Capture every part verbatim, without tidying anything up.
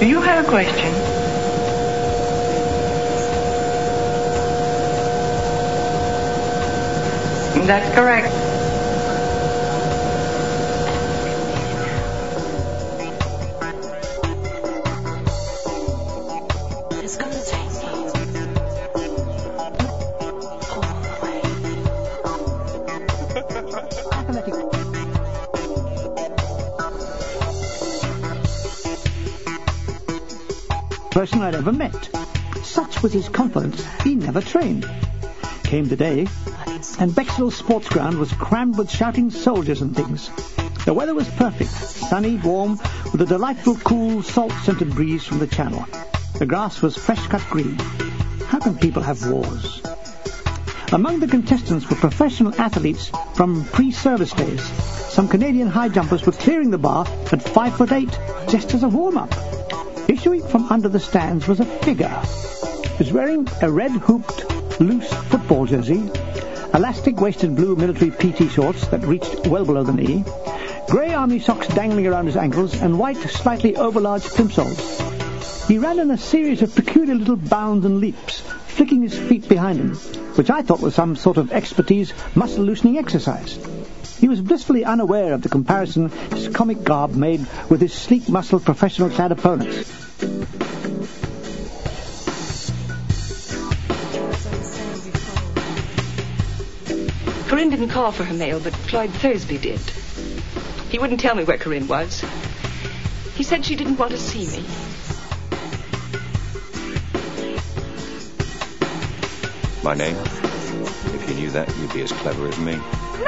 Do you have a question? That's correct. It's gonna take me all the way. Person I'd ever met. Such was his confidence, he never trained. Came the day, and Bexhill Sports Ground was crammed with shouting soldiers and things. The weather was perfect, sunny, warm, with a delightful, cool, salt-scented breeze from the channel. The grass was fresh-cut green. How can people have wars? Among the contestants were professional athletes from pre-service days. Some Canadian high jumpers were clearing the bar at five foot eight, just as a warm-up. Issuing from under the stands was a figure. He was wearing a red-hooped, loose football jersey, elastic-waisted blue military P T shorts that reached well below the knee, grey army socks dangling around his ankles, and white, slightly overlarge plimsolls. He ran in a series of peculiar little bounds and leaps, flicking his feet behind him, which I thought was some sort of expertise muscle-loosening exercise. He was blissfully unaware of the comparison his comic garb made with his sleek-muscled professional-clad opponents. Corinne didn't call for her mail, but Floyd Thursby did. He wouldn't tell me where Corinne was. He said she didn't want to see me. My name? If you knew that, you'd be as clever as me.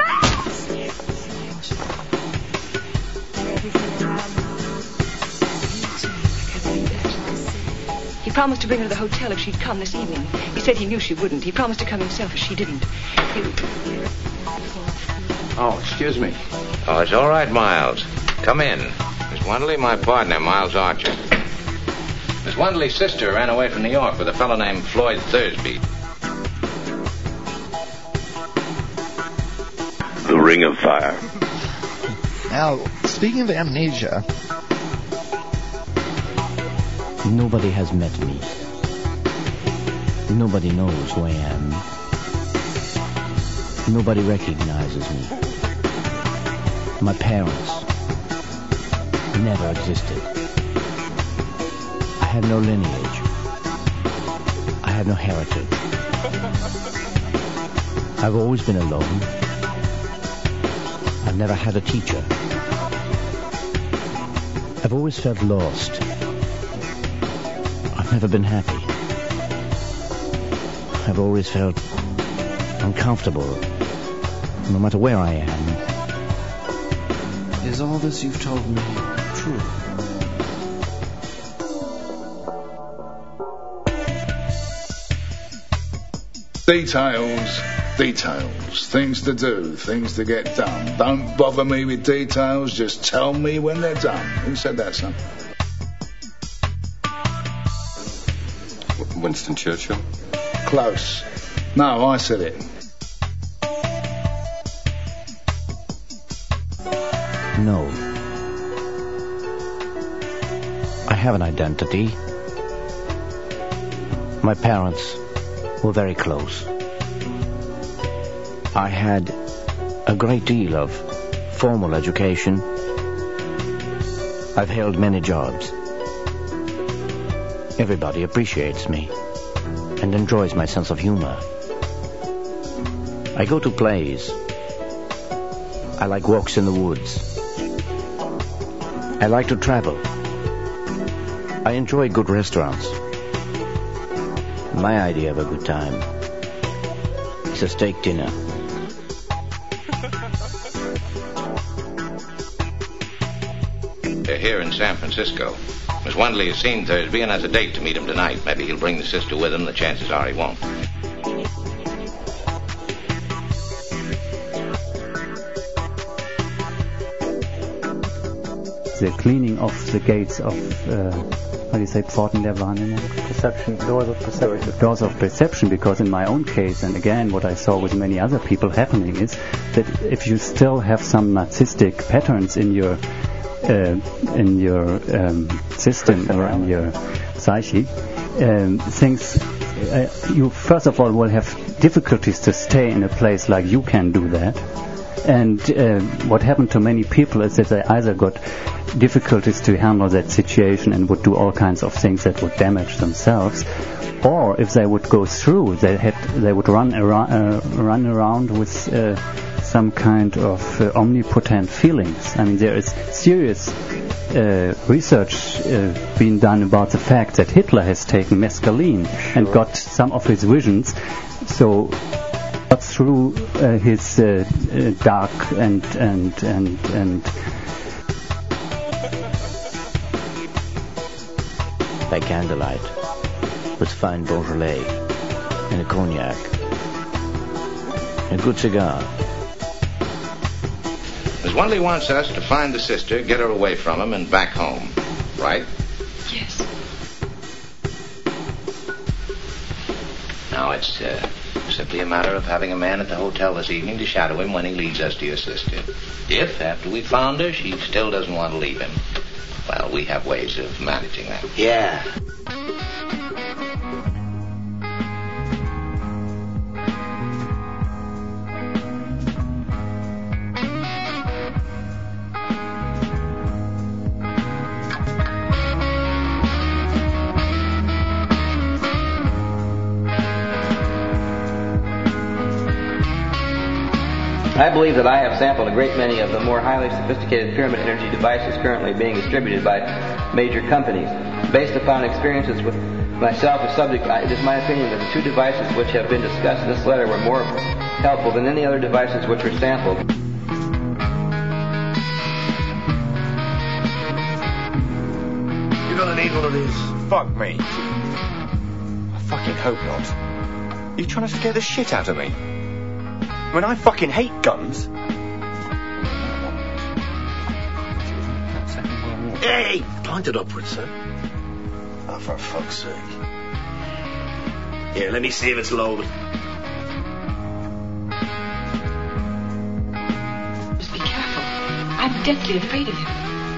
He promised to bring her to the hotel if she'd come this evening. He said he knew she wouldn't. He promised to come himself if she didn't. He... Oh, excuse me. Oh, it's all right, Miles. Come in. Miss Wendley, my partner, Miles Archer. Miss Wendley's sister ran away from New York with a fellow named Floyd Thursby. The Ring of Fire. Now, speaking of amnesia... Nobody has met me. Nobody knows who I am. Nobody recognizes me. My parents never existed. I have no lineage. I have no heritage. I've always been alone. I've never had a teacher. I've always felt lost. I've never been happy. I've always felt uncomfortable, no matter where I am. Is all this you've told me true? Details, details, things to do, things to get done. Don't bother me with details, just tell me when they're done. Who said that, son? Winston Churchill? Close. No, I said it. No. I have an identity. My parents were very close. I had a great deal of formal education. I've held many jobs. Everybody appreciates me and enjoys my sense of humor. I go to plays. I like walks in the woods. I like to travel. I enjoy good restaurants. My idea of a good time is a steak dinner. They're here in San Francisco. Miss Wendley has seen Thursby and has a date to meet him tonight. Maybe he'll bring the sister with him. The chances are he won't. The cleaning of the gates of, uh, how do you say, Pforten der Wahrnehmung? Perception, doors of perception. Doors of perception, because in my own case, and again what I saw with many other people happening, is that if you still have some narcissistic patterns in your uh, in your um, system or in your psyche, um, things uh, you first of all will have difficulties to stay in a place like you can do that. And uh, what happened to many people is that they either got difficulties to handle that situation and would do all kinds of things that would damage themselves, or if they would go through, they had they would run around, uh, run around with uh, some kind of uh, omnipotent feelings. I mean, there is serious uh, research uh, being done about the fact that Hitler has taken mescaline sure. and got some of his visions. So. Through uh, his uh, uh, dark and and and and by candlelight with fine Beaujolais and a cognac, a good cigar. Miss Wendley wants us to find the sister, get her away from him, and back home, right? Yes. Now it's uh, simply a matter of having a man at the hotel this evening to shadow him when he leads us to your sister. If, after we found her, she still doesn't want to leave him, well, we have ways of managing that. Yeah. I believe that I have sampled a great many of the more highly sophisticated pyramid energy devices currently being distributed by major companies. Based upon experiences with myself as subject, it is my opinion that the two devices which have been discussed in this letter were more helpful than any other devices which were sampled. You're gonna need one of these. Fuck me. I fucking hope not. You're trying to scare the shit out of me. I mean, I fucking hate guns. Hey! Point it upwards, sir. Oh, for fuck's sake. Here, let me see if it's loaded. Just be careful. I'm deathly afraid of him.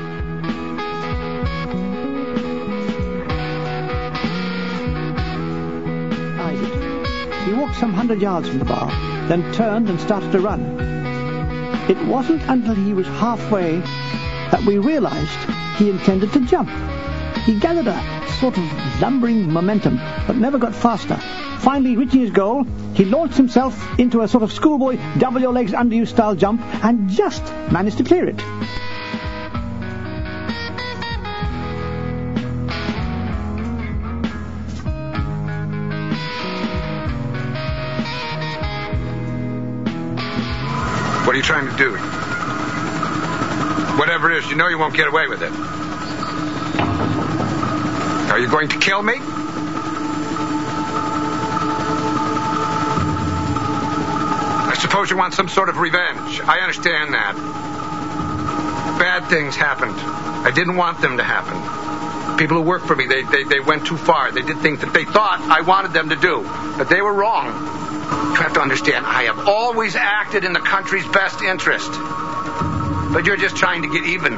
He walked some hundred yards from the bar, then turned and started to run. It wasn't until he was halfway that we realized he intended to jump. He gathered a sort of lumbering momentum, but never got faster. Finally, reaching his goal, he launched himself into a sort of schoolboy double your legs under you style jump and just managed to clear it. What are you trying to do? Whatever it is, you know you won't get away with it. Are you going to kill me? I suppose you want some sort of revenge. I understand that. Bad things happened. I didn't want them to happen. People who worked for me, they, they, they went too far. They did things that they thought I wanted them to do, but they were wrong. You have to understand, I have always acted in the country's best interest. But you're just trying to get even.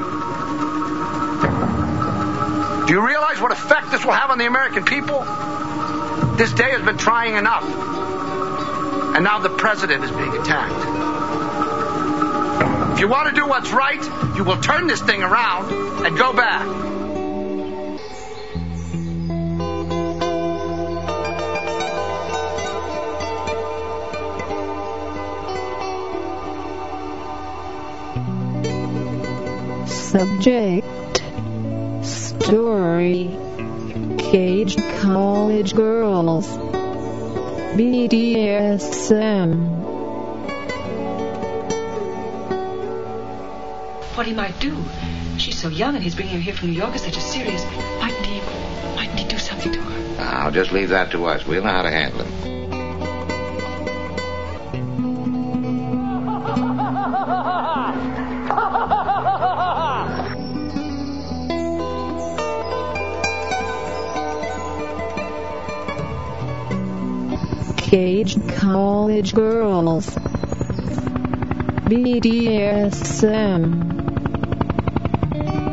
Do you realize what effect this will have on the American people? This day has been trying enough. And now the president is being attacked. If you want to do what's right, you will turn this thing around and go back. Subject Story Caged College Girls B D S M. What he might do. She's so young and he's bringing her here from New York is such a serious... Mightn't he, mightn't he do something to her? I'll just leave that to us. We'll know how to handle him. Caged College Girls B D S M.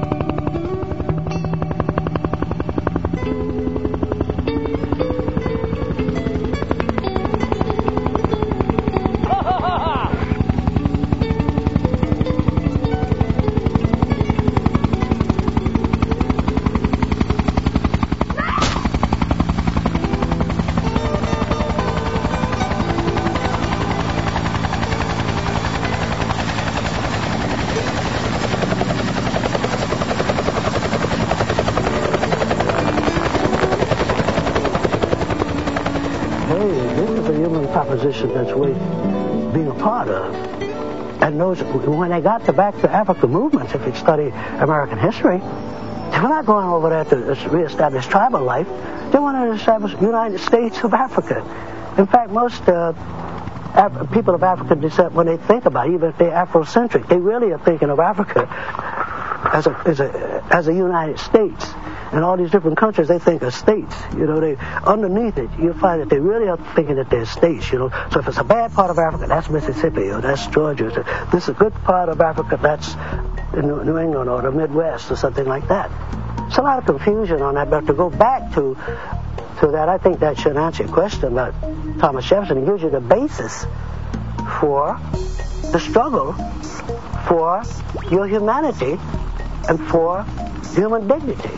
This is a human proposition that's worth being a part of. And those, when they got to back to Africa movements, if you study American history, they were not going over there to reestablish tribal life. They wanted to establish the United States of Africa. In fact, most uh, Af- people of African descent, when they think about it, even if they're Afrocentric, they really are thinking of Africa as a, as a, as a United States. And all these different countries, they think of states. You know, they underneath it, you'll find that they really are thinking that they're states, you know. So if it's a bad part of Africa, that's Mississippi, or that's Georgia. So this is a good part of Africa, that's New England or the Midwest or something like that. It's a lot of confusion on that, but to go back to to that, I think that should answer your question about Thomas Jefferson. It gives you the basis for the struggle for your humanity and for human dignity.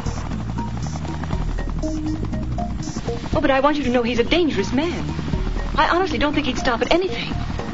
Oh, but I want you to know he's a dangerous man. I honestly don't think he'd stop at anything.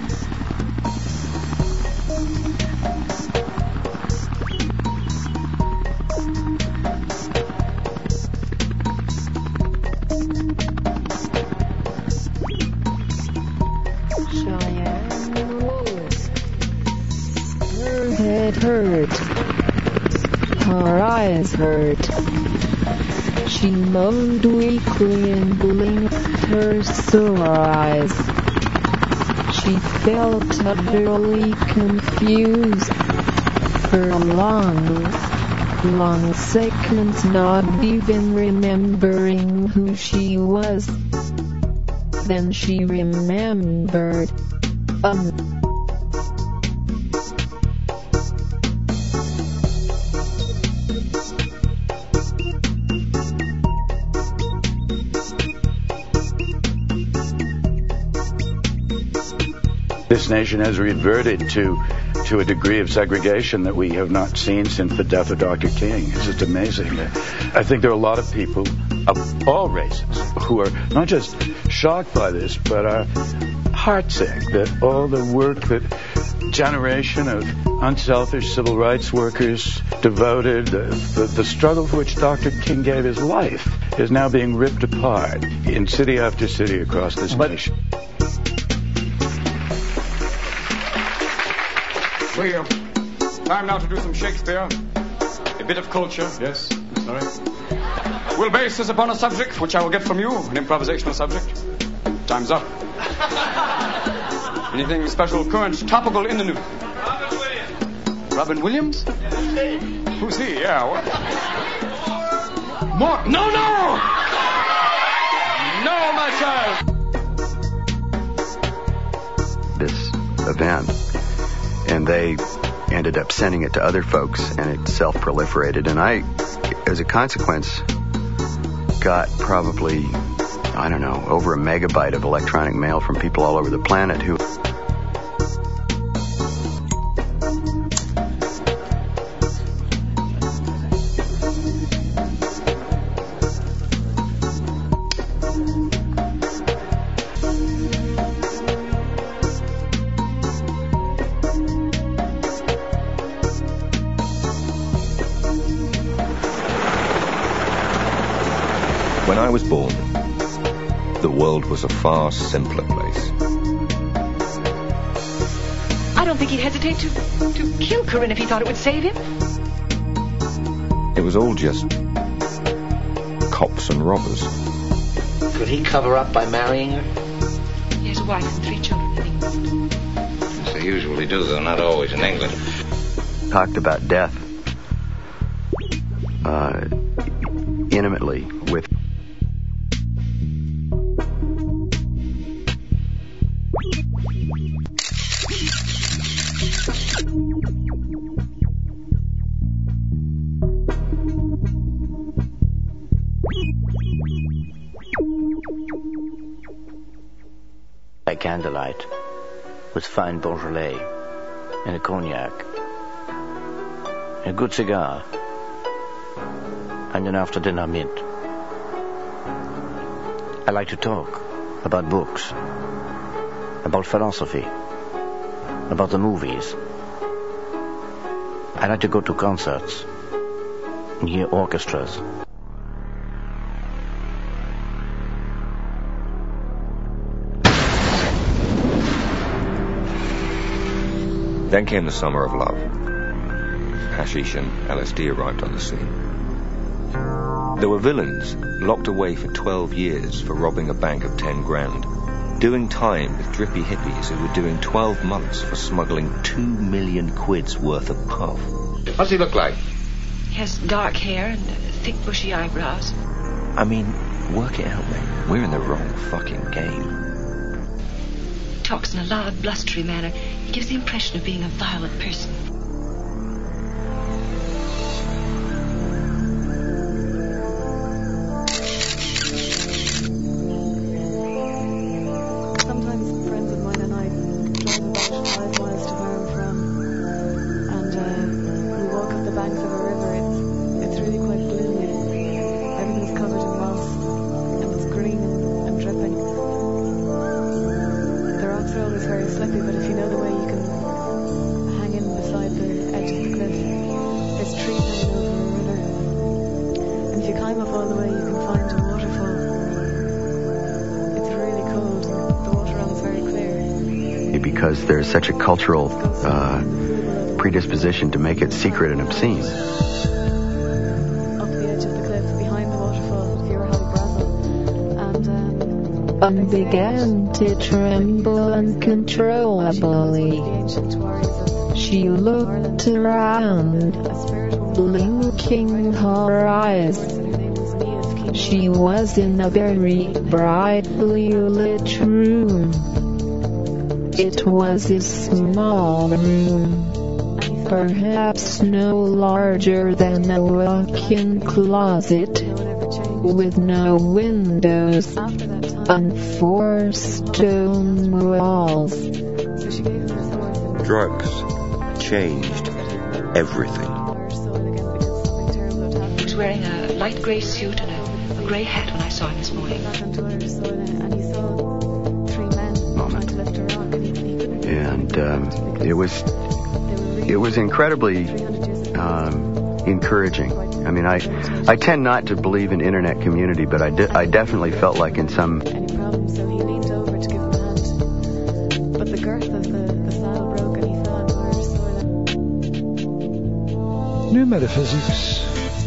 Cheyenne Woods. Her head hurt. Her eyes hurt. She moaned weakly and blinked her sore eyes. She felt utterly confused for a long, long seconds, not even remembering who she was. Then she remembered. Um... This nation has reverted to to a degree of segregation that we have not seen since the death of Doctor King. It's just amazing. I think there are a lot of people of all races who are not just shocked by this, but are heartsick that all the work that generation of unselfish civil rights workers devoted, the, the, the struggle for which Doctor King gave his life, is now being ripped apart in city after city across this but, nation. Well, time now to do some Shakespeare. A bit of culture, yes, that's all right. We'll base this upon a subject which I will get from you, an improvisational subject. Time's up. Anything special, current, topical in the news? Robin Williams. Robin Williams? Who's he? Yeah, what? More? No, no! No, my child! This event. And they ended up sending it to other folks, and it self-proliferated. And I, as a consequence, got probably, I don't know, over a megabyte of electronic mail from people all over the planet who... When I was born, the world was a far simpler place. I don't think he'd hesitate to, to kill Corinne if he thought it would save him. It was all just cops and robbers. Could he cover up by marrying her? He has a wife and three children in England. Yes, they usually do, though not always in England. Talked about death uh, intimately with by candlelight, with fine Beaujolais, and a cognac, a good cigar, and an after-dinner mint. I like to talk about books, about philosophy, about the movies. I like to go to concerts and hear orchestras. Then came the summer of love. Hashish and L S D arrived on the scene. There were villains locked away for twelve years for robbing a bank of ten grand, doing time with drippy hippies who were doing twelve months for smuggling two million quid's worth of puff. What's he look like? He has dark hair and thick bushy eyebrows. I mean, work it out, mate. We're in the wrong fucking game. He talks in a loud, blustery manner. He gives the impression of being a violent person. Because there's such a cultural uh, predisposition to make it secret and obscene. Up the edge of the cliff, behind the waterfall, and um, began to tremble uncontrollably. She looked around, blinking her eyes. She was in a very brightly lit room. It was a small room, perhaps no larger than a walk-in closet, with no windows, and four stone walls. Drugs changed everything. He was wearing a light grey suit and a, a grey hat when I saw him this morning. And um, it was it was incredibly um, encouraging. I mean, I I tend not to believe in internet community, but I, de- I definitely felt like in some. So he leaned over to give him a hand, but the girth of the, the saddle broke and he fell into her soil. New Metaphysics.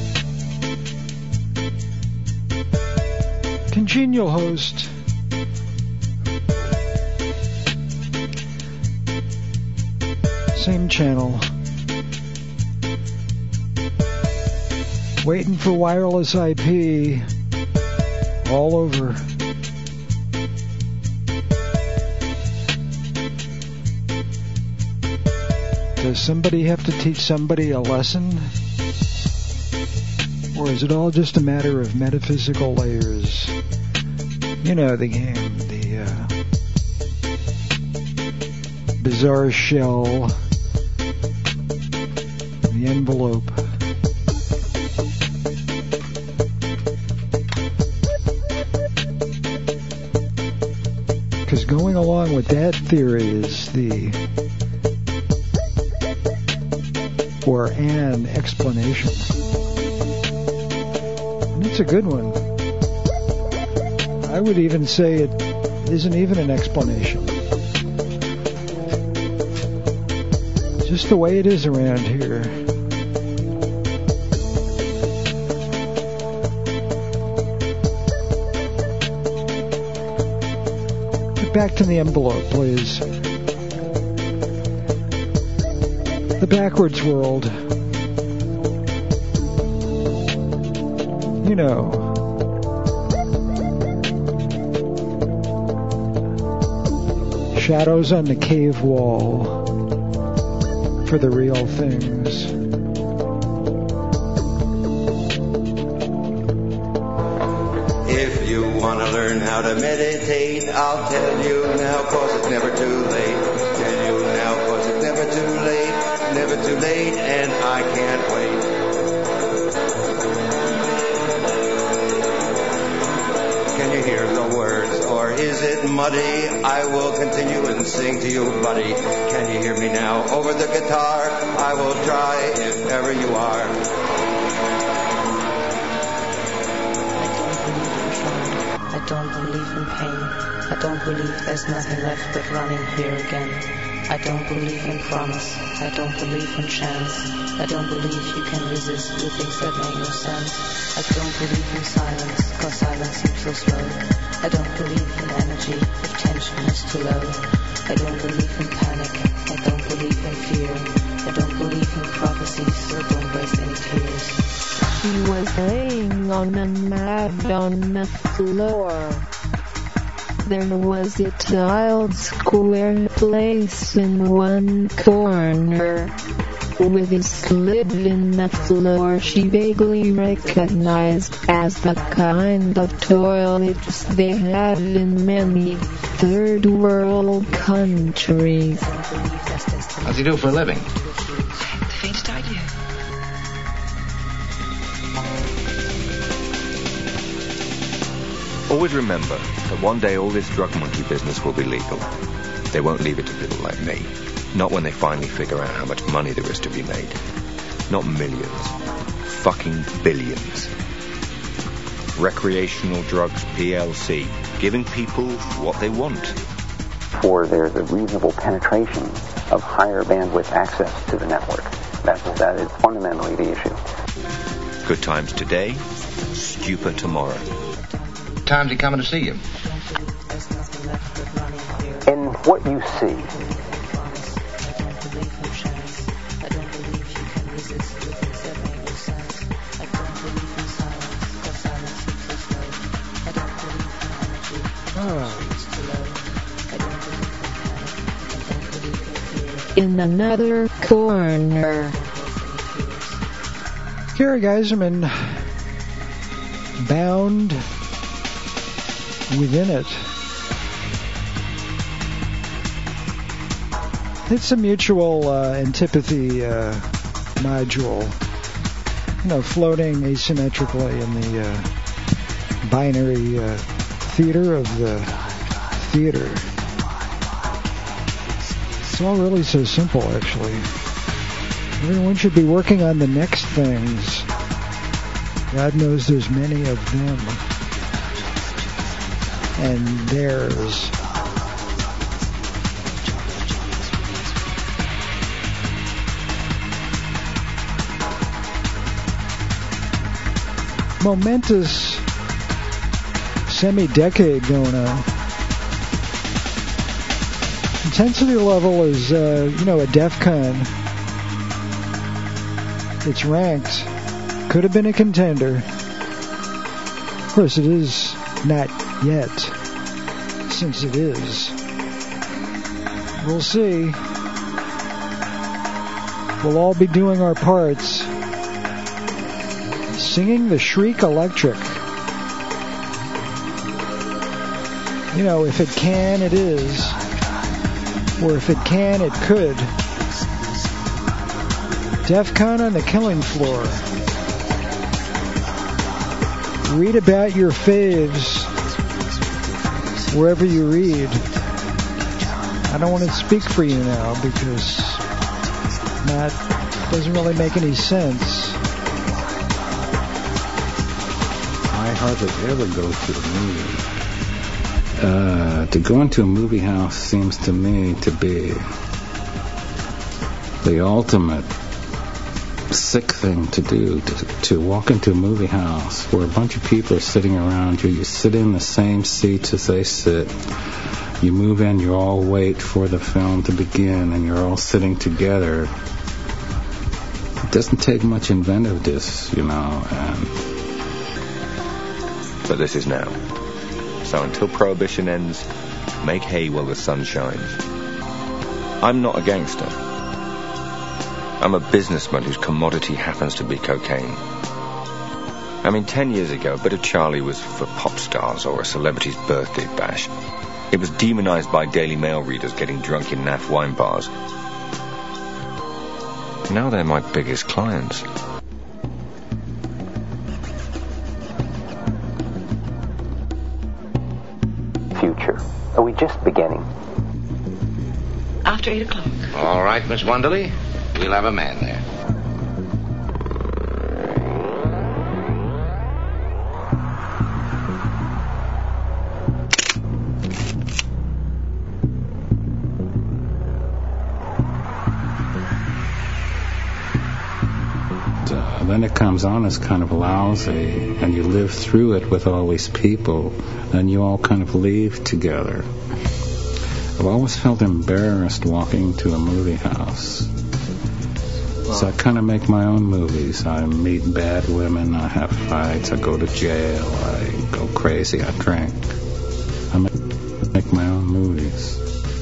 Congenial host. Same channel. Waiting for wireless I P all over. Does somebody have to teach somebody a lesson? Or is it all just a matter of metaphysical layers? You know the game, the uh, bizarre shell, the envelope. Because going along with that theory is the, or an explanation. And it's a good one. I would even say it isn't even an explanation. Just the way it is around here. Get back to the envelope, please. The backwards world. You know. Shadows on the cave wall for the real things. If you want to learn how to meditate, I'll tell you now, cause it's never too late. Tell you now, cause it's never too late. Never too late, and I can't wait. Can you hear the words, or is it muddy? I will continue and sing to you, buddy. Can you hear me now over the guitar? I will try if ever you are. I don't believe in pain. I don't believe there's nothing left but running here again. I don't believe in promise. I don't believe in chance. I don't believe you can resist the things that make no sense. I don't believe in silence, cause silence seems so slow. I don't believe in energy if tension is too low. I don't believe in panic. I don't believe in fear. I don't believe in prophecies, so don't waste any tears. She was laying on a mat on the floor. There was a tiled square place in one corner. With a slit in the floor she vaguely recognized as the kind of toilets they have in many third world countries. What does he do for a living? The faintest idea. Always remember that one day all this drug monkey business will be legal. They won't leave it to people like me. Not when they finally figure out how much money there is to be made. Not millions. Fucking billions. Recreational Drugs P L C. Giving people what they want. Or there's a reasonable penetration of higher bandwidth access to the network. That, that is fundamentally the issue. Good times today, stupid tomorrow. Time's he coming to see you? In what you see. In another corner. Gary Geiserman, bound within it. It's a mutual uh, antipathy uh, module, you know, floating asymmetrically in the uh, binary uh, theater of the theater. It's all really so simple, actually. Everyone should be working on the next things. God knows there's many of them. And theirs. Momentous semi-decade going on. Intensity level is, uh, you know, a DEF CON. It's ranked. Could have been a contender. Of course, it is not yet, since it is. We'll see. We'll all be doing our parts. Singing the Shriek Electric. You know, if it can, it is. Or if it can, it could. DEF CON on the killing floor. Read about your faves wherever you read. I don't want to speak for you now because that doesn't really make any sense. I hardly ever go to a movie. Uh, to go into a movie house seems to me to be the ultimate sick thing to do, to, to walk into a movie house where a bunch of people are sitting around you. You sit in the same seats as they sit. You move in, you all wait for the film to begin, and you're all sitting together. It doesn't take much inventiveness, you know. And but this is now. So until Prohibition ends, make hay while the sun shines. I'm not a gangster. I'm a businessman whose commodity happens to be cocaine. I mean, ten years ago, a bit of Charlie was for pop stars or a celebrity's birthday bash. It was demonized by Daily Mail readers getting drunk in naff wine bars. Now they're my biggest clients. Future. Are we just beginning? After eight o'clock. All right, Miss Wonderly. We'll have a man there. And then it comes on as kind of lousy, and you live through it with all these people, and you all kind of leave together. I've always felt embarrassed walking to a movie house. So I kind of make my own movies. I meet bad women, I have fights, I go to jail, I go crazy, I drink. I make my own movies.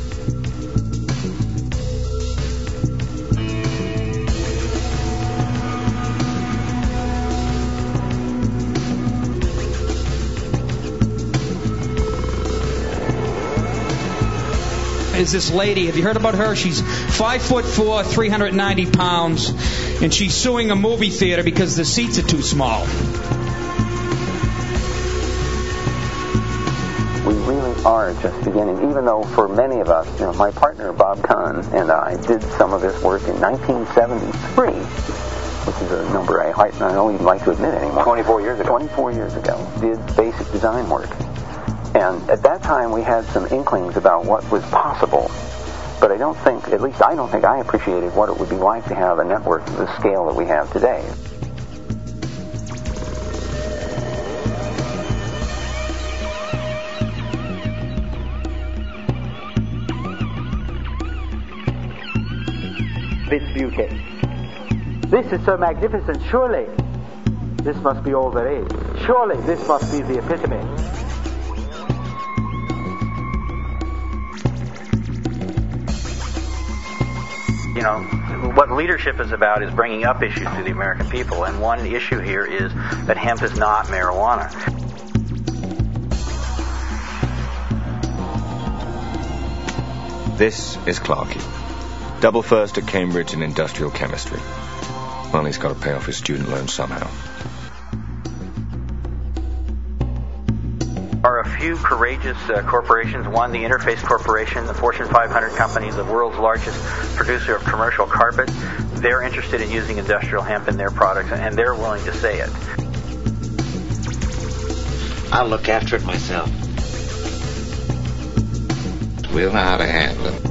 Is this lady? Have you heard about her? She's five foot four, three hundred ninety pounds, and she's suing a movie theater because the seats are too small. We really are just beginning, even though for many of us, you know, my partner Bob Kahn and I did some of this work in nineteen seventy-three, which is a number I, I don't even like to admit anymore. twenty-four years ago. twenty-four years ago, did basic design work. And at that time, we had some inklings about what was possible. But I don't think, at least I don't think I appreciated what it would be like to have a network of the scale that we have today. This beauty. This is so magnificent. Surely this must be all there is. Surely this must be the epitome. You know, what leadership is about is bringing up issues to the American people, and one issue here is that hemp is not marijuana. This is Clarky. Double first at Cambridge in industrial chemistry. Well, he's got to pay off his student loan somehow. There are a few courageous uh, corporations. One, the Interface Corporation, the Fortune five hundred company, the world's largest producer of commercial carpet. They're interested in using industrial hemp in their products, and they're willing to say it. I'll look after it myself. We'll know how to handle it.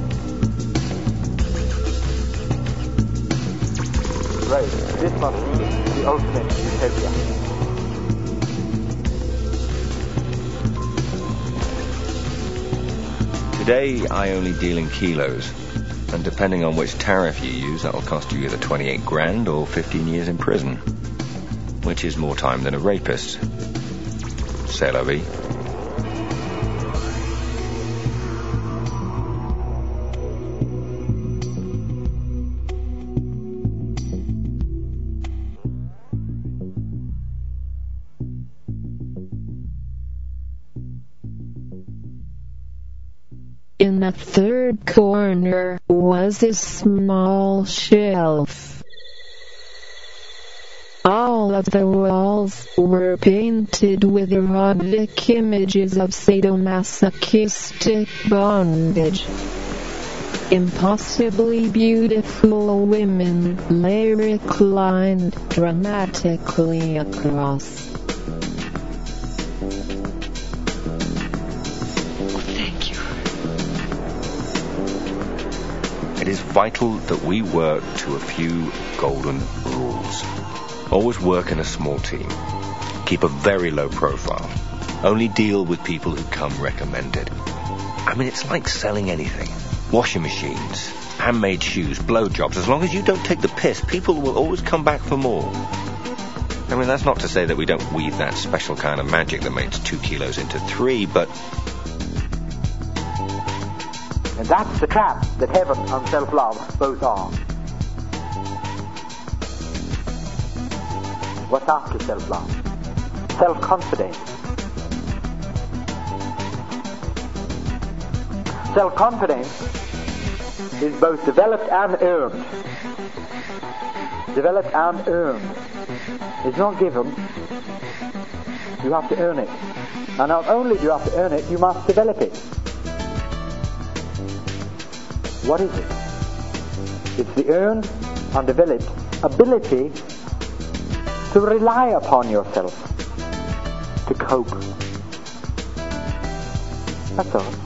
Right. This must be the ultimate utopia. Today, I only deal in kilos, and depending on which tariff you use, that'll cost you either twenty-eight grand or fifteen years in prison, which is more time than a rapist. C'est la vie. In the third corner was a small shelf. All of the walls were painted with erotic images of sadomasochistic bondage. Impossibly beautiful women lay reclined dramatically across. It is vital that we work to a few golden rules. Always work in a small team. Keep a very low profile. Only deal with people who come recommended. I mean, it's like selling anything. Washing machines, handmade shoes, blowjobs. As long as you don't take the piss, people will always come back for more. I mean, that's not to say that we don't weave that special kind of magic that makes two kilos into three, but... And that's the trap that heaven and self-love both are. What's after self-love? Self-confidence. Self-confidence is both developed and earned. Developed and earned. It's not given. You have to earn it. And not only do you have to earn it, you must develop it. What is it? It's the earned and developed ability to rely upon yourself, to cope. That's all.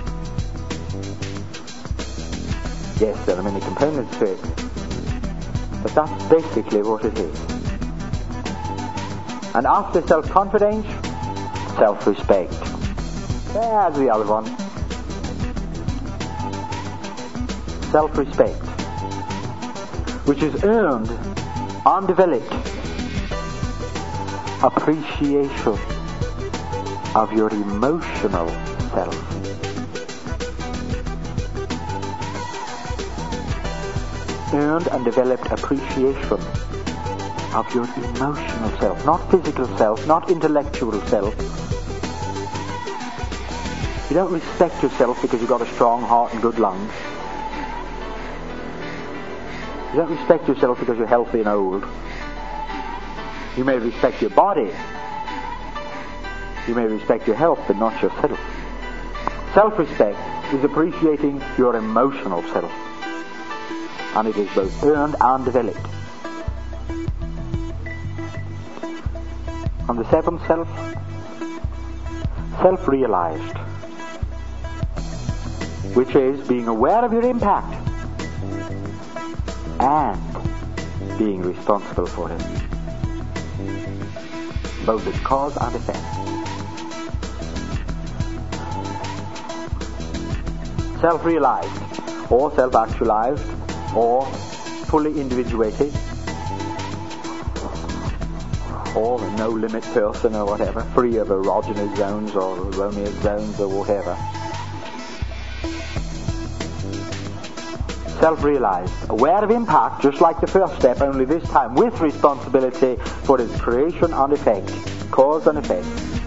Yes, there are many components to it. But that's basically what it is. And after self-confidence, self-respect. There's the other one. Self-respect, which is earned, undeveloped appreciation of your emotional self. Earned and developed appreciation of your emotional self, not physical self, not intellectual self. You don't respect yourself because you've got a strong heart and good lungs. You don't respect yourself because you're healthy and old. You may respect your body. You may respect your health, but not yourself. Self-respect is appreciating your emotional self. And it is both earned and developed. And the seventh self, self-realized, which is being aware of your impact and being responsible for it, both as cause and effect. Self-realized, or self-actualized, or fully individuated, or a no-limit person or whatever, free of erogenous zones or erroneous zones or whatever. Self-realized, aware of impact, just like the first step, only this time with responsibility for its creation and effect, cause and effect.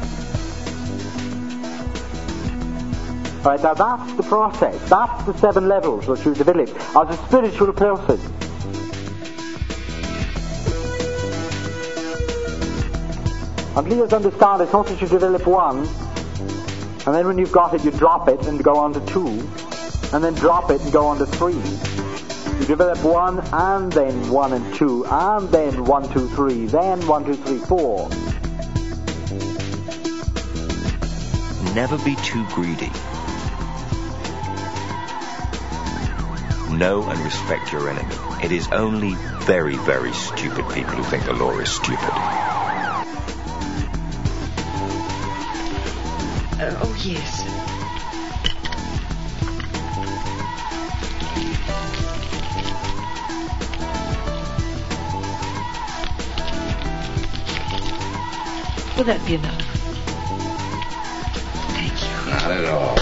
Alright, now that's the process, that's the seven levels that you develop as a spiritual person. And please understand, it's not that you develop one, and then when you've got it, you drop it and go on to two, and then drop it and go on to three. You develop one, and then one and two, and then one, two, three, then one, two, three, four. Never be too greedy. Know and respect your enemy. It is only very, very stupid people who think the law is stupid. Uh, oh, yes. Will that be enough? Thank you. Not at all.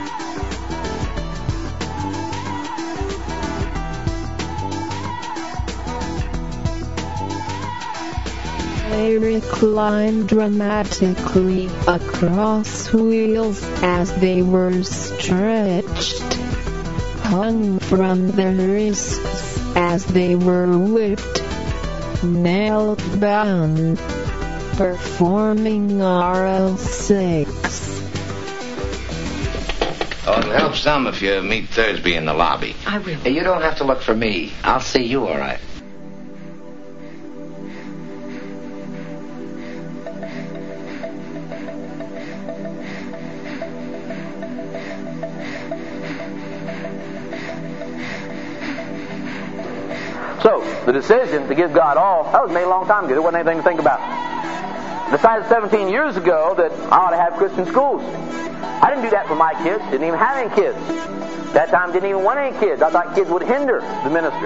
They reclined dramatically across wheels as they were stretched, hung from their wrists as they were whipped, nail-bound, performing R L six. Oh, it'll help some if you meet Thursby in the lobby. I will. Hey, you don't have to look for me. I'll see you all right. So, the decision to give God all, that was made a long time ago. There wasn't anything to think about. I decided seventeen years ago that I ought to have Christian schools. I didn't do that for my kids. Didn't even have any kids. That time didn't even want any kids. I thought kids would hinder the ministry.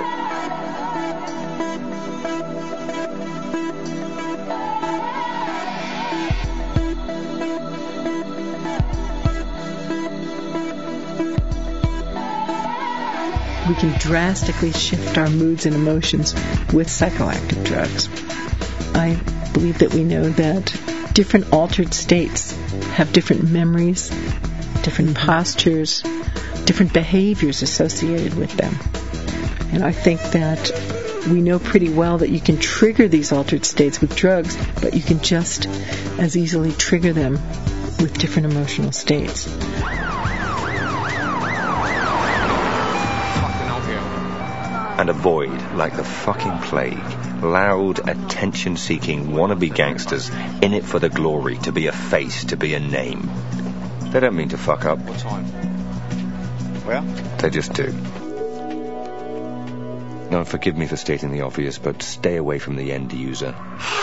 We can drastically shift our moods and emotions with psychoactive drugs. I believe that we know that different altered states have different memories, different postures, different behaviors associated with them. And I think that we know pretty well that you can trigger these altered states with drugs, but you can just as easily trigger them with different emotional states. And avoid, like the fucking plague, loud, attention-seeking wannabe gangsters in it for the glory, to be a face, to be a name. They don't mean to fuck up. What time? Well? They just do. Now, forgive me for stating the obvious, but stay away from the end user.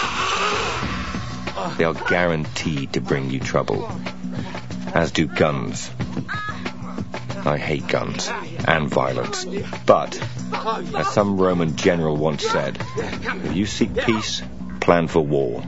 They are guaranteed to bring you trouble, as do guns. I hate guns and violence, but, as some Roman general once said, if you seek peace, plan for war.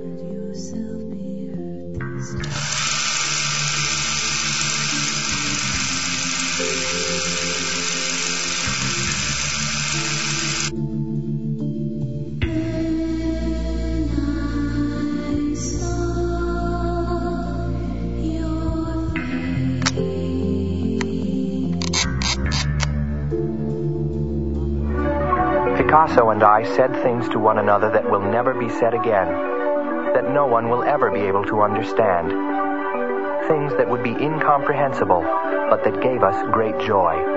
Picasso and I said things to one another that will never be said again, that no one will ever be able to understand. Things that would be incomprehensible, but that gave us great joy.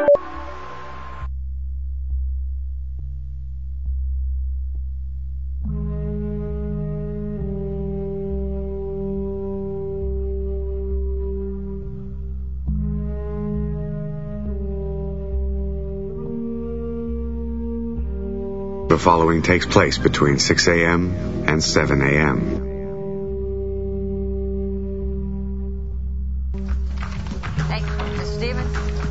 The following takes place between six a.m. and seven a.m. Hey, Mister Stevens?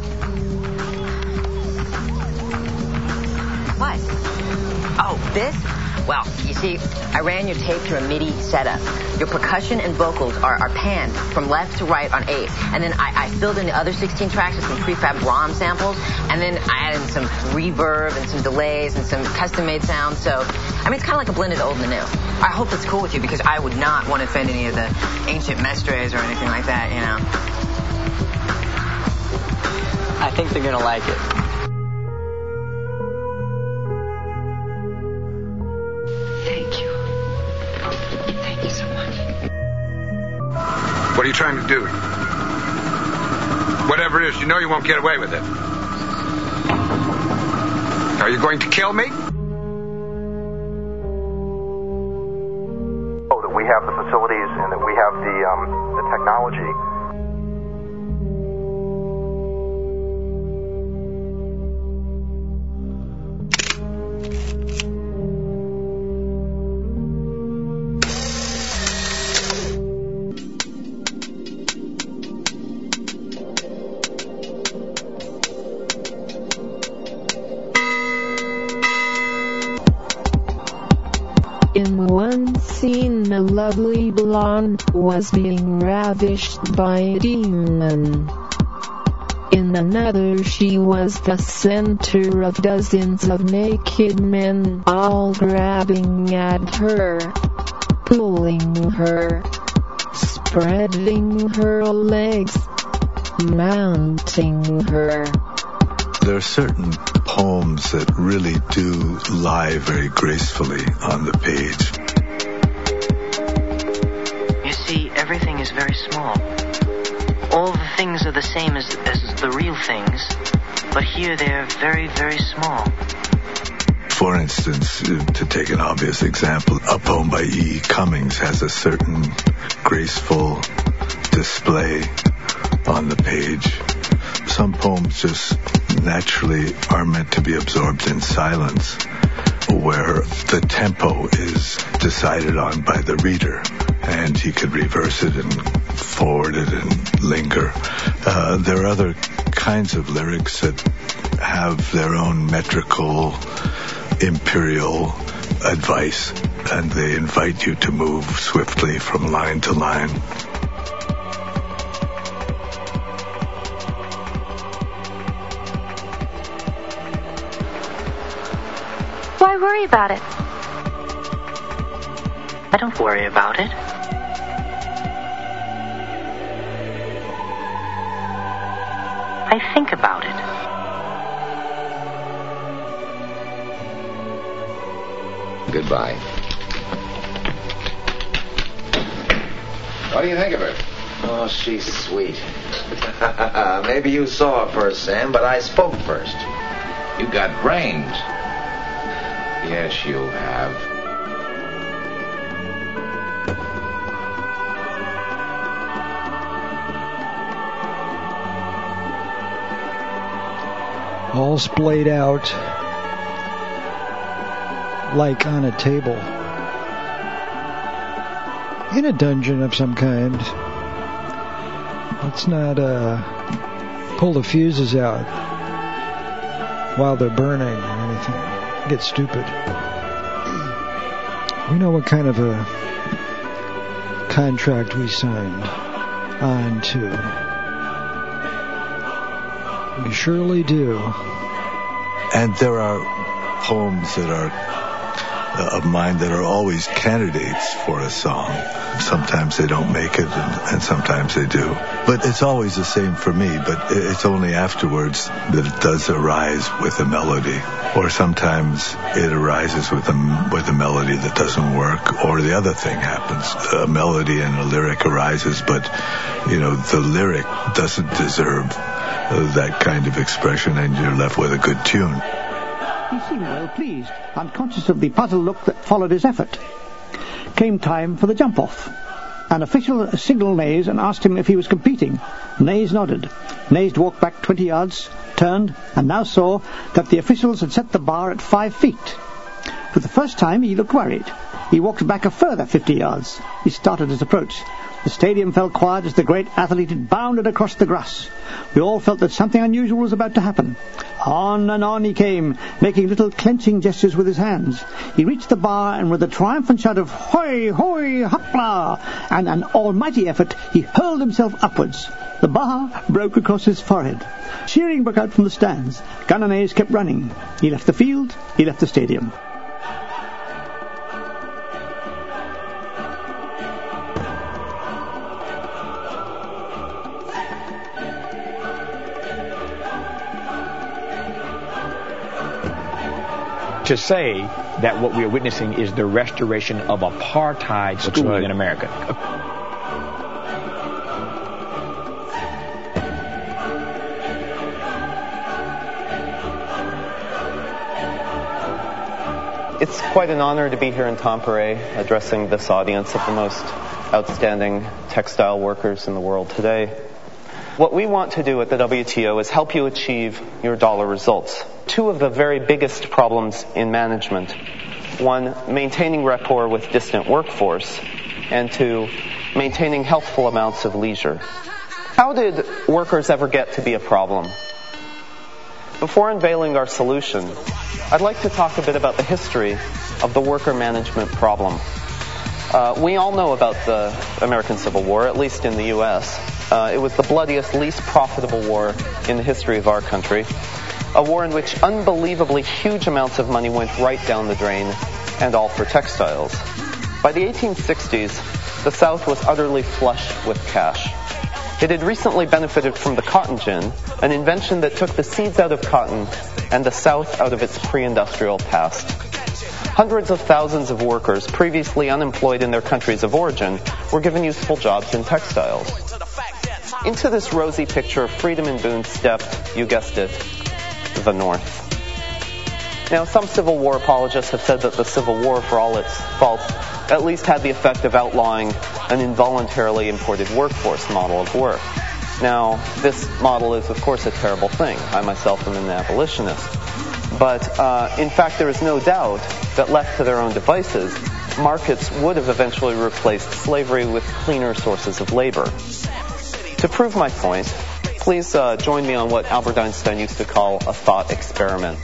What? Oh, this? Well, you see, I ran your tape through a MIDI setup. Your percussion and vocals are, are panned from left to right on eight. And then I, I filled in the other sixteen tracks with some prefab ROM samples. And then I added some reverb and some delays and some custom-made sounds. So, I mean, it's kind of like a blend of the old and the new. I hope it's cool with you because I would not want to offend any of the ancient mestres or anything like that, you know. I think they're going to like it. Thank you. Thank you so much. What are you trying to do? Whatever it is, you know you won't get away with it. Are you going to kill me? Oh, that we have the facilities and that we have the um, the technology. In one scene, a lovely blonde was being ravished by a demon. In another, she was the center of dozens of naked men, all grabbing at her, pulling her, spreading her legs, mounting her. There are certain poems that really do lie very gracefully on the page. You see, everything is very small. All the things are the same as, as the real things, but here they're very, very small. For instance, to take an obvious example, a poem by E E. Cummings has a certain graceful display on the page. Some poems just naturally are meant to be absorbed in silence, where the tempo is decided on by the reader, and he could reverse it and forward it and linger. Uh, there are other kinds of lyrics that have their own metrical, imperial advice, and they invite you to move swiftly from line to line. Why worry about it? I don't worry about it. I think about it. Goodbye. What do you think of her? Oh, she's sweet. Maybe you saw her first, Sam, but I spoke first. You got brains. Yes, you have. All splayed out like on a table. In a dungeon of some kind. Let's not uh, pull the fuses out while they're burning or anything. Get stupid. We know what kind of a contract we signed on to. We surely do. And there are poems that are uh, of mine that are always candidates for a song. Sometimes they don't make it, and, and sometimes they do. But it's always the same for me, but it's only afterwards that it does arise with a melody. Or sometimes it arises with a, with a melody that doesn't work, or the other thing happens. A melody and a lyric arises, but, you know, the lyric doesn't deserve uh, that kind of expression, and you're left with a good tune. He seemed well pleased, unconscious of the puzzled look that followed his effort. Came time for the jump-off. An official signaled Nays and asked him if he was competing. Nays nodded. Nays walked back twenty yards, turned, and now saw that the officials had set the bar at five feet. For the first time, he looked worried. He walked back a further fifty yards. He started his approach. The stadium fell quiet as the great athlete had bounded across the grass. We all felt that something unusual was about to happen. On and on he came, making little clenching gestures with his hands. He reached the bar, and with a triumphant shout of "Hoi, hoi, hopla!" and an almighty effort, he hurled himself upwards. The bar broke across his forehead. Cheering broke out from the stands. Gunnar Nays kept running. He left the field, he left the stadium. To say that what we are witnessing is the restoration of apartheid schooling right. in America. It's quite an honor to be here in Tampere addressing this audience of the most outstanding textile workers in the world today. What we want to do at the W T O is help you achieve your dollar results. Two of the very biggest problems in management. One, maintaining rapport with distant workforce. And two, maintaining healthful amounts of leisure. How did workers ever get to be a problem? Before unveiling our solution, I'd like to talk a bit about the history of the worker management problem. Uh, we all know about the American Civil War, at least in the U S Uh, it was the bloodiest, least profitable war in the history of our country. A war in which unbelievably huge amounts of money went right down the drain, and all for textiles. By the eighteen sixties, the South was utterly flush with cash. It had recently benefited from the cotton gin, an invention that took the seeds out of cotton and the South out of its pre-industrial past. Hundreds of thousands of workers previously unemployed in their countries of origin were given useful jobs in textiles. Into this rosy picture of freedom and boon stepped, you guessed it, the North. Now, some Civil War apologists have said that the Civil War, for all its faults, at least had the effect of outlawing an involuntarily imported workforce model of work. Now, this model is, of course, a terrible thing. I myself am an abolitionist. But, uh, in fact, there is no doubt that left to their own devices, markets would have eventually replaced slavery with cleaner sources of labor. To prove my point, please uh, join me on what Albert Einstein used to call a thought experiment.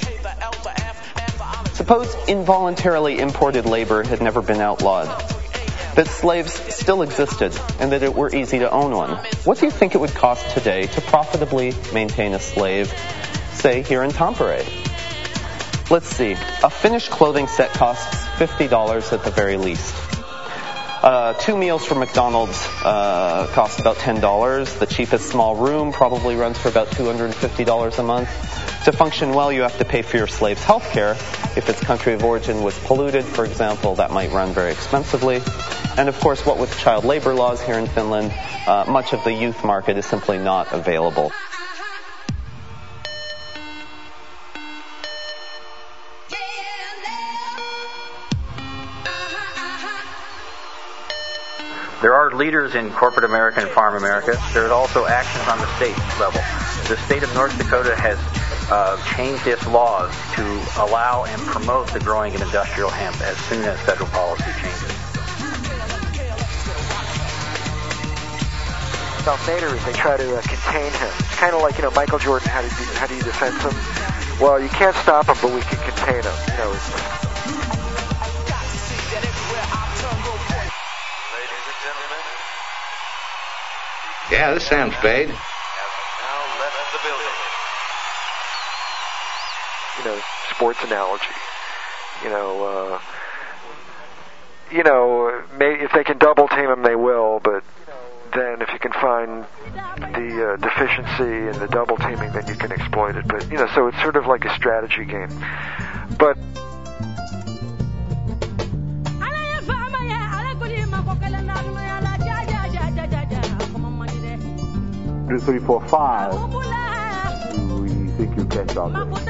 Suppose involuntarily imported labor had never been outlawed, that slaves still existed, and that it were easy to own one. What do you think it would cost today to profitably maintain a slave, say, here in Tampere? Let's see. A finished clothing set costs fifty dollars at the very least. Uh, two meals from McDonald's uh, cost about ten dollars. The cheapest small room probably runs for about two hundred fifty dollars a month. To function well, you have to pay for your slave's health care. If its country of origin was polluted, for example, that might run very expensively. And of course, what with child labor laws here in Finland, uh, much of the youth market is simply not available. There are leaders in corporate America and farm America. There's also actions on the state level. The state of North Dakota has uh, changed its laws to allow and promote the growing of industrial hemp as soon as federal policy changes. Ralph Nader, they try to uh, contain him. It's kind of like, you know, Michael Jordan, how do you, how do you defend him? Well, you can't stop him, but we can contain him. You know, it's... Ladies and gentlemen, Yeah, this is Sam Spade. now left the building. you know, sports analogy. You know, uh, you know, may, if they can double team him, they will. But then, if you can find the uh, deficiency in the double teaming, then you can exploit it. But you know, so it's sort of like a strategy game. But Two, three, four, five. We think you catch all this.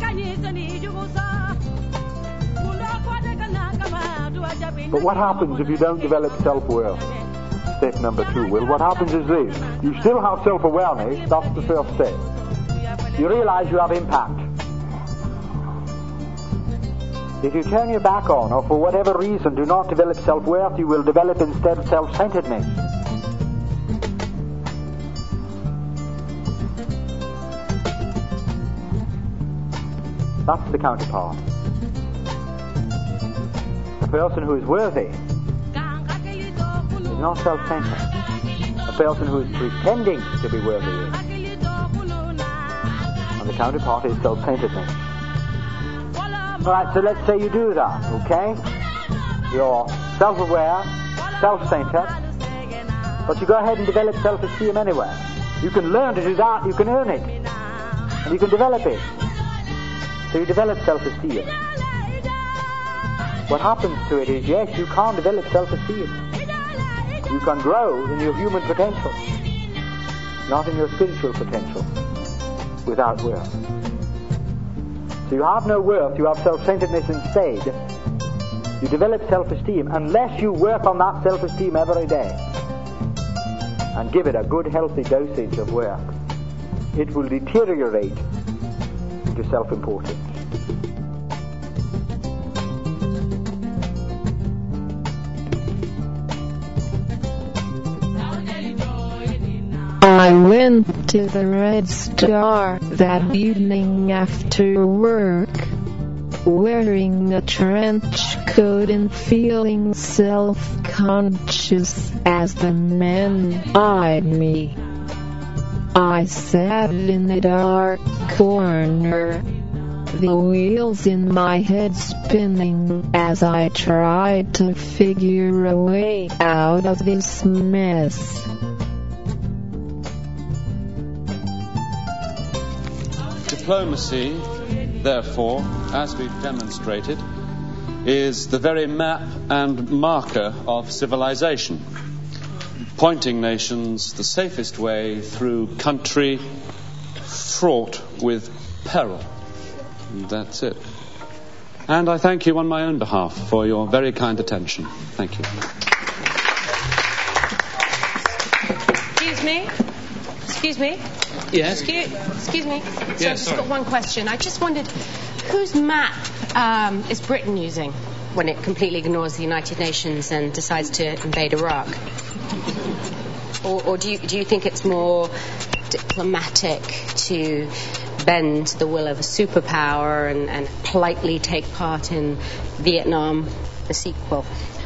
But what happens if you don't develop self-worth? Step number two. Well, what happens is this. You still have self-awareness. That's the first step. You realize you have impact. If you turn your back on, or for whatever reason do not develop self-worth, you will develop instead self-centeredness. That's the counterpart. A person who is worthy is not self-centered. A person who is pretending to be worthy is. And the counterpart is self-centeredness. Alright, so let's say you do that, okay? You're self-aware, self-centered, but you go ahead and develop self-esteem anyway. You can learn to do that, you can earn it, and you can develop it. So you develop self-esteem. What happens to it is, yes, you can't develop self-esteem. You can grow in your human potential, not in your spiritual potential, without worth. So you have no worth, you have self-centeredness instead. You develop self-esteem unless you work on that self-esteem every day and give it a good healthy dosage of work. It will deteriorate into self-importance. I went to the Red Star that evening after work, wearing a trench coat and feeling self-conscious as the men eyed me. I sat in a dark corner, the wheels in my head spinning as I tried to figure a way out of this mess. Diplomacy, therefore, as we've demonstrated, is the very map and marker of civilization, pointing nations the safest way through country fraught with peril. And that's it. And I thank you on my own behalf for your very kind attention. Thank you. Excuse me? Excuse me? Yes? Excuse, excuse me. So Yes, I've just sorry. got one question. I just wondered, whose map um, is Britain using when it completely ignores the United Nations and decides to invade Iraq? Or, or do you do you think it's more diplomatic to bend the will of a superpower and, and politely take part in Vietnam, the sequel?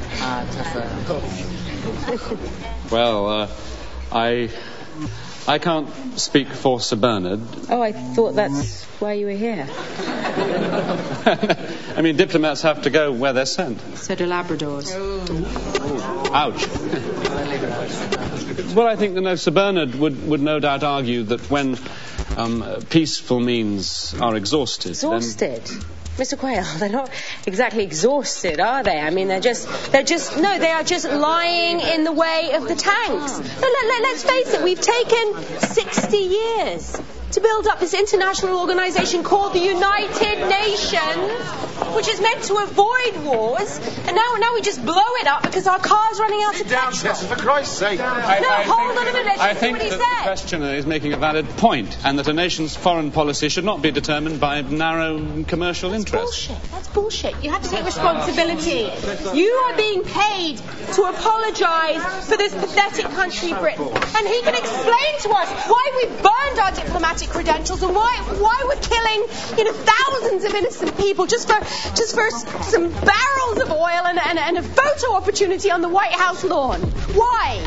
Well, uh, I... I can't speak for Sir Bernard. Oh, I thought that's why you were here. I mean, diplomats have to go where they're sent. So do Labradors. Ouch. Well, I think that no, Sir Bernard would, would no doubt argue that when um, peaceful means are exhausted... Exhausted? Then... Mister Quayle, they're not exactly exhausted, are they? I mean, they're just, they're just, no, they are just lying in the way of the tanks. But let, let, let's face it, we've taken sixty years to build up this international organization called the United Nations. which is meant to avoid wars, and now now we just blow it up because our car's running out of petrol. Yes, for Christ's sake. No, I, I hold think, on a minute. Let's I see think what he that said. the questioner is making a valid point, and that a nation's foreign policy should not be determined by narrow commercial That's interests. bullshit. That's bullshit. You have to take responsibility. You are being paid to apologise for this pathetic country, Britain. And he can explain to us why we burned our diplomatic credentials and why why we're killing, you know, thousands of innocent people just for just for some barrels of oil and, and, and a photo opportunity on the White House lawn. Why?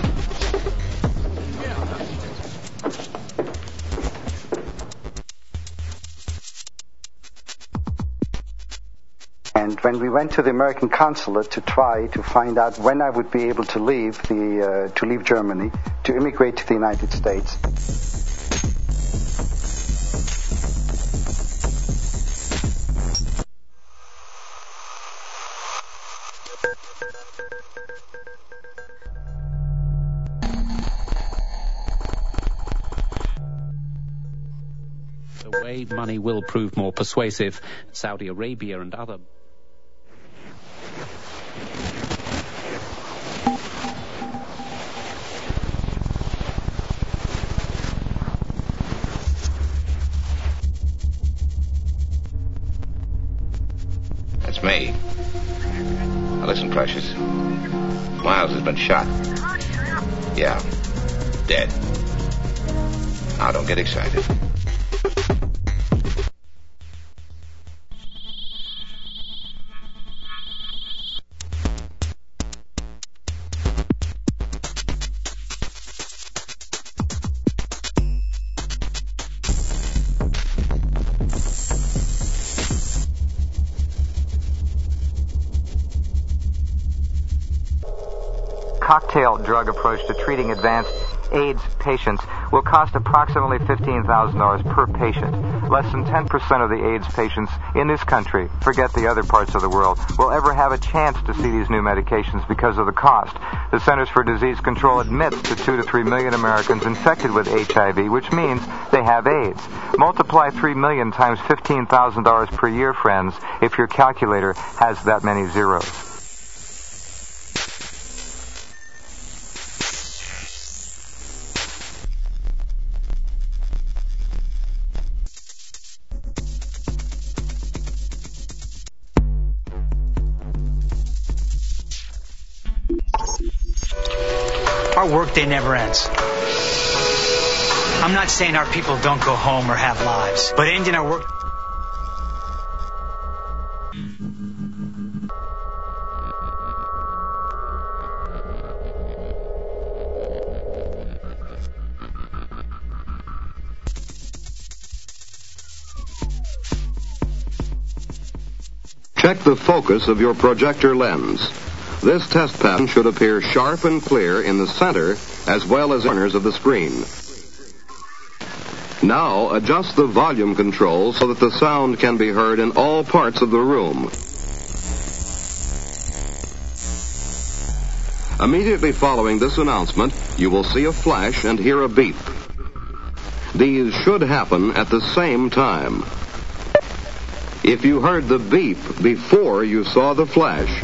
And when we went to the American consulate to try to find out when I would be able to leave the uh, to leave Germany to immigrate to the United States. The way money will prove more persuasive, Saudi Arabia and other. That's me. Now listen, Precious. Miles has been shot. Yeah. Dead. Now don't get excited. Cocktail drug approach to treating advanced AIDS patients will cost approximately fifteen thousand dollars per patient. Less than ten percent of the AIDS patients in this country, forget the other parts of the world, will ever have a chance to see these new medications because of the cost. The Centers for Disease Control admits to two to three million Americans infected with H I V, which means they have AIDS. Multiply three million times fifteen thousand dollars per year, friends, if your calculator has that many zeros. Our workday never ends. I'm not saying our people don't go home or have lives, but ending our work... Check the focus of your projector lens. This test pattern should appear sharp and clear in the center as well as corners of the screen. Now adjust the volume control so that the sound can be heard in all parts of the room. Immediately following this announcement, you will see a flash and hear a beep. These should happen at the same time. If you heard the beep before you saw the flash,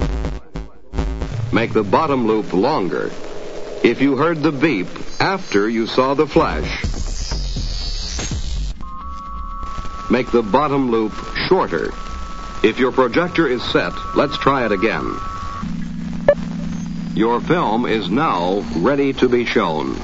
make the bottom loop longer. If you heard the beep after you saw the flash, make the bottom loop shorter. If your projector is set, let's try it again. Your film is now ready to be shown.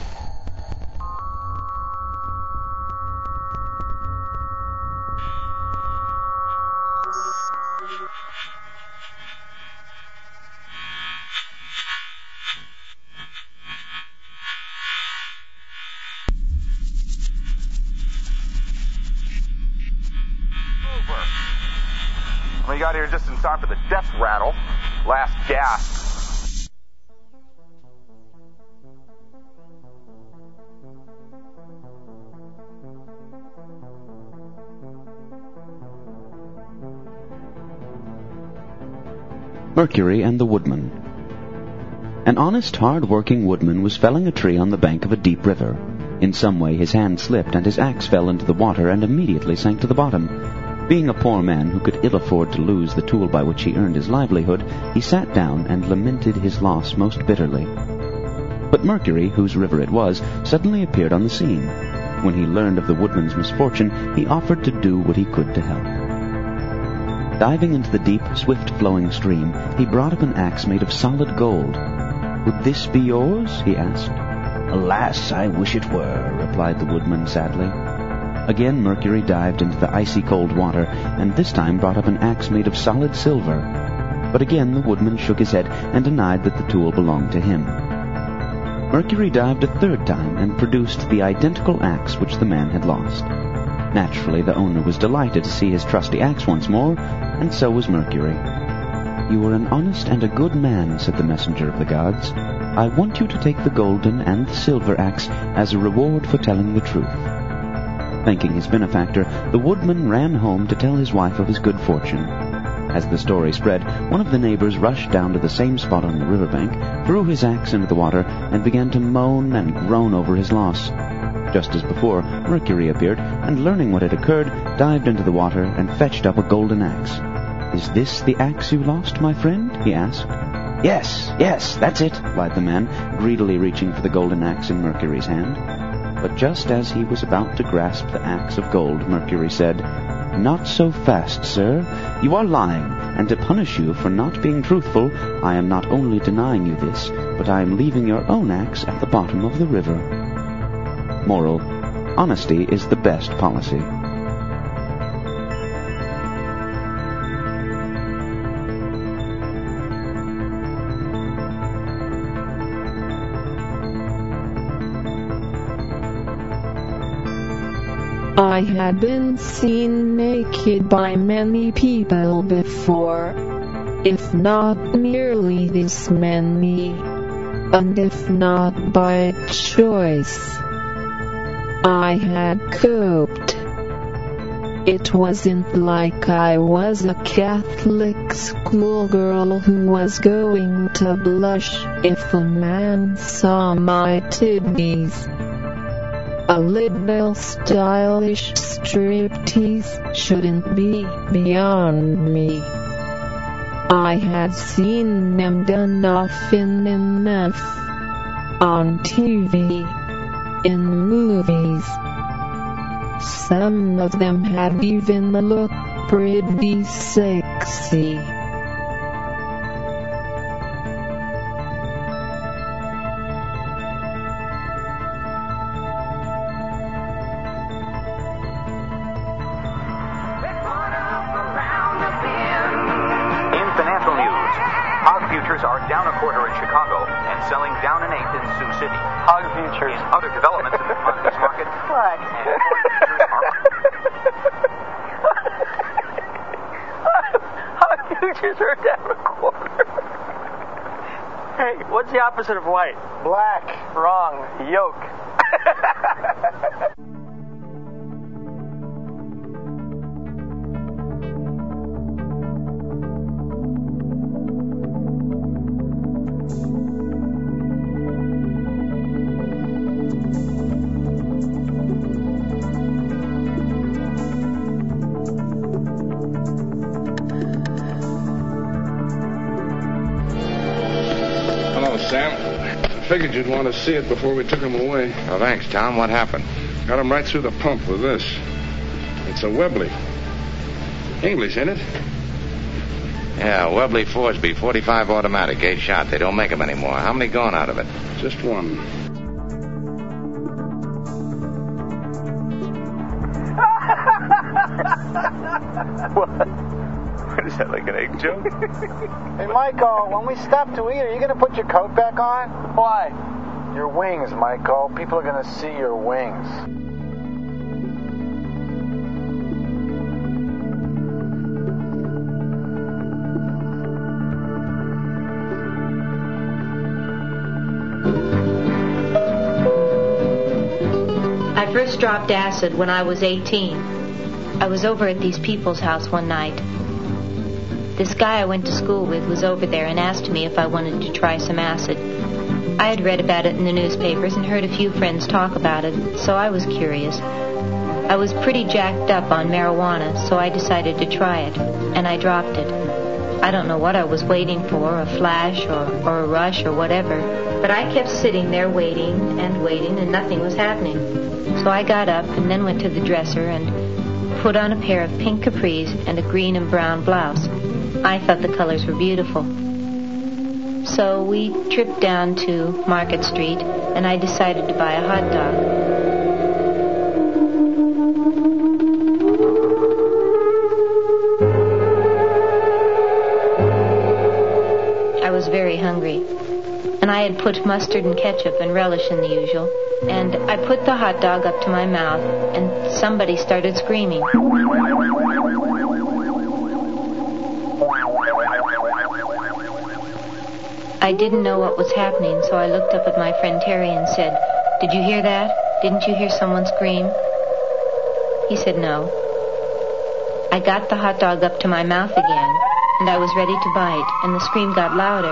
We got here just in time for the death rattle. Last gasp. Mercury and the Woodman. An honest, hard-working woodman was felling a tree on the bank of a deep river. In some way his hand slipped and his axe fell into the water and immediately sank to the bottom. Being a poor man who could ill afford to lose the tool by which he earned his livelihood, he sat down and lamented his loss most bitterly. But Mercury, whose river it was, suddenly appeared on the scene. When he learned of the woodman's misfortune, he offered to do what he could to help. Diving into the deep, swift-flowing stream, he brought up an axe made of solid gold. "Would this be yours?" he asked. "Alas, I wish it were," replied the woodman sadly. Again Mercury dived into the icy cold water, and this time brought up an axe made of solid silver. But again the woodman shook his head and denied that the tool belonged to him. Mercury dived a third time and produced the identical axe which the man had lost. Naturally, the owner was delighted to see his trusty axe once more, and so was Mercury. "You are an honest and a good man," said the messenger of the gods. "I want you to take the golden and the silver axe as a reward for telling the truth." Thanking his benefactor, the woodman ran home to tell his wife of his good fortune. As the story spread, one of the neighbors rushed down to the same spot on the riverbank, threw his axe into the water, and began to moan and groan over his loss. Just as before, Mercury appeared, and learning what had occurred, dived into the water and fetched up a golden axe. "Is this the axe you lost, my friend?" he asked. "Yes, yes, that's it," replied the man, greedily reaching for the golden axe in Mercury's hand. But just as he was about to grasp the axe of gold, Mercury said, "Not so fast, sir. You are lying, and to punish you for not being truthful, I am not only denying you this, but I am leaving your own axe at the bottom of the river." Moral: honesty is the best policy. I had been seen naked by many people before, if not nearly this many, and if not by choice. I had coped. It wasn't like I was a Catholic schoolgirl who was going to blush if a man saw my titties. A little stylish striptease shouldn't be beyond me. I had seen them done often enough. On T V, in movies. Some of them had even looked pretty sexy. What's the opposite of white? Black. Wrong. Yolk. Figured you'd want to see it before we took him away. Oh, thanks, Tom. What happened? Got him right through the pump with this. It's a Webley. English, ain't it? Yeah, Webley Forsby, forty-five automatic, eight shot. They don't make them anymore. How many gone out of it? Just one. What? What is that, like an egg joke? Hey, Michael, when we stop to eat, are you going to put your coat back on? Why? Your wings, Michael. People are going to see your wings. I first dropped acid when I was eighteen. I was over at these people's house one night. This guy I went to school with was over there and asked me if I wanted to try some acid. I had read about it in the newspapers and heard a few friends talk about it, so I was curious. I was pretty jacked up on marijuana, so I decided to try it, and I dropped it. I don't know what I was waiting for, a flash or, or a rush or whatever, but I kept sitting there waiting and waiting, and nothing was happening. So I got up and then went to the dresser and put on a pair of pink capris and a green and brown blouse. I thought the colors were beautiful. So we tripped down to Market Street, and I decided to buy a hot dog. I was very hungry, and I had put mustard and ketchup and relish in the usual, and I put the hot dog up to my mouth, and somebody started screaming. I didn't know what was happening, so I looked up at my friend Terry and said, "Did you hear that? Didn't you hear someone scream?" He said no. I got the hot dog up to my mouth again, and I was ready to bite, and the scream got louder.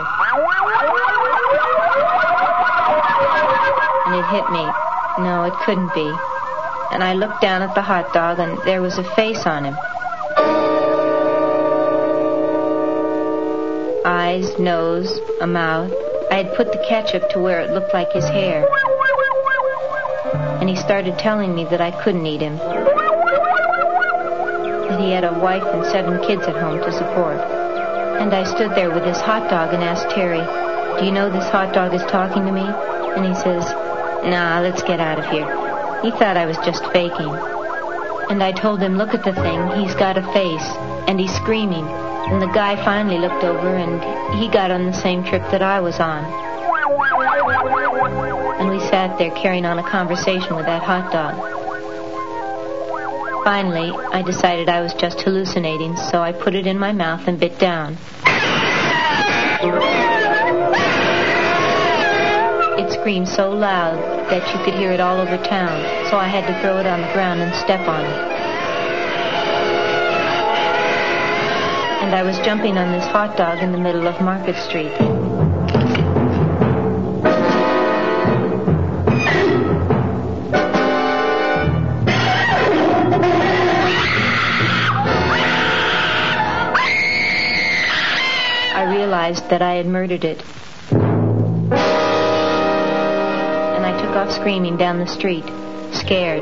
And it hit me. No, it couldn't be. And I looked down at the hot dog, and there was a face on him. Eyes, nose, a mouth. I had put the ketchup to where it looked like his hair. And he started telling me that I couldn't eat him. That he had a wife and seven kids at home to support. And I stood there with this hot dog and asked Terry, "Do you know this hot dog is talking to me?" And he says, "Nah, let's get out of here." He thought I was just faking. And I told him, "Look at the thing. He's got a face. And he's screaming." And the guy finally looked over, and he got on the same trip that I was on. And we sat there carrying on a conversation with that hot dog. Finally, I decided I was just hallucinating, so I put it in my mouth and bit down. It screamed so loud that you could hear it all over town, so I had to throw it on the ground and step on it. And I was jumping on this hot dog in the middle of Market Street. I realized that I had murdered it. And I took off screaming down the street, scared.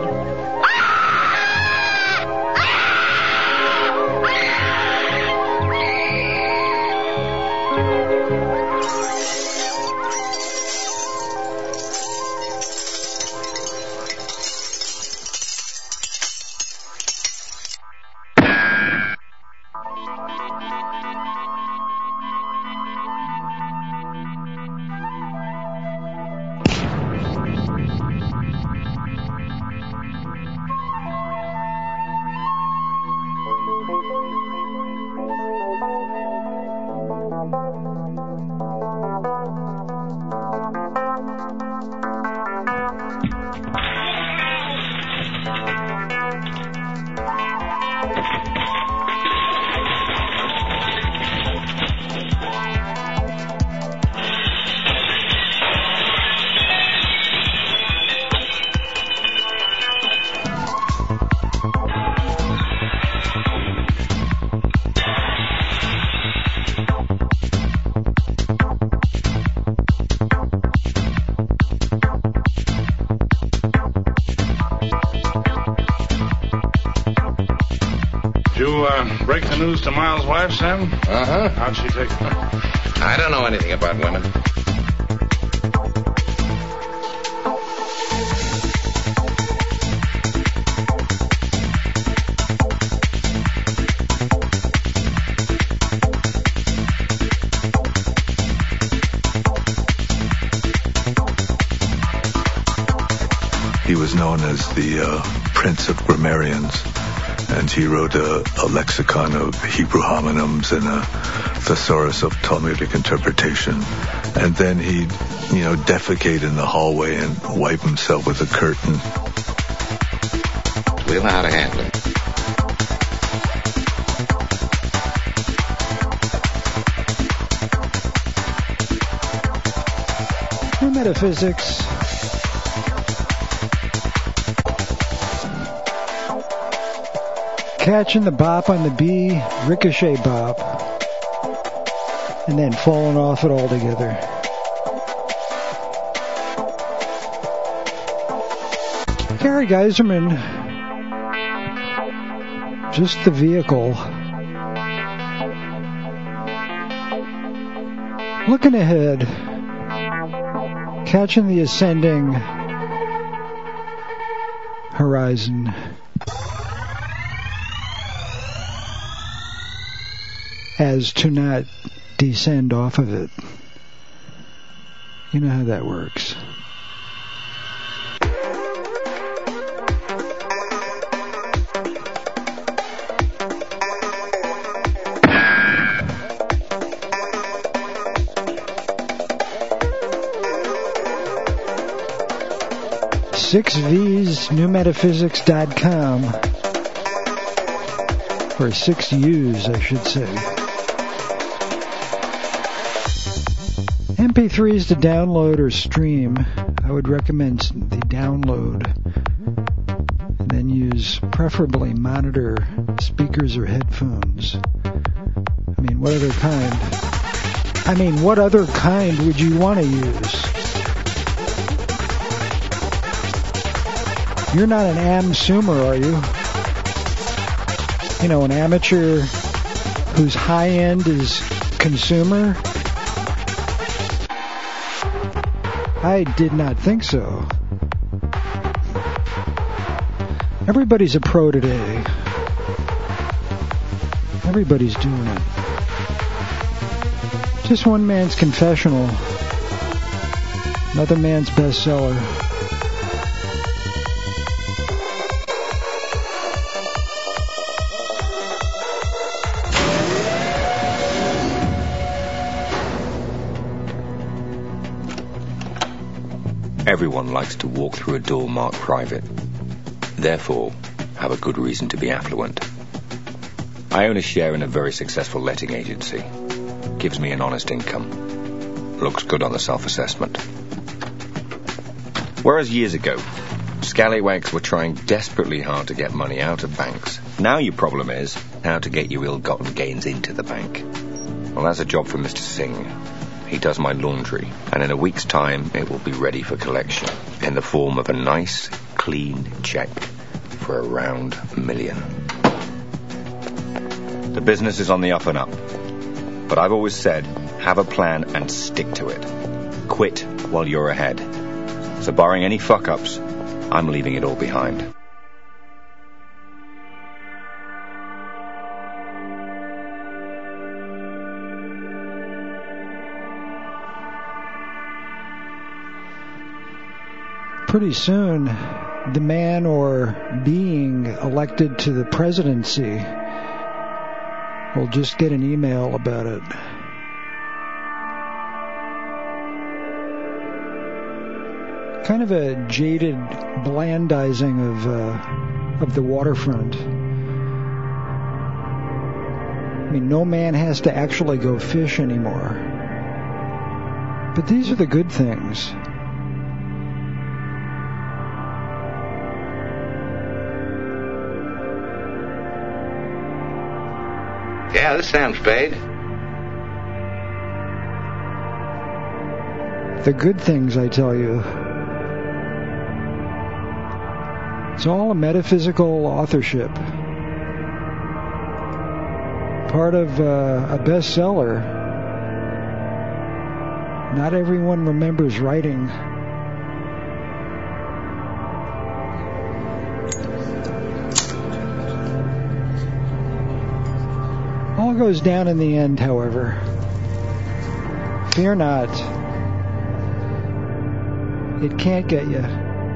Break the news to Miles' wife, Sam? Uh-huh. How'd she take it? I don't know anything about women. He was known as the uh, Prince of Grammarians. And he wrote a, a lexicon of Hebrew homonyms and a thesaurus of Talmudic interpretation. And then he'd, you know, defecate in the hallway and wipe himself with a curtain. We'll know how to handle him. For metaphysics. catching the bop on the B, ricochet bop, and then falling off it altogether. Gary Geiserman, just the vehicle. Looking ahead, catching the ascending horizon. As to not descend off of it. You know how that works. six V's new metaphysics dot com, or six U's, I should say. M P threes to download or stream. I would recommend the download, and then use preferably monitor, speakers, or headphones. I mean, what other kind? I mean, what other kind would you want to use? You're not an amsumer, are you? You know, an amateur whose high end is consumer? I did not think so. Everybody's a pro today. Everybody's doing it. Just one man's confessional, another man's bestseller. Everyone likes to walk through a door marked private, therefore have a good reason to be affluent. I own a share in a very successful letting agency. Gives me an honest income. Looks good on the self-assessment. Whereas years ago, scallywags were trying desperately hard to get money out of banks, now your problem is how to get your ill-gotten gains into the bank. Well, that's a job for Mister Singh. He does my laundry, and in a week's time it will be ready for collection in the form of a nice, clean check for a round million. The business is on the up and up, but I've always said, have a plan and stick to it. Quit while you're ahead. So barring any fuck-ups, I'm leaving it all behind. Pretty soon, the man or being elected to the presidency will just get an email about it. Kind of a jaded blandizing of uh, of the waterfront. I mean, no man has to actually go fish anymore. But these are the good things. Yeah, this Sam Spade. The good things, I tell you. It's all a metaphysical authorship. Part of uh, a bestseller. Not everyone remembers writing. All goes down in the end, however. Fear not. It can't get you.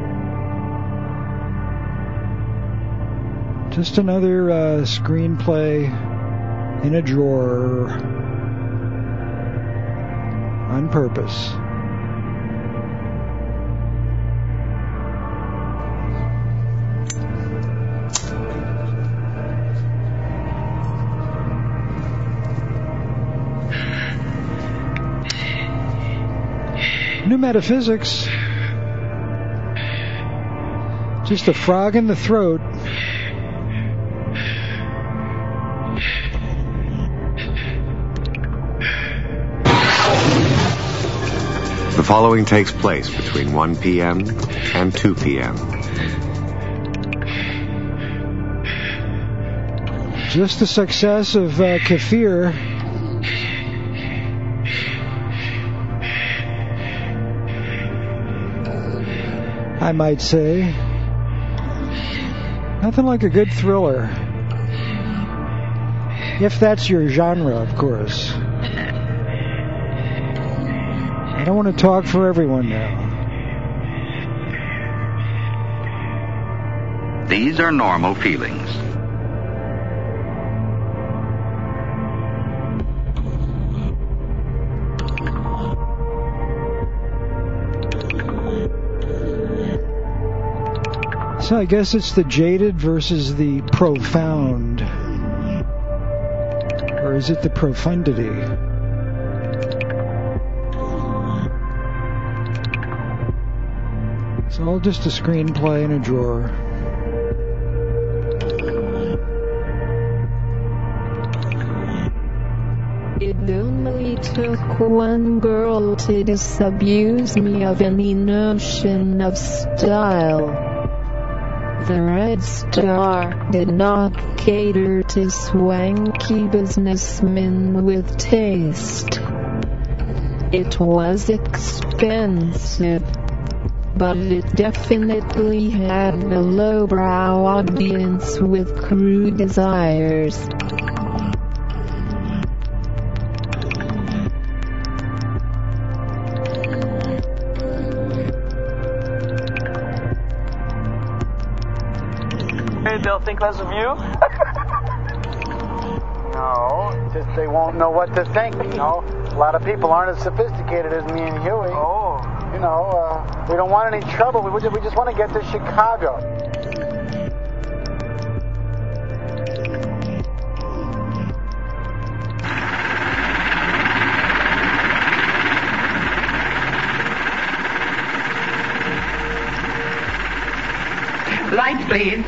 Just another uh, screenplay in a drawer on purpose. New metaphysics. Just a frog in the throat. following takes place between one p.m. and two p.m. Just the success of uh, Kefir. I might say. Nothing like a good thriller. If that's your genre, of course. I don't want to talk for everyone now. These are normal feelings. So I guess it's the jaded versus the profound. Or is it the profundity? It's all just a screenplay in a drawer. It only took one girl to disabuse me of any notion of style. The Red Star did not cater to swanky businessmen with taste. It was expensive, but it definitely had a lowbrow audience with crude desires. They'll think less of you? No, just they won't know what to think, you know. A lot of people aren't as sophisticated as me and Huey. Oh. You know, uh, we don't want any trouble. We just, we just want to get to Chicago. Lights, please.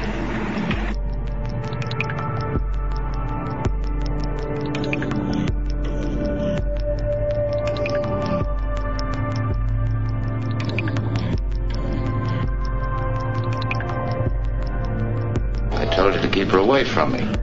Keep her away from me.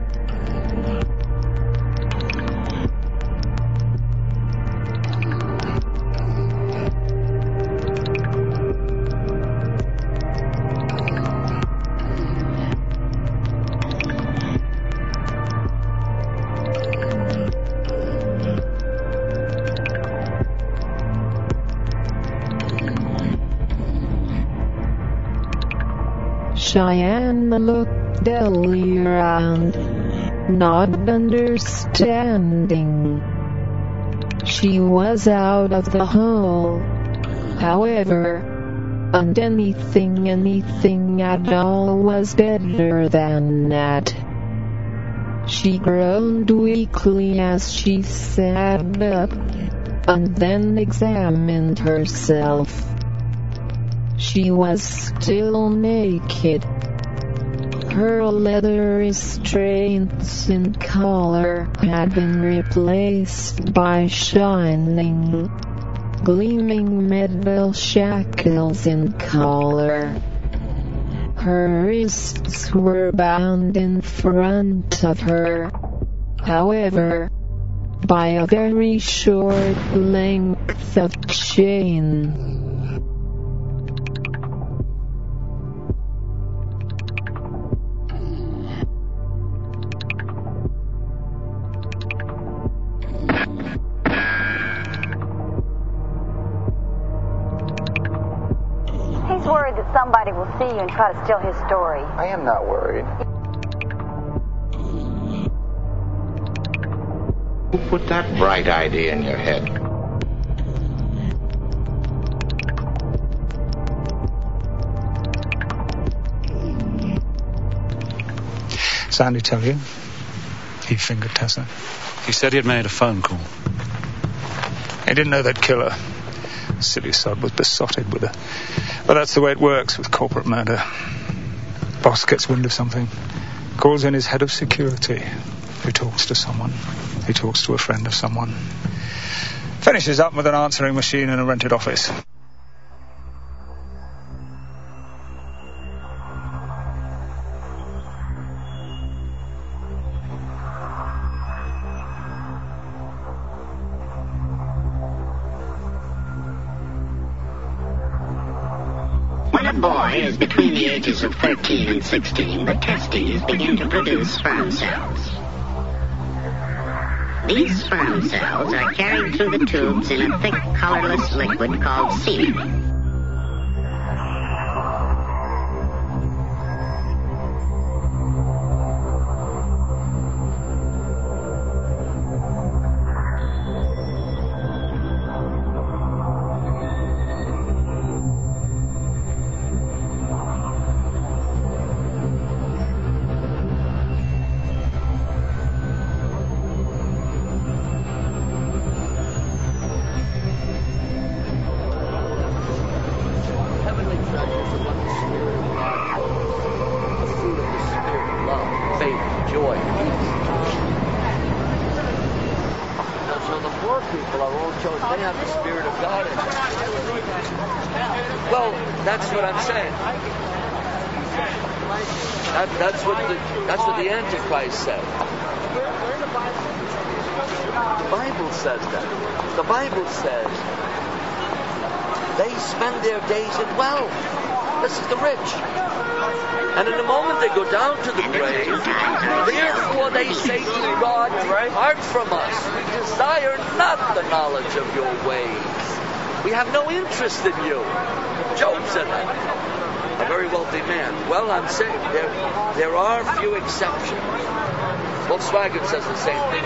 Cheyenne looked dully around, not understanding. She was out of the hole, however, and anything, anything at all was better than that. She groaned weakly as she sat up, and then examined herself. She was still naked. Her leather restraints in collar had been replaced by shining, gleaming metal shackles in collar. Her wrists were bound in front of her, however, by a very short length of chain. Somebody will see you and try to steal his story. I am not worried. Who put that bright idea in your head? Sandy tell you? He fingered Tessa. He said he had made a phone call. He didn't know they'd kill her. Silly sod was besotted with her. But that's the way it works with corporate murder. Boss gets wind of something, calls in his head of security, who talks to someone, who talks to a friend of someone. Finishes up with an answering machine in a rented office. a boy is between the ages of thirteen and sixteen, the testes begin to produce sperm cells. These sperm cells are carried through the tubes in a thick, colorless liquid called semen. Christ said. The Bible says that. The Bible says they spend their days in wealth. This is the rich. And in the moment they go down to the grave, therefore they say to God, depart from us. We desire not the knowledge of your ways. We have no interest in you. Job said that. A very wealthy man. Well, I'm saying there, there are few exceptions. Volkswagen says the same thing.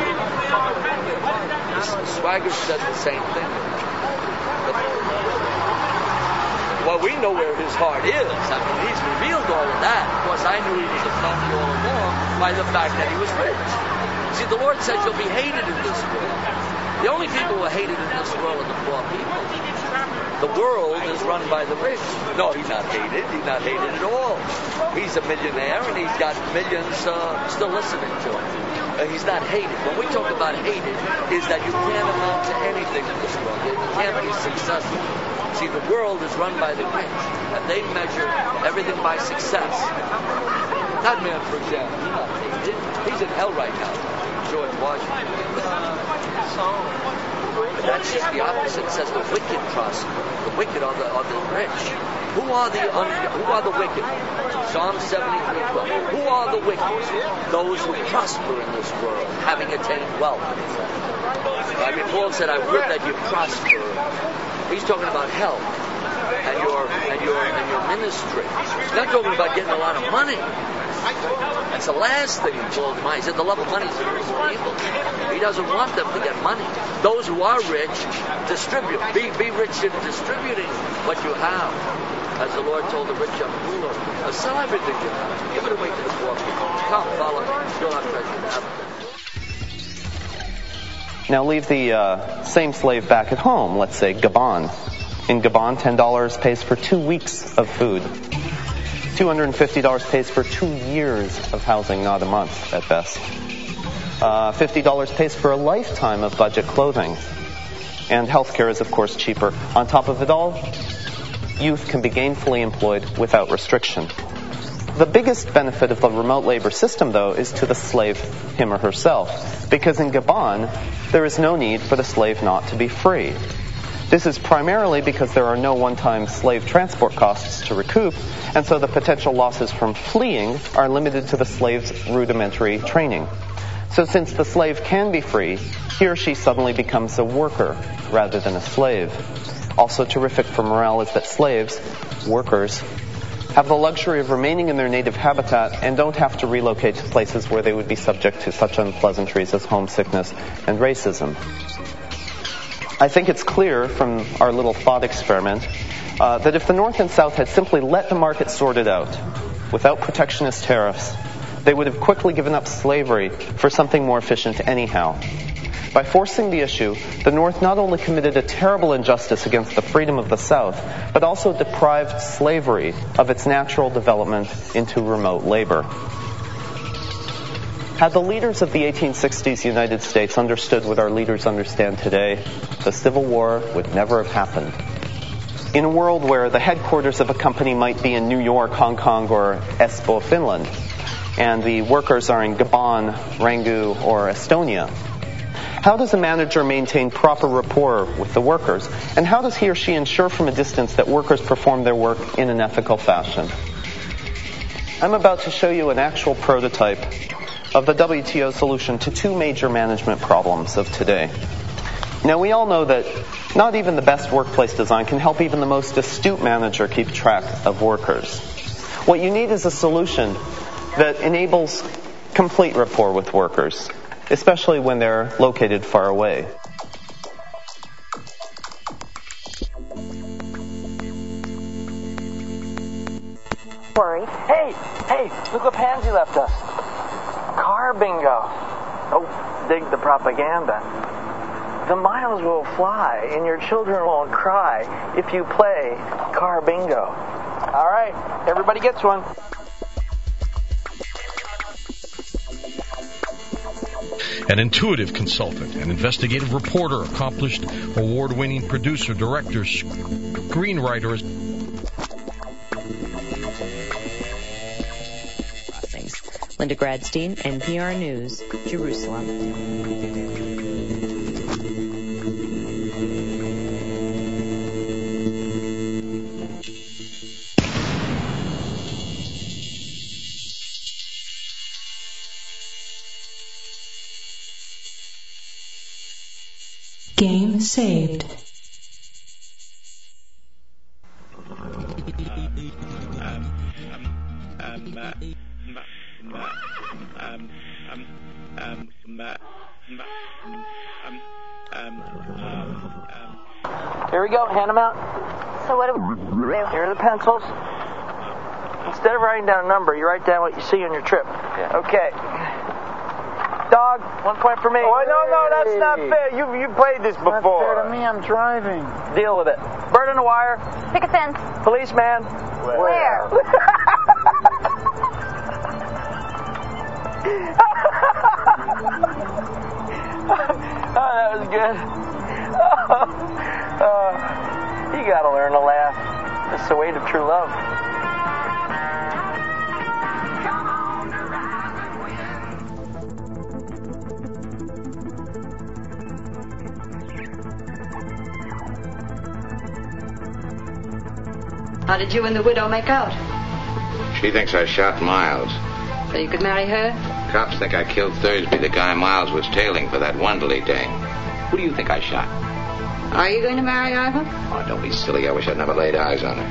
Swagger says the same thing. But, well, we know where his heart is. I mean, he's revealed all of that. Of course, I knew he was a phony all along by the fact that he was rich. See, the Lord says you'll be hated in this world. The only people who are hated in this world are the poor people. The world is run by the rich. No, he's not hated. He's not hated at all. He's a millionaire, and he's got millions uh, still listening to him. Uh, he's not hated. When we talk about hated, is that you can't amount to anything in this world. You can't be successful. See, the world is run by the rich, and they measure everything by success. That man, for example, he's not hated. He's in hell right now. George Washington. But that's just the opposite. It says the wicked prosper. The wicked are the, are the rich. Who are the un, who are the wicked? Psalm seventy-three twelve. Who are the wicked? Those who prosper in this world, having attained wealth. I mean, Paul said, "I would that you prosper." He's talking about health and your and your and your ministry. He's not talking about getting a lot of money. That's the last thing he told him. He said the love of money is the root of evil. He doesn't want them to get money. Those who are rich, distribute. Be, be rich in distributing what you have. As the Lord told the rich young ruler, sell everything you have. Give it away to the poor people. Come, follow me. You'll have treasure in heaven. Now leave the uh, same slave back at home, let's say Gabon. In Gabon, ten dollars pays for two weeks of food. two hundred fifty dollars pays for two years of housing, not a month at best. Uh, fifty dollars pays for a lifetime of budget clothing. And healthcare is, of course, cheaper. On top of it all, youth can be gainfully employed without restriction. The biggest benefit of the remote labor system, though, is to the slave, him or herself. Because in Gabon, there is no need for the slave not to be free. This is primarily because there are no one-time slave transport costs to recoup, and so the potential losses from fleeing are limited to the slave's rudimentary training. So since the slave can be free, he or she suddenly becomes a worker rather than a slave. Also terrific for morale is that slaves, workers, have the luxury of remaining in their native habitat and don't have to relocate to places where they would be subject to such unpleasantries as homesickness and racism. I think it's clear from our little thought experiment uh, that if the North and South had simply let the market sort it out without protectionist tariffs, they would have quickly given up slavery for something more efficient anyhow. By forcing the issue, the North not only committed a terrible injustice against the freedom of the South, but also deprived slavery of its natural development into remote labor. Had the leaders of the eighteen sixties United States understood what our leaders understand today, the Civil War would never have happened. In a world where the headquarters of a company might be in New York, Hong Kong, or Espoo, Finland, and the workers are in Gabon, Rangoon, or Estonia, How does a manager maintain proper rapport with the workers? And how does he or she ensure from a distance that workers perform their work in an ethical fashion? I'm about to show you an actual prototype of the W T O solution to two major management problems of today. Now, we all know that not even the best workplace design can help even the most astute manager keep track of workers. What you need is a solution that enables complete rapport with workers, especially when they're located far away. Worry. Hey, hey, look what Pansy left us. Car bingo. Oh, dig the propaganda. The miles will fly and your children won't cry if you play car bingo. All right, everybody gets one. An intuitive consultant, an investigative reporter, accomplished award-winning producer, director, screenwriter. Linda Gradstein, N P R News, Jerusalem. Game saved. Here we go, hand them out. So what do we... Here are the pencils. Instead of writing down a number, you write down what you see on your trip. Yeah. Okay. Dog, one point for me. Oh, no, no, that's not fair. You you played this before. Not fair to me, I'm driving. Deal with it. Bird on the wire. Pick a fence. Policeman. Where? Where? Oh, that was good. Oh, uh, you gotta learn to laugh. That's the way to true love. How did you and the widow make out? She thinks I shot Miles. So you could marry her? Cops think I killed Thursby, the guy Miles was tailing for that Wonderly dame. Who do you think I shot? Are you going to marry Ivor? Oh, don't be silly. I wish I'd never laid eyes on her.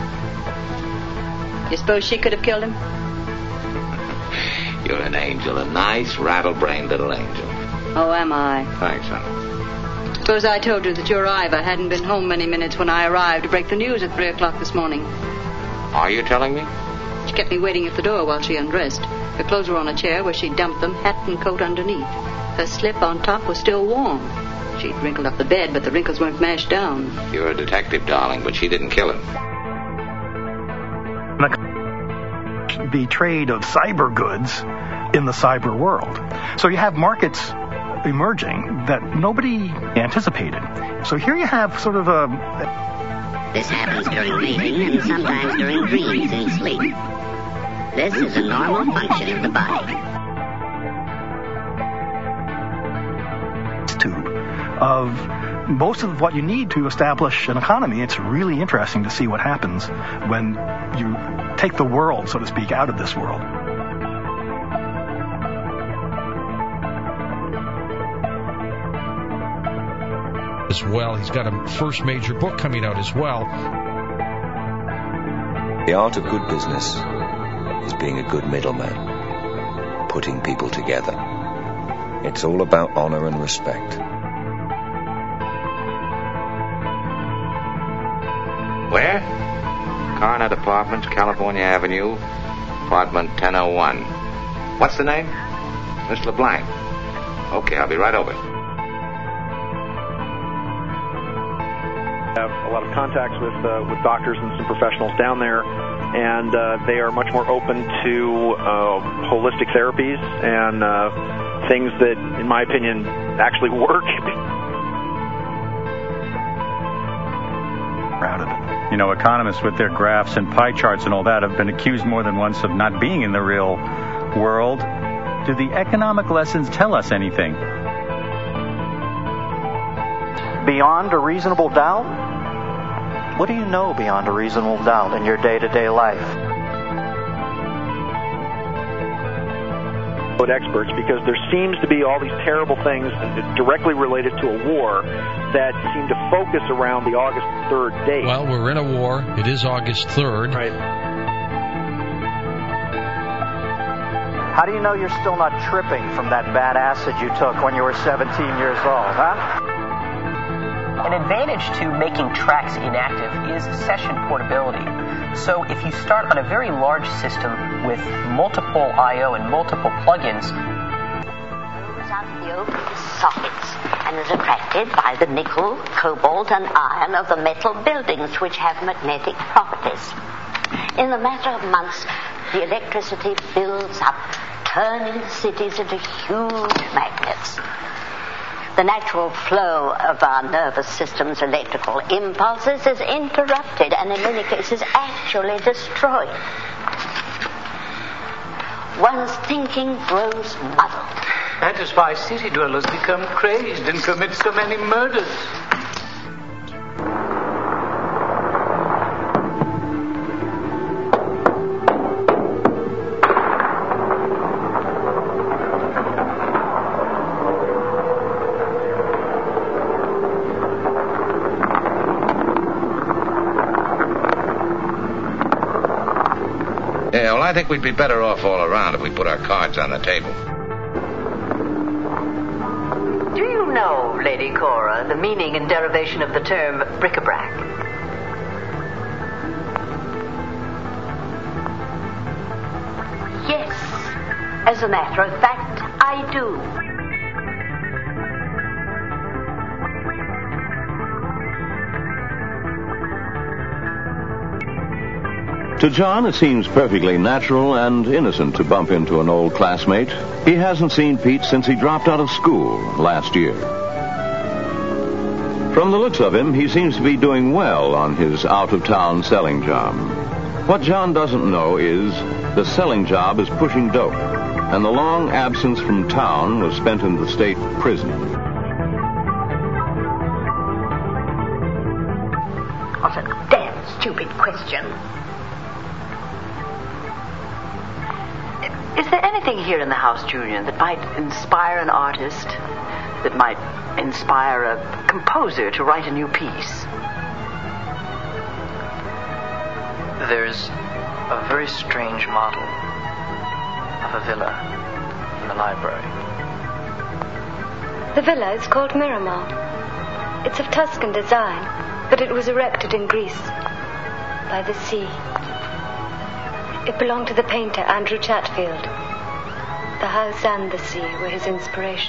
You suppose she could have killed him? You're an angel, a nice, rattle-brained little angel. Oh, am I? Thanks, honey. Suppose I told you that your Ivor hadn't been home many minutes when I arrived to break the news at three o'clock this morning. Are you telling me? She kept me waiting at the door while she undressed. Her clothes were on a chair where she dumped them, hat and coat underneath. Her slip on top was still warm. She'd wrinkled up the bed, but the wrinkles weren't mashed down. You're a detective, darling, but she didn't kill him. The trade of cyber goods in the cyber world. So you have markets emerging that nobody anticipated. So here you have sort of a... This happens during mating and sometimes during dreams in sleep. This is a normal function of the body. Of most of what you need to establish an economy. It's really interesting to see what happens when you take the world, so to speak, out of this world. As well, he's got a first major book coming out as well. The art of good business is being a good middleman, putting people together. It's all about honor and respect. Where? Carnot Apartments, California Avenue, apartment ten oh one. What's the name? Miss LeBlanc. Okay, I'll be right over. I have a lot of contacts with uh, with doctors and some professionals down there, and uh, they are much more open to uh, holistic therapies and uh, things that, in my opinion, actually work. Proud of it. You know, economists with their graphs and pie charts and all that have been accused more than once of not being in the real world. Do the economic lessons tell us anything? beyond a reasonable doubt? What do you know beyond a reasonable doubt in your day-to-day life? Experts, because there seems to be all these terrible things directly related to a war that seem to focus around the August third date. Well, we're in a war. It is August third. Right. How do you know you're still not tripping from that bad acid you took when you were seventeen years old, huh? An advantage to making tracks inactive is session portability. So if you start on a very large system with multiple I O and multiple plugins, moves out of the open sockets and is attracted by the nickel, cobalt, and iron of the metal buildings, which have magnetic properties. In a matter of months, the electricity builds up, turning the cities into huge magnets. The natural flow of our nervous system's electrical impulses is interrupted and in many cases actually destroyed. One's thinking grows muddled. That is why city dwellers become crazed and commit so many murders. Yeah, well, I think we'd be better off all around if we put our cards on the table. Do you know, Lady Cora, the meaning and derivation of the term bric-a-brac? Yes, as a matter of fact, I do. To John, it seems perfectly natural and innocent to bump into an old classmate. He hasn't seen Pete since he dropped out of school last year. From the looks of him, he seems to be doing well on his out-of-town selling job. What John doesn't know is the selling job is pushing dope, and the long absence from town was spent in the state prison. What a damn stupid question. Is there anything here in the house, Julian, that might inspire an artist, that might inspire a composer to write a new piece? There's a very strange model of a villa in the library. The villa is called Miramar. It's of Tuscan design, but it was erected in Greece, by the sea. It belonged to the painter Andrew Chatfield. The house and the sea were his inspiration.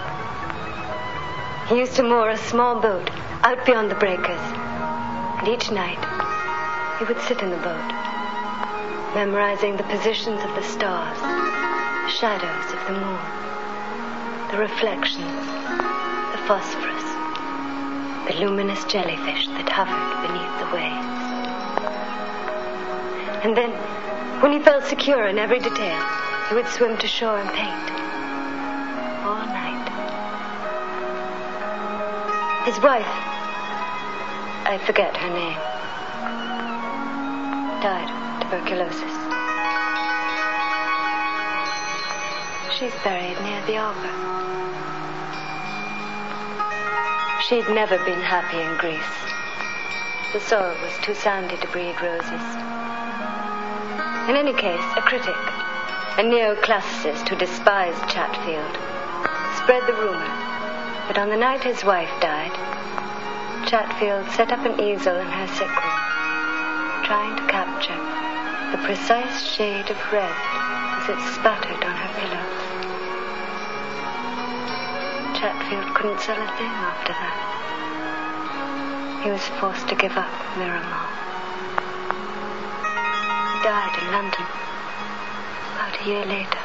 He used to moor a small boat out beyond the breakers, and each night he would sit in the boat, memorizing the positions of the stars, the shadows of the moon, the reflections, the phosphorus, the luminous jellyfish that hovered beneath the waves. And then, when he felt secure in every detail, he would swim to shore and paint. All night. His wife, I forget her name, died of tuberculosis. She's buried near the Arbor. She'd never been happy in Greece. The soil was too sandy to breed roses. In any case, a critic, a neoclassicist who despised Chatfield, spread the rumor that on the night his wife died, Chatfield set up an easel in her sick room, trying to capture the precise shade of red as it spattered on her pillow. Chatfield couldn't sell a thing after that. He was forced to give up Miramar. Died in London about a year later.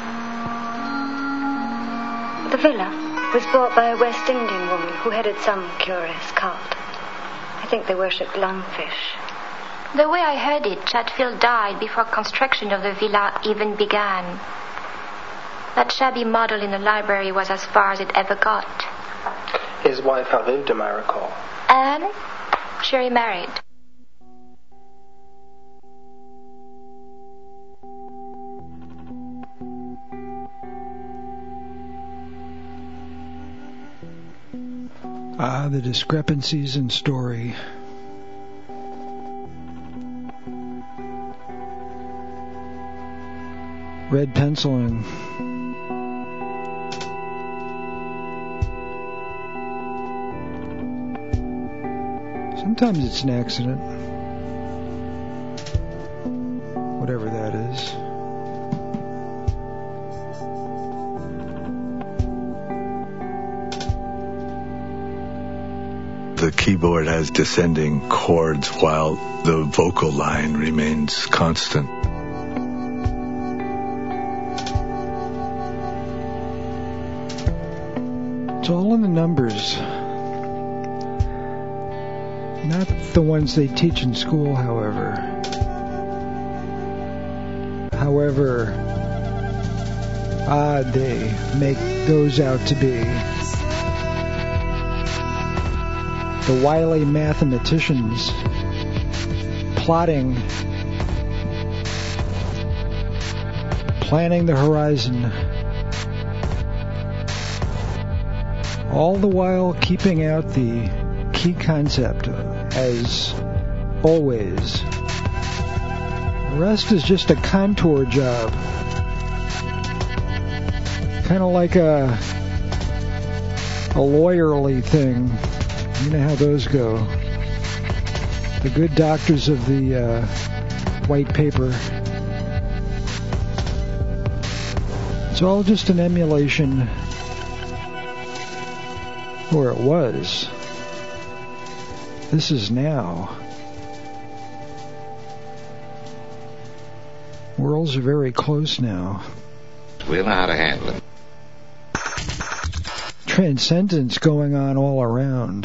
The villa was bought by a West Indian woman who headed some curious cult. I think they worshipped lungfish. The way I heard it, Chatfield died before construction of the villa even began. That shabby model in the library was as far as it ever got. His wife outlived him, I recall. And she remarried. Ah, the discrepancies in story. Red penciling. Sometimes it's an accident. Whatever that is. The keyboard has descending chords while the vocal line remains constant. It's all in the numbers. Not the ones they teach in school, however. However odd they make those out to be. The wily mathematicians plotting, planning the horizon, all the while keeping out the key concept, as always. The rest is just a contour job. Kind of like a, a lawyerly thing. You know how those go. The good doctors of the uh, white paper. It's all just an emulation. Or it was. This is now. Worlds are very close now. We'll know how to handle it. Transcendence going on all around.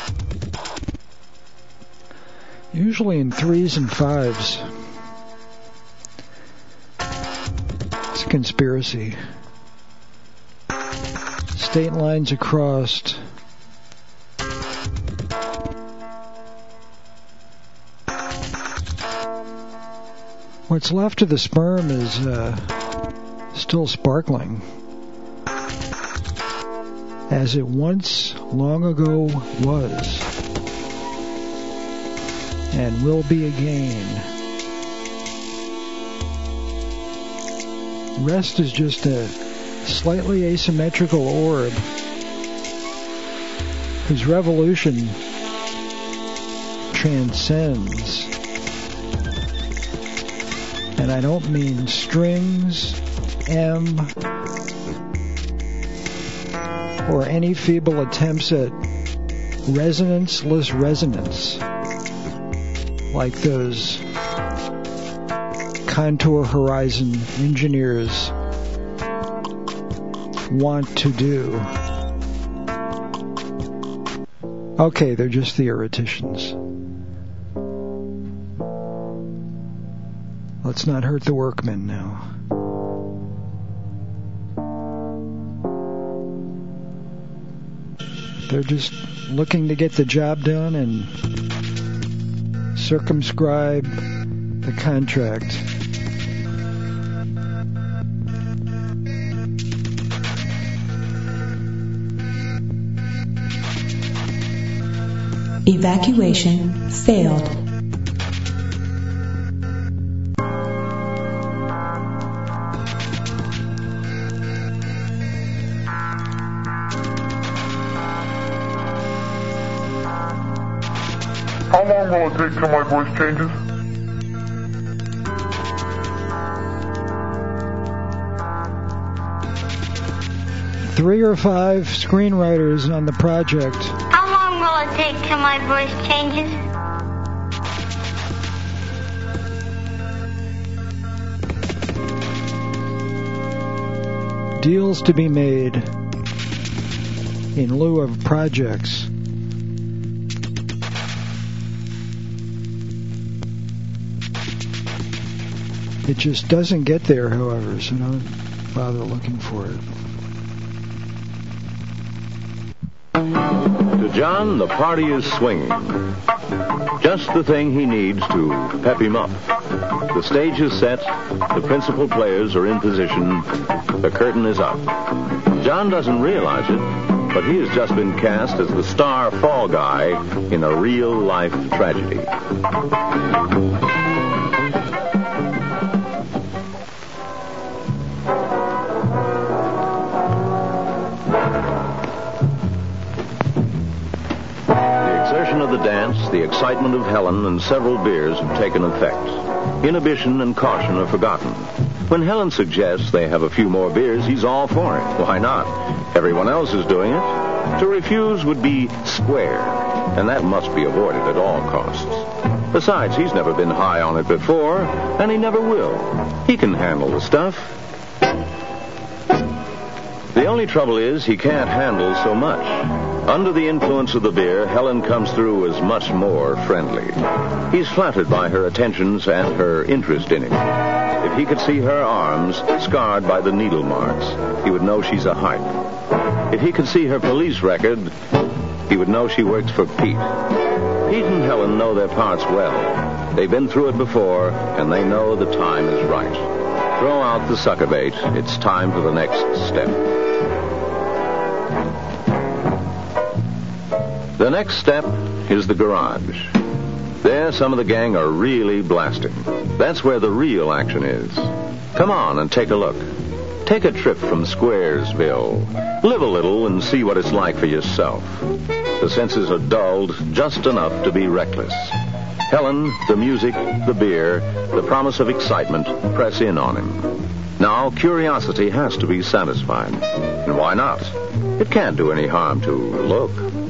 Usually in threes and fives. It's a conspiracy. State lines are crossed. What's left of the sperm is uh, still sparkling, as it once long ago was, and will be again. Rest is just a slightly asymmetrical orb whose revolution transcends. And I don't mean strings, M, or any feeble attempts at resonanceless resonance, like those contour horizon engineers want to do. Okay, they're just theoreticians. Let's not hurt the workmen now. They're just looking to get the job done and circumscribe the contract. Evacuation failed. How long will it take till my voice changes? Three or five screenwriters on the project. How long will it take till my voice changes? Deals to be made in lieu of projects. It just doesn't get there, however, so don't bother looking for it. John, the party is swinging. Just the thing he needs to pep him up. The stage is set. The principal players are in position. The curtain is up. John doesn't realize it, but he has just been cast as the star fall guy in a real-life tragedy. Of the dance, the excitement of Helen, and several beers have taken effect. Inhibition and caution are forgotten. When Helen suggests they have a few more beers, he's all for it. Why not? Everyone else is doing it. To refuse would be square, and that must be avoided at all costs. Besides, he's never been high on it before, and he never will. He can handle the stuff. The only trouble is he can't handle so much. Under the influence of the beer, Helen comes through as much more friendly. He's flattered by her attentions and her interest in him. If he could see her arms scarred by the needle marks, he would know she's a hype. If he could see her police record, he would know she works for Pete. Pete and Helen know their parts well. They've been through it before, and they know the time is right. Throw out the sucker bait. It's time for the next step. The next step is the garage. There, some of the gang are really blasting. That's where the real action is. Come on and take a look. Take a trip from Squaresville. Live a little and see what it's like for yourself. The senses are dulled just enough to be reckless. Helen, the music, the beer, the promise of excitement press in on him. Now, curiosity has to be satisfied. And why not? It can't do any harm to look.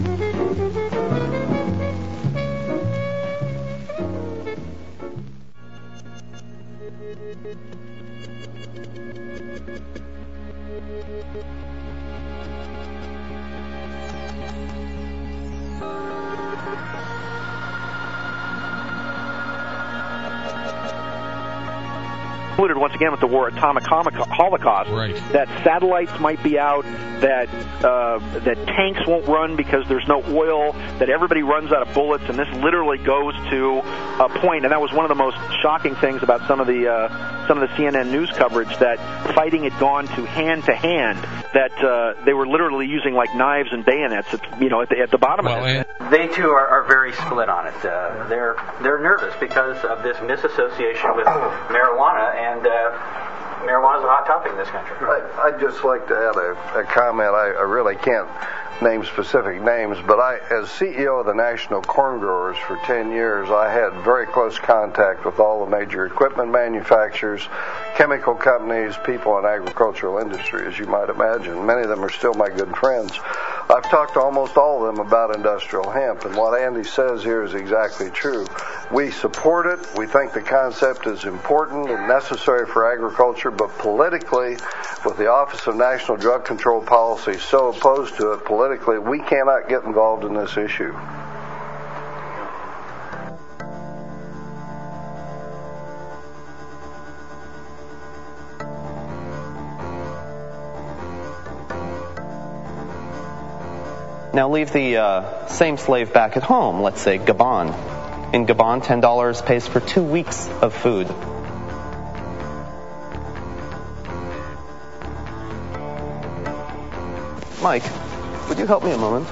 Included once again with the war atomic holocaust, right. That satellites might be out, that uh, that tanks won't run because there's no oil, that everybody runs out of bullets, and this literally goes to a point. And that was one of the most shocking things about some of the uh, some of the C N N news coverage, that fighting had gone to hand to hand, that uh, they were literally using like knives and bayonets, at, you know, at the, at the bottom well, of it. They too are, are very split on it. Uh, they're they're nervous because of this misassociation with marijuana. And uh, marijuana is a hot topic in this country. I, I'd just like to add a, a comment. I, I really can't name specific names, but I, as C E O of the National Corn Growers for ten years, I had very close contact with all the major equipment manufacturers, chemical companies, people in agricultural industry, as you might imagine. Many of them are still my good friends. I've talked to almost all of them about industrial hemp, and what Andy says here is exactly true. We support it. We think the concept is important and necessary for agriculture, but politically, with the Office of National Drug Control Policy so opposed to it, politically, we cannot get involved in this issue. Now leave the uh, same slave back at home, let's say Gabon. In Gabon, ten dollars pays for two weeks of food. Mike, would you help me a moment?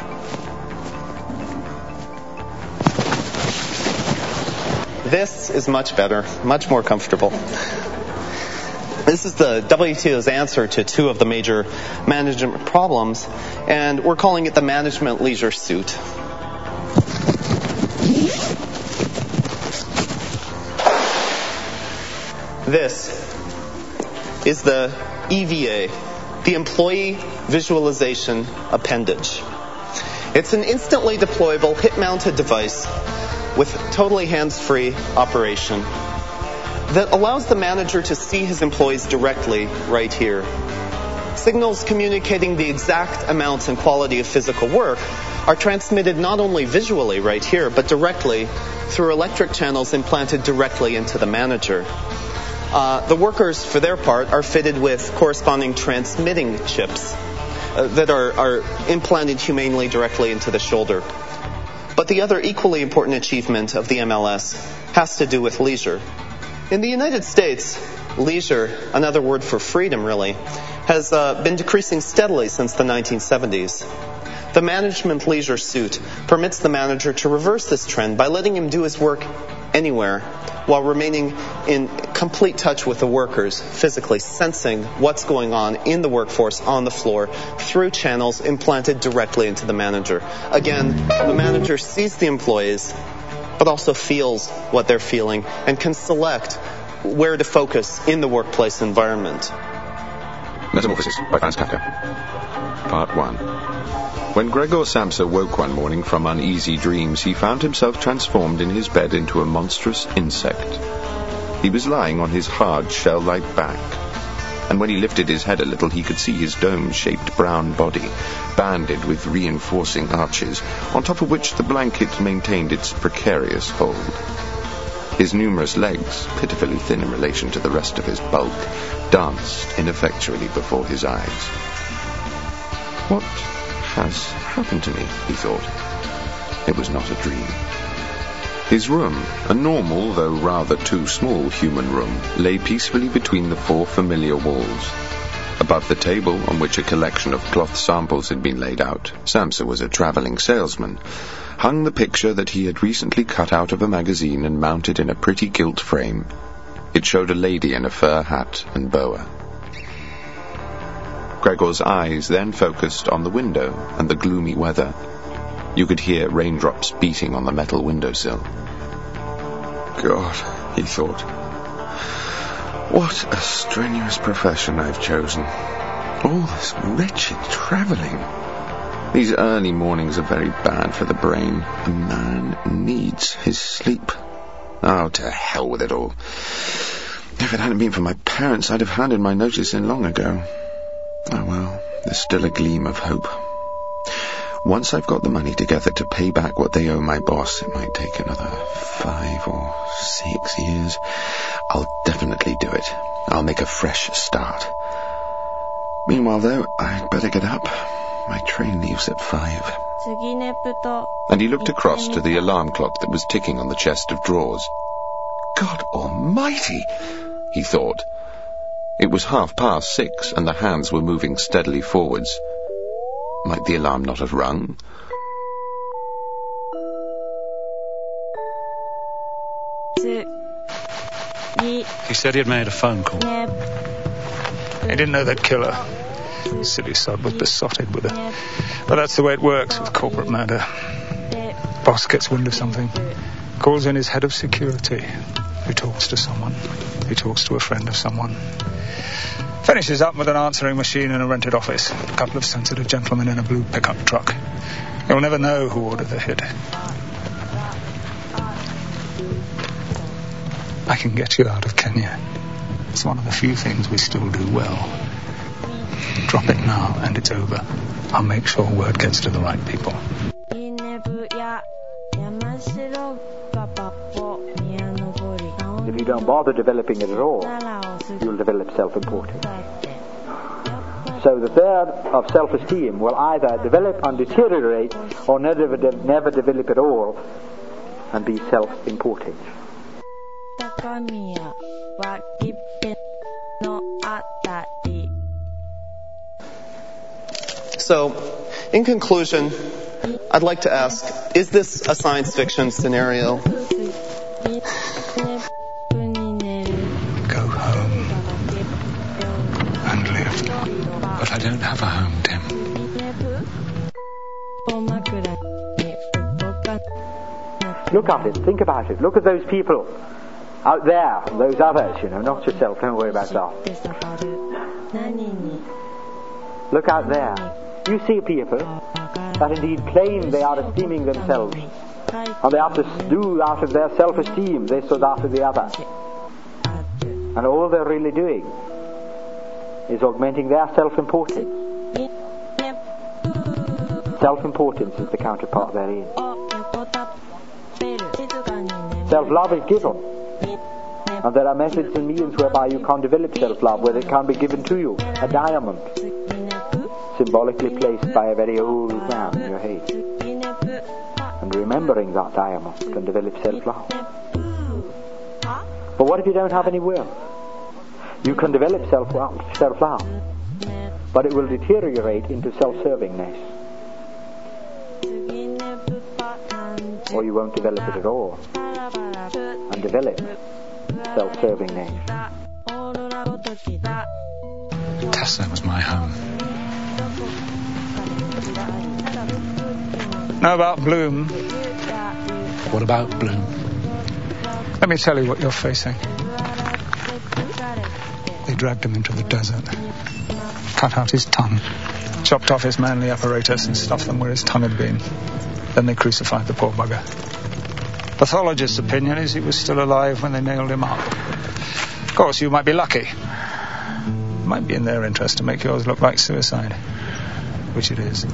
This is much better, much more comfortable. This is the W T O's answer to two of the major management problems, and we're calling it the management leisure suit. This is the E V A, the Employee Visualization Appendage. It's an instantly deployable hip-mounted device with totally hands-free operation that allows the manager to see his employees directly right here. Signals communicating the exact amount and quality of physical work are transmitted not only visually right here, but directly through electric channels implanted directly into the manager. Uh, the workers, for their part, are fitted with corresponding transmitting chips, uh, that are, are implanted humanely directly into the shoulder. But the other equally important achievement of the M L S has to do with leisure. In the United States, leisure, another word for freedom really, has uh, been decreasing steadily since the nineteen seventies. The management leisure suit permits the manager to reverse this trend by letting him do his work anywhere while remaining in complete touch with the workers, physically sensing what's going on in the workforce on the floor through channels implanted directly into the manager. Again, the manager sees the employees, but also feels what they're feeling and can select where to focus in the workplace environment. Metamorphosis by Franz Kafka. Part one. When Gregor Samsa woke one morning from uneasy dreams, he found himself transformed in his bed into a monstrous insect. He was lying on his hard, shell-like back, and when he lifted his head a little, he could see his dome-shaped brown body, banded with reinforcing arches, on top of which the blanket maintained its precarious hold. His numerous legs, pitifully thin in relation to the rest of his bulk, danced ineffectually before his eyes. What has happened to me, he thought. It was not a dream. His room, a normal, though rather too small human room, lay peacefully between the four familiar walls. Above the table, on which a collection of cloth samples had been laid out, Samsa was a travelling salesman, hung the picture that he had recently cut out of a magazine and mounted in a pretty gilt frame. It showed a lady in a fur hat and boa. Gregor's eyes then focused on the window and the gloomy weather. You could hear raindrops beating on the metal windowsill. God, he thought, what a strenuous profession I've chosen. All this wretched travelling. These early mornings are very bad for the brain. A man needs his sleep. Oh, to hell with it all. If it hadn't been for my parents, I'd have handed my notice in long ago. Oh well, there's still a gleam of hope. Once I've got the money together to pay back what they owe my boss, it might take another five or six years. I'll definitely do it. I'll make a fresh start. Meanwhile, though, I'd better get up. My train leaves at five. And he looked across to the alarm clock that was ticking on the chest of drawers. God almighty, he thought. It was half past six, and the hands were moving steadily forwards. Might the alarm not have rung? He said he had made a phone call. He didn't know that killer. Silly sod was besotted with her. But that's the way it works with corporate murder. Boss gets wind of something, calls in his head of security, who talks to someone, who talks to a friend of someone. Finishes up with an answering machine in a rented office, a couple of sensitive gentlemen in a blue pickup truck. You'll never know who ordered the hit. I can get you out of Kenya. It's one of the few things we still do well. Drop it now and it's over. I'll make sure word gets to the right people. If you don't bother developing it at all, you'll develop self-importance. So the third of self-esteem will either develop and deteriorate or never, de- never develop at all and be self-important. So, in conclusion, I'd like to ask, is this a science fiction scenario? Go home and live. But I don't have a home, Tim. Look at it, think about it. Look at those people out there, those others, you know, not yourself, don't worry about that. Look out there. You see people that indeed claim they are esteeming themselves, and they have to do out of their self-esteem this or that or the other. And all they're really doing is augmenting their self-importance. Self-importance is the counterpart therein. Self-love is given. And there are methods and means whereby you can develop self-love, where it can be given to you. A diamond. symbolically placed by a very old man you hate. And remembering that diamond can develop self-love. But what if you don't have any will? You can develop self-love, self-love, but it will deteriorate into self-servingness. Or you won't develop it at all, and develop self-servingness. Tessa was my home. Know about Bloom? What about Bloom? Let me tell you what you're facing. They dragged him into the desert, cut out his tongue, chopped off his manly apparatus and stuffed them where his tongue had been. Then they crucified the poor bugger. Pathologist's opinion is he was still alive when they nailed him up. Of course, you might be lucky. It might be in their interest to make yours look like suicide, which it is.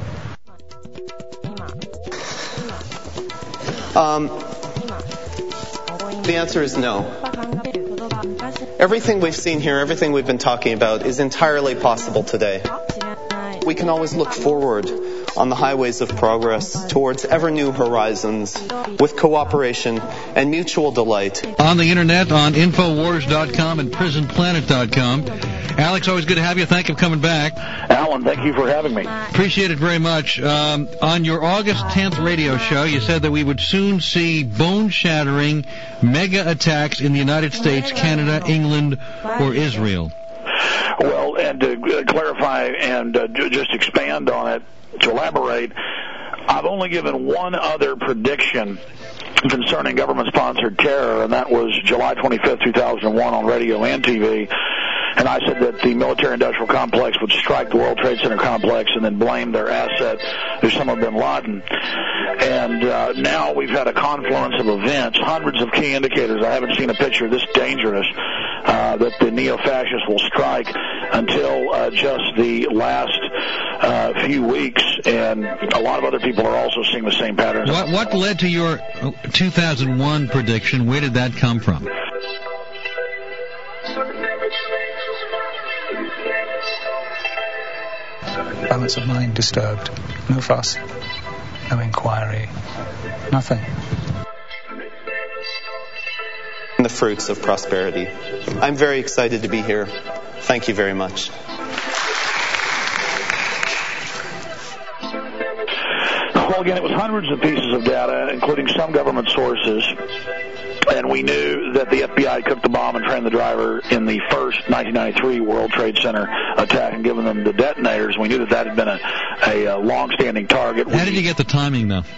Um, the answer is no. Everything we've seen here, everything we've been talking about, is entirely possible today. We can always look forward on the highways of progress towards ever new horizons with cooperation and mutual delight. On the internet, on Infowars dot com and Prison Planet dot com. Alex, always good to have you. Thank you for coming back. Alan, thank you for having me. Appreciate it very much. Um, on your August tenth radio show, you said that we would soon see bone-shattering mega attacks in the United States, Canada, England, or Israel. Well, and to clarify and uh, just expand on it, to elaborate, I've only given one other prediction concerning government-sponsored terror, and that was July twenty-fifth, two thousand one on radio and T V. And I said that the military-industrial complex would strike the World Trade Center complex and then blame their asset, Osama bin Laden. And uh, now we've had a confluence of events, hundreds of key indicators. I haven't seen a picture this dangerous uh, that the neo-fascists will strike until uh, just the last uh, few weeks. And a lot of other people are also seeing the same patterns. What, what led to your two thousand one prediction? Where did that come from? Balance of mind disturbed. No fuss. No inquiry. Nothing. And the fruits of prosperity. I'm very excited to be here. Thank you very much. Well, again, it was hundreds of pieces of data, including some government sources. And we knew that the F B I took the bomb and trained the driver in the first nineteen ninety-three World Trade Center attack and given them the detonators. We knew that that had been a, a, a long-standing target. How did you get the timing, though?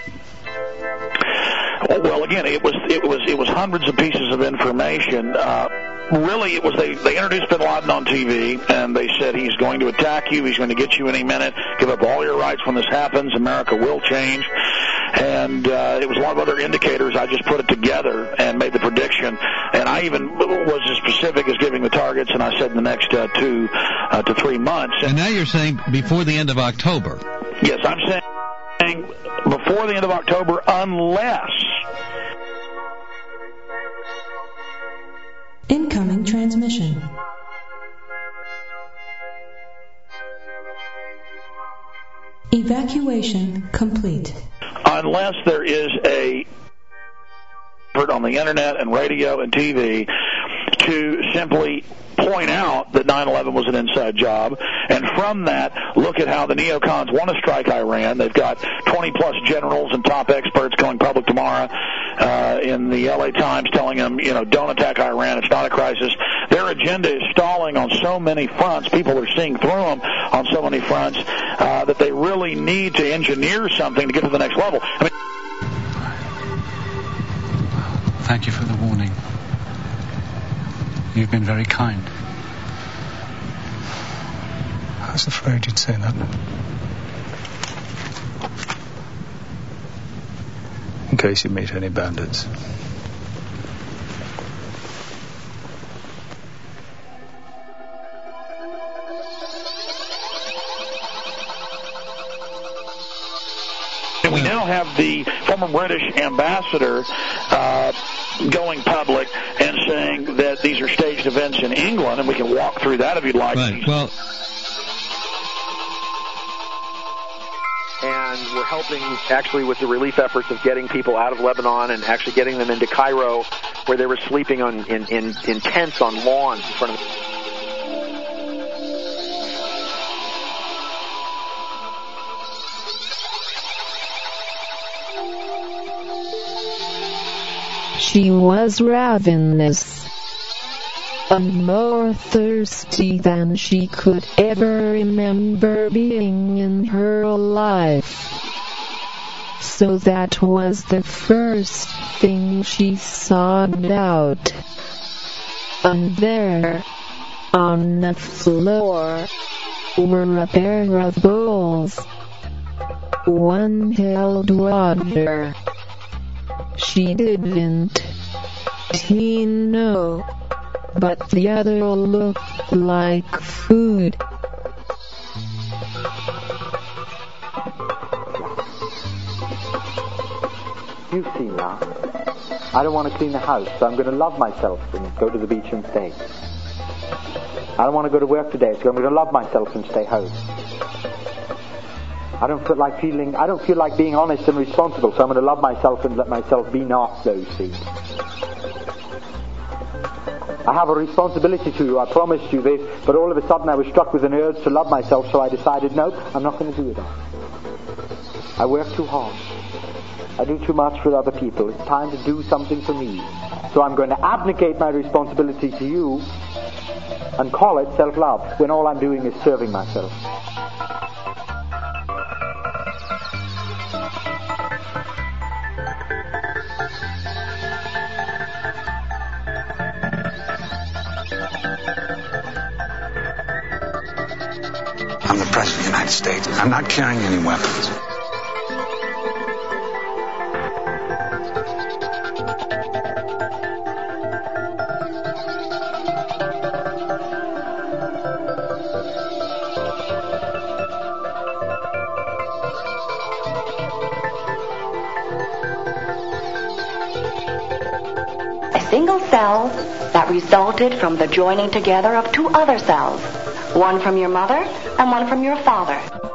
Well, again, it was it was it was hundreds of pieces of information. Uh, really, it was they they introduced bin Laden on T V and they said he's going to attack you, he's going to get you any minute, give up all your rights when this happens, America will change. And uh, it was a lot of other indicators. I just put it together and made the prediction. And I even was as specific as giving the targets, and I said in the next uh, two uh, to three months. And now you're saying before the end of October. Yes, I'm saying before the end of October, unless. Incoming transmission. Evacuation complete. Unless there is a effort on the internet and radio and T V to simply point out that nine eleven was an inside job, and from that, look at how the neocons want to strike Iran. They've got twenty-plus generals and top experts going public tomorrow uh, in the L A Times telling them, you know, don't attack Iran. It's not a crisis. Their agenda is stalling on so many fronts. People are seeing through them on so many fronts uh, that they really need to engineer something to get to the next level. I mean, thank you for the warning. You've been very kind. I was afraid you'd say that. In case you meet any bandits. And we now have the former British ambassador uh, going public and saying that these are staged events in England, and we can walk through that if you'd like. Right. Well, and we're helping actually with the relief efforts of getting people out of Lebanon and actually getting them into Cairo, where they were sleeping on in, in, in tents on lawns in front of them. She was ravenous, and more thirsty than she could ever remember being in her life. So that was the first thing she sought out. And there, on the floor, were a pair of bowls. One held water. She didn't know, but the other looked like food. You've seen that. I don't want to clean the house, so I'm going to love myself and go to the beach and stay. I don't want to go to work today, so I'm going to love myself and stay home. I don't feel like feeling, I don't feel like being honest and responsible, so I'm going to love myself and let myself be not those things. I have a responsibility to you, I promised you this, but all of a sudden I was struck with an urge to love myself, so I decided, no, I'm not going to do it. I work too hard. I do too much for other people. It's time to do something for me. So I'm going to abdicate my responsibility to you and call it self-love, when all I'm doing is serving myself. I'm the President of the United States. I'm not carrying any weapons. A single cell that resulted from the joining together of two other cells, one from your mother and one from your father.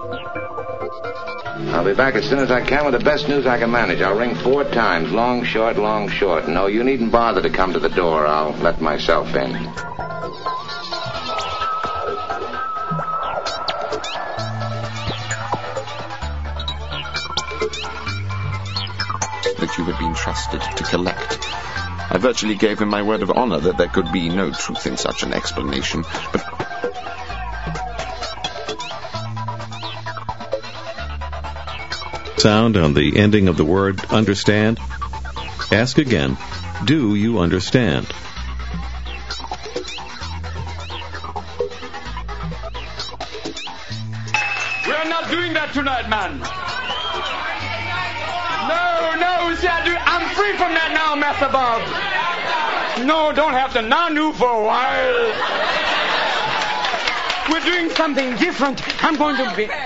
I'll be back as soon as I can with the best news I can manage. I'll ring four times, long, short, long, short. No, you needn't bother to come to the door. I'll let myself in. That you had been trusted to collect. I virtually gave him my word of honor that there could be no truth in such an explanation, but... Sound on the ending of the word understand? Ask again, do you understand? We are not doing that tonight, man. No, no, see, I do, I'm free from that now, Master Bob. No, don't have to nanu for a while. We're doing something different. I'm going to be...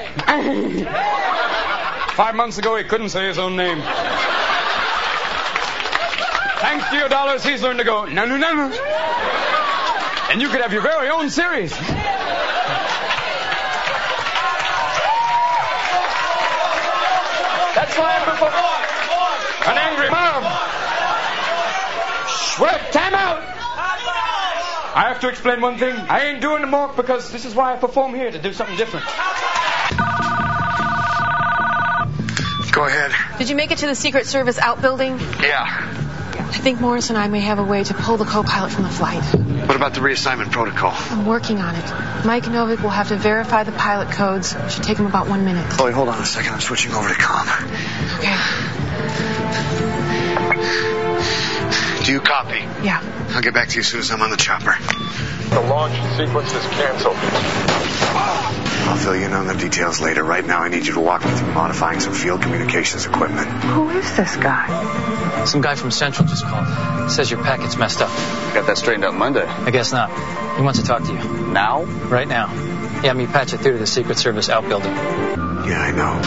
Five months ago, he couldn't say his own name. Thanks to your dollars, he's learned to go nanu nanu. And you could have your very own series. That's why I'm before an angry mob. Shwep, time out. I have to explain one thing. I ain't doing the more because this is why I perform here, to do something different. Go ahead. Did you make it to the Secret Service outbuilding? Yeah. I think Morris and I may have a way to pull the co-pilot from the flight. What about the reassignment protocol? I'm working on it. Mike Novick will have to verify the pilot codes. It should take him about one minute. Chloe, hold on a second. I'm switching over to comm. Okay. Do you copy? Yeah. I'll get back to you as soon as I'm on the chopper. The launch sequence is canceled. I'll fill you in on the details later. Right now, I need you to walk me through modifying some field communications equipment. Who is this guy? Some guy from Central just called. Says your packet's messed up. Got that straightened out Monday. I guess not. He wants to talk to you. Now? Right now. Yeah, me patch it through to the Secret Service outbuilding. Yeah, I know.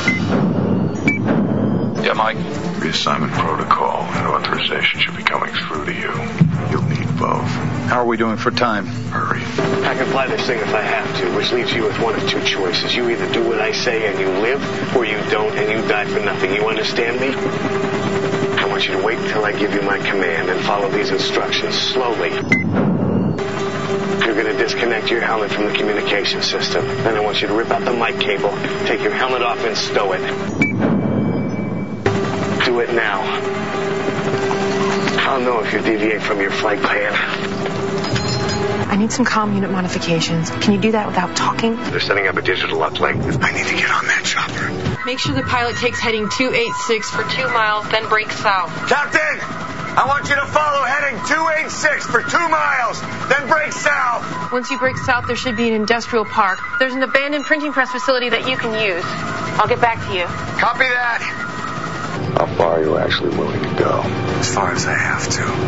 Yeah, Mike? Reassignment protocol and authorization should be coming through to you. You'll need twelve. How are we doing for time? Hurry. I can fly this thing if I have to, which leaves you with one of two choices. You either do what I say and you live, or you don't and you die for nothing. You understand me? I want you to wait until I give you my command and follow these instructions slowly. You're going to disconnect your helmet from the communication system. Then I want you to rip out the mic cable, take your helmet off and stow it. Do it now. I'll know if you deviate from your flight plan. I need some comm unit modifications. Can you do that without talking? They're setting up a digital uplink. I need to get on that chopper. Make sure the pilot takes heading two eighty-six for two miles, then breaks south. Captain, I want you to follow heading two eighty-six for two miles, then break south. Once you break south, there should be an industrial park. There's an abandoned printing press facility that you can use. I'll get back to you. Copy that. How far are you actually willing to go? As far as I have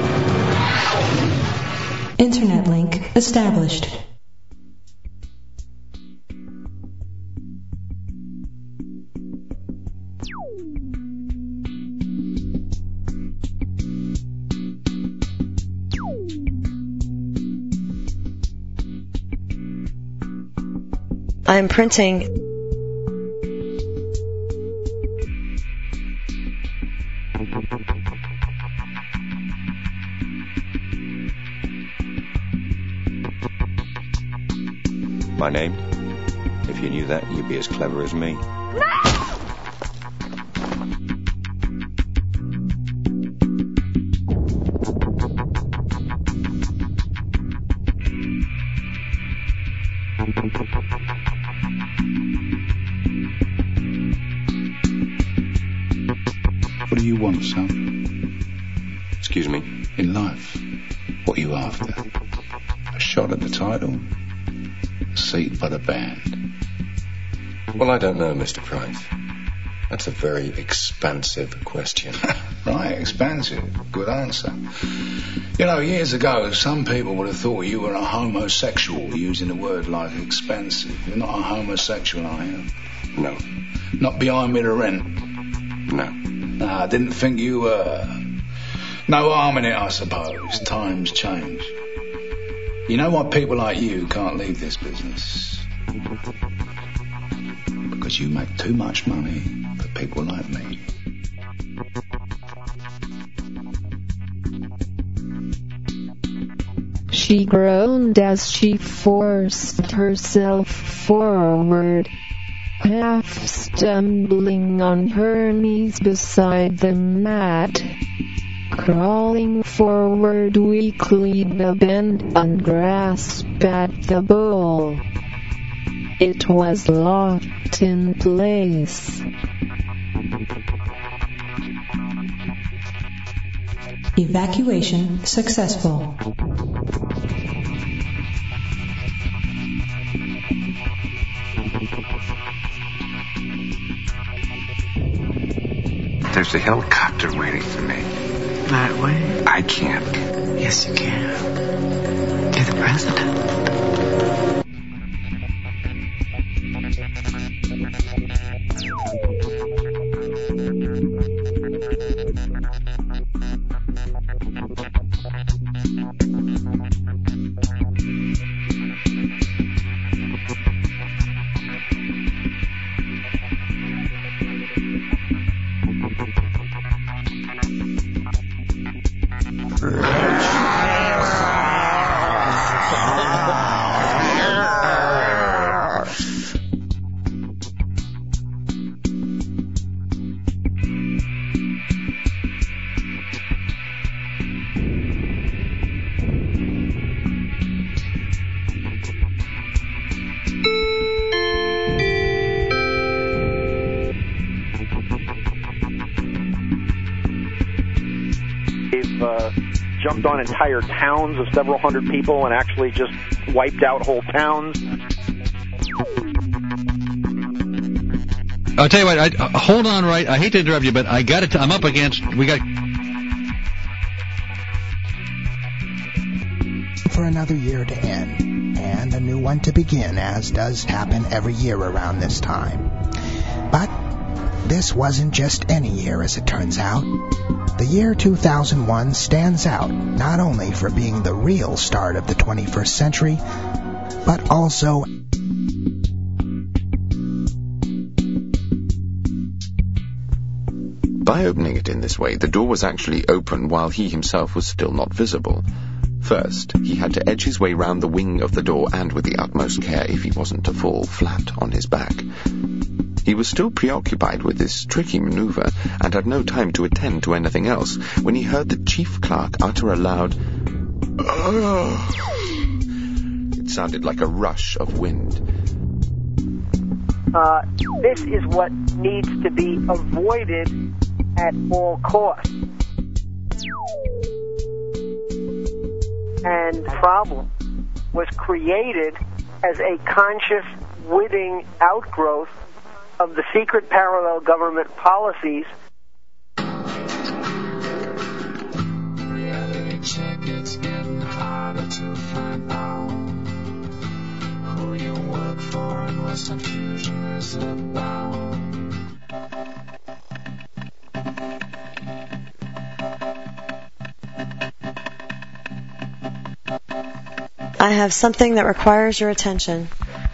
to. Internet link established. I'm printing. My name? If you knew that, you'd be as clever as me. What do you want, son? Excuse me? In life, what are you after? A shot at the title? A seat by the band? Well, I don't know, Mister Price. That's a very expansive question. Right, expansive. Good answer. You know, years ago, some people would have thought you were a homosexual using a word like expensive. You're not a homosexual, are you? No. Not behind me to rent? No. Nah, I didn't think you were. No harm in it, I suppose. Times change. You know why people like you can't leave this business? Because you make too much money for people like me. She groaned as she forced herself forward, half stumbling on her knees beside the mat. Crawling forward weakly, the bend and grasped at the bowl. It was locked in place. Evacuation successful. There's a helicopter waiting for me. That way? I can't. Yes, you can. To the president. Jumped on entire towns of several hundred people and actually just wiped out whole towns. I'll tell you what. I, uh, hold on, right? I hate to interrupt you, but I got it. I'm up against. We got. For another year to end, and a new one to begin, as does happen every year around this time. But this wasn't just any year, as it turns out. The year two thousand one stands out not only for being the real start of the twenty-first century, but also By opening it in this way, the door was actually open while he himself was still not visible. First, he had to edge his way round the wing of the door, and with the utmost care if he wasn't to fall flat on his back. He was still preoccupied with this tricky maneuver, and had no time to attend to anything else, when he heard the chief clerk utter a loud "Ugh." It sounded like a rush of wind. Uh, this is what needs to be avoided at all costs. And the problem was created as a conscious, witting outgrowth of the secret parallel government policies. Reality check, it's getting harder to find out who you work for and what some future is about. I have something that requires your attention.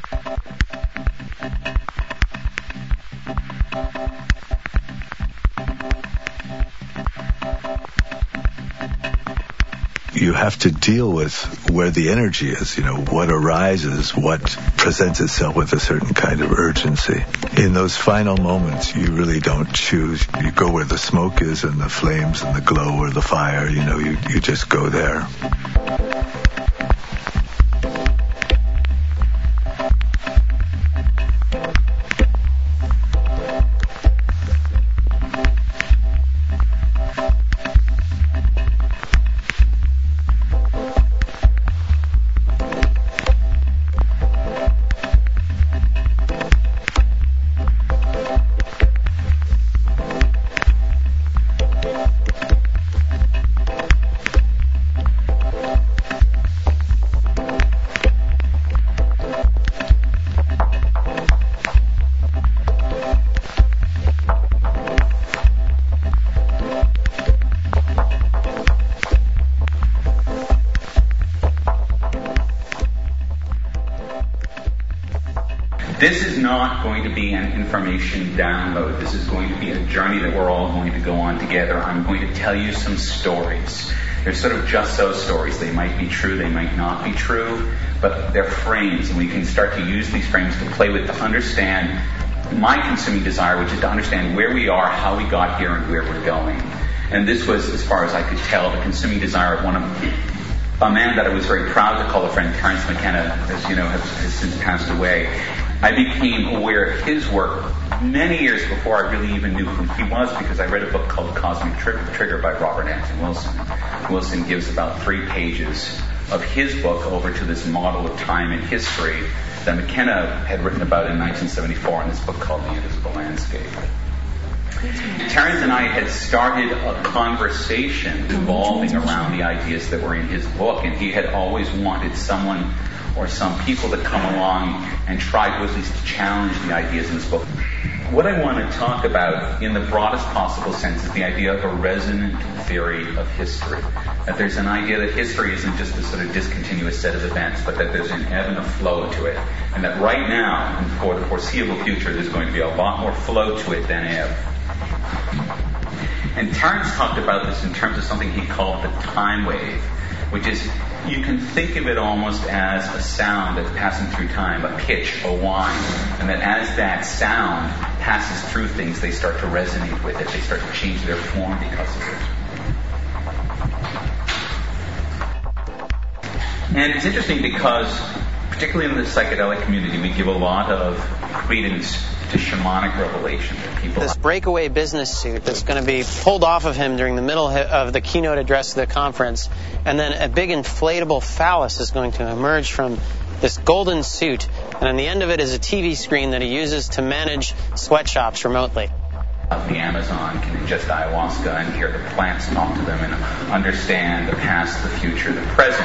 You have to deal with where the energy is, you know, what arises, what presents itself with a certain kind of urgency. In those final moments, you really don't choose. You go where the smoke is and the flames and the glow or the fire, you know, you, you just go there. This is not going to be an information download. This is going to be a journey that we're all going to go on together. I'm going to tell you some stories. They're sort of just so stories. They might be true, they might not be true, but they're frames, and we can start to use these frames to play with, to understand my consuming desire, which is to understand where we are, how we got here, and where we're going. And this was, as far as I could tell, the consuming desire of one of a man that I was very proud to call a friend, Terence McKenna, as you know, has, has since passed away. I became aware of his work many years before I really even knew who he was, because I read a book called Cosmic Trigger by Robert Anton Wilson. Wilson gives about three pages of his book over to this model of time and history that McKenna had written about in nineteen seventy-four in this book called The Invisible Landscape. Terence and I had started a conversation revolving around the ideas that were in his book, and he had always wanted someone or some people to come along and try to at least challenge the ideas in this book. What I want to talk about in the broadest possible sense is the idea of a resonant theory of history. That there's an idea that history isn't just a sort of discontinuous set of events, but that there's an ebb and a flow to it. And that right now, and for the foreseeable future, there's going to be a lot more flow to it than ebb. And Terence talked about this in terms of something he called the time wave, which is, you can think of it almost as a sound that's passing through time, a pitch, a whine, and that as that sound passes through things, they start to resonate with it, they start to change their form because of it. And it's interesting because, particularly in the psychedelic community, we give a lot of credence to shamanic revelation. People this breakaway business suit that's going to be pulled off of him during the middle of the keynote address of the conference, and then a big inflatable phallus is going to emerge from this golden suit, and on the end of it is a T V screen that he uses to manage sweatshops remotely. The Amazon can ingest ayahuasca and hear the plants talk to them and understand the past, the future, the present.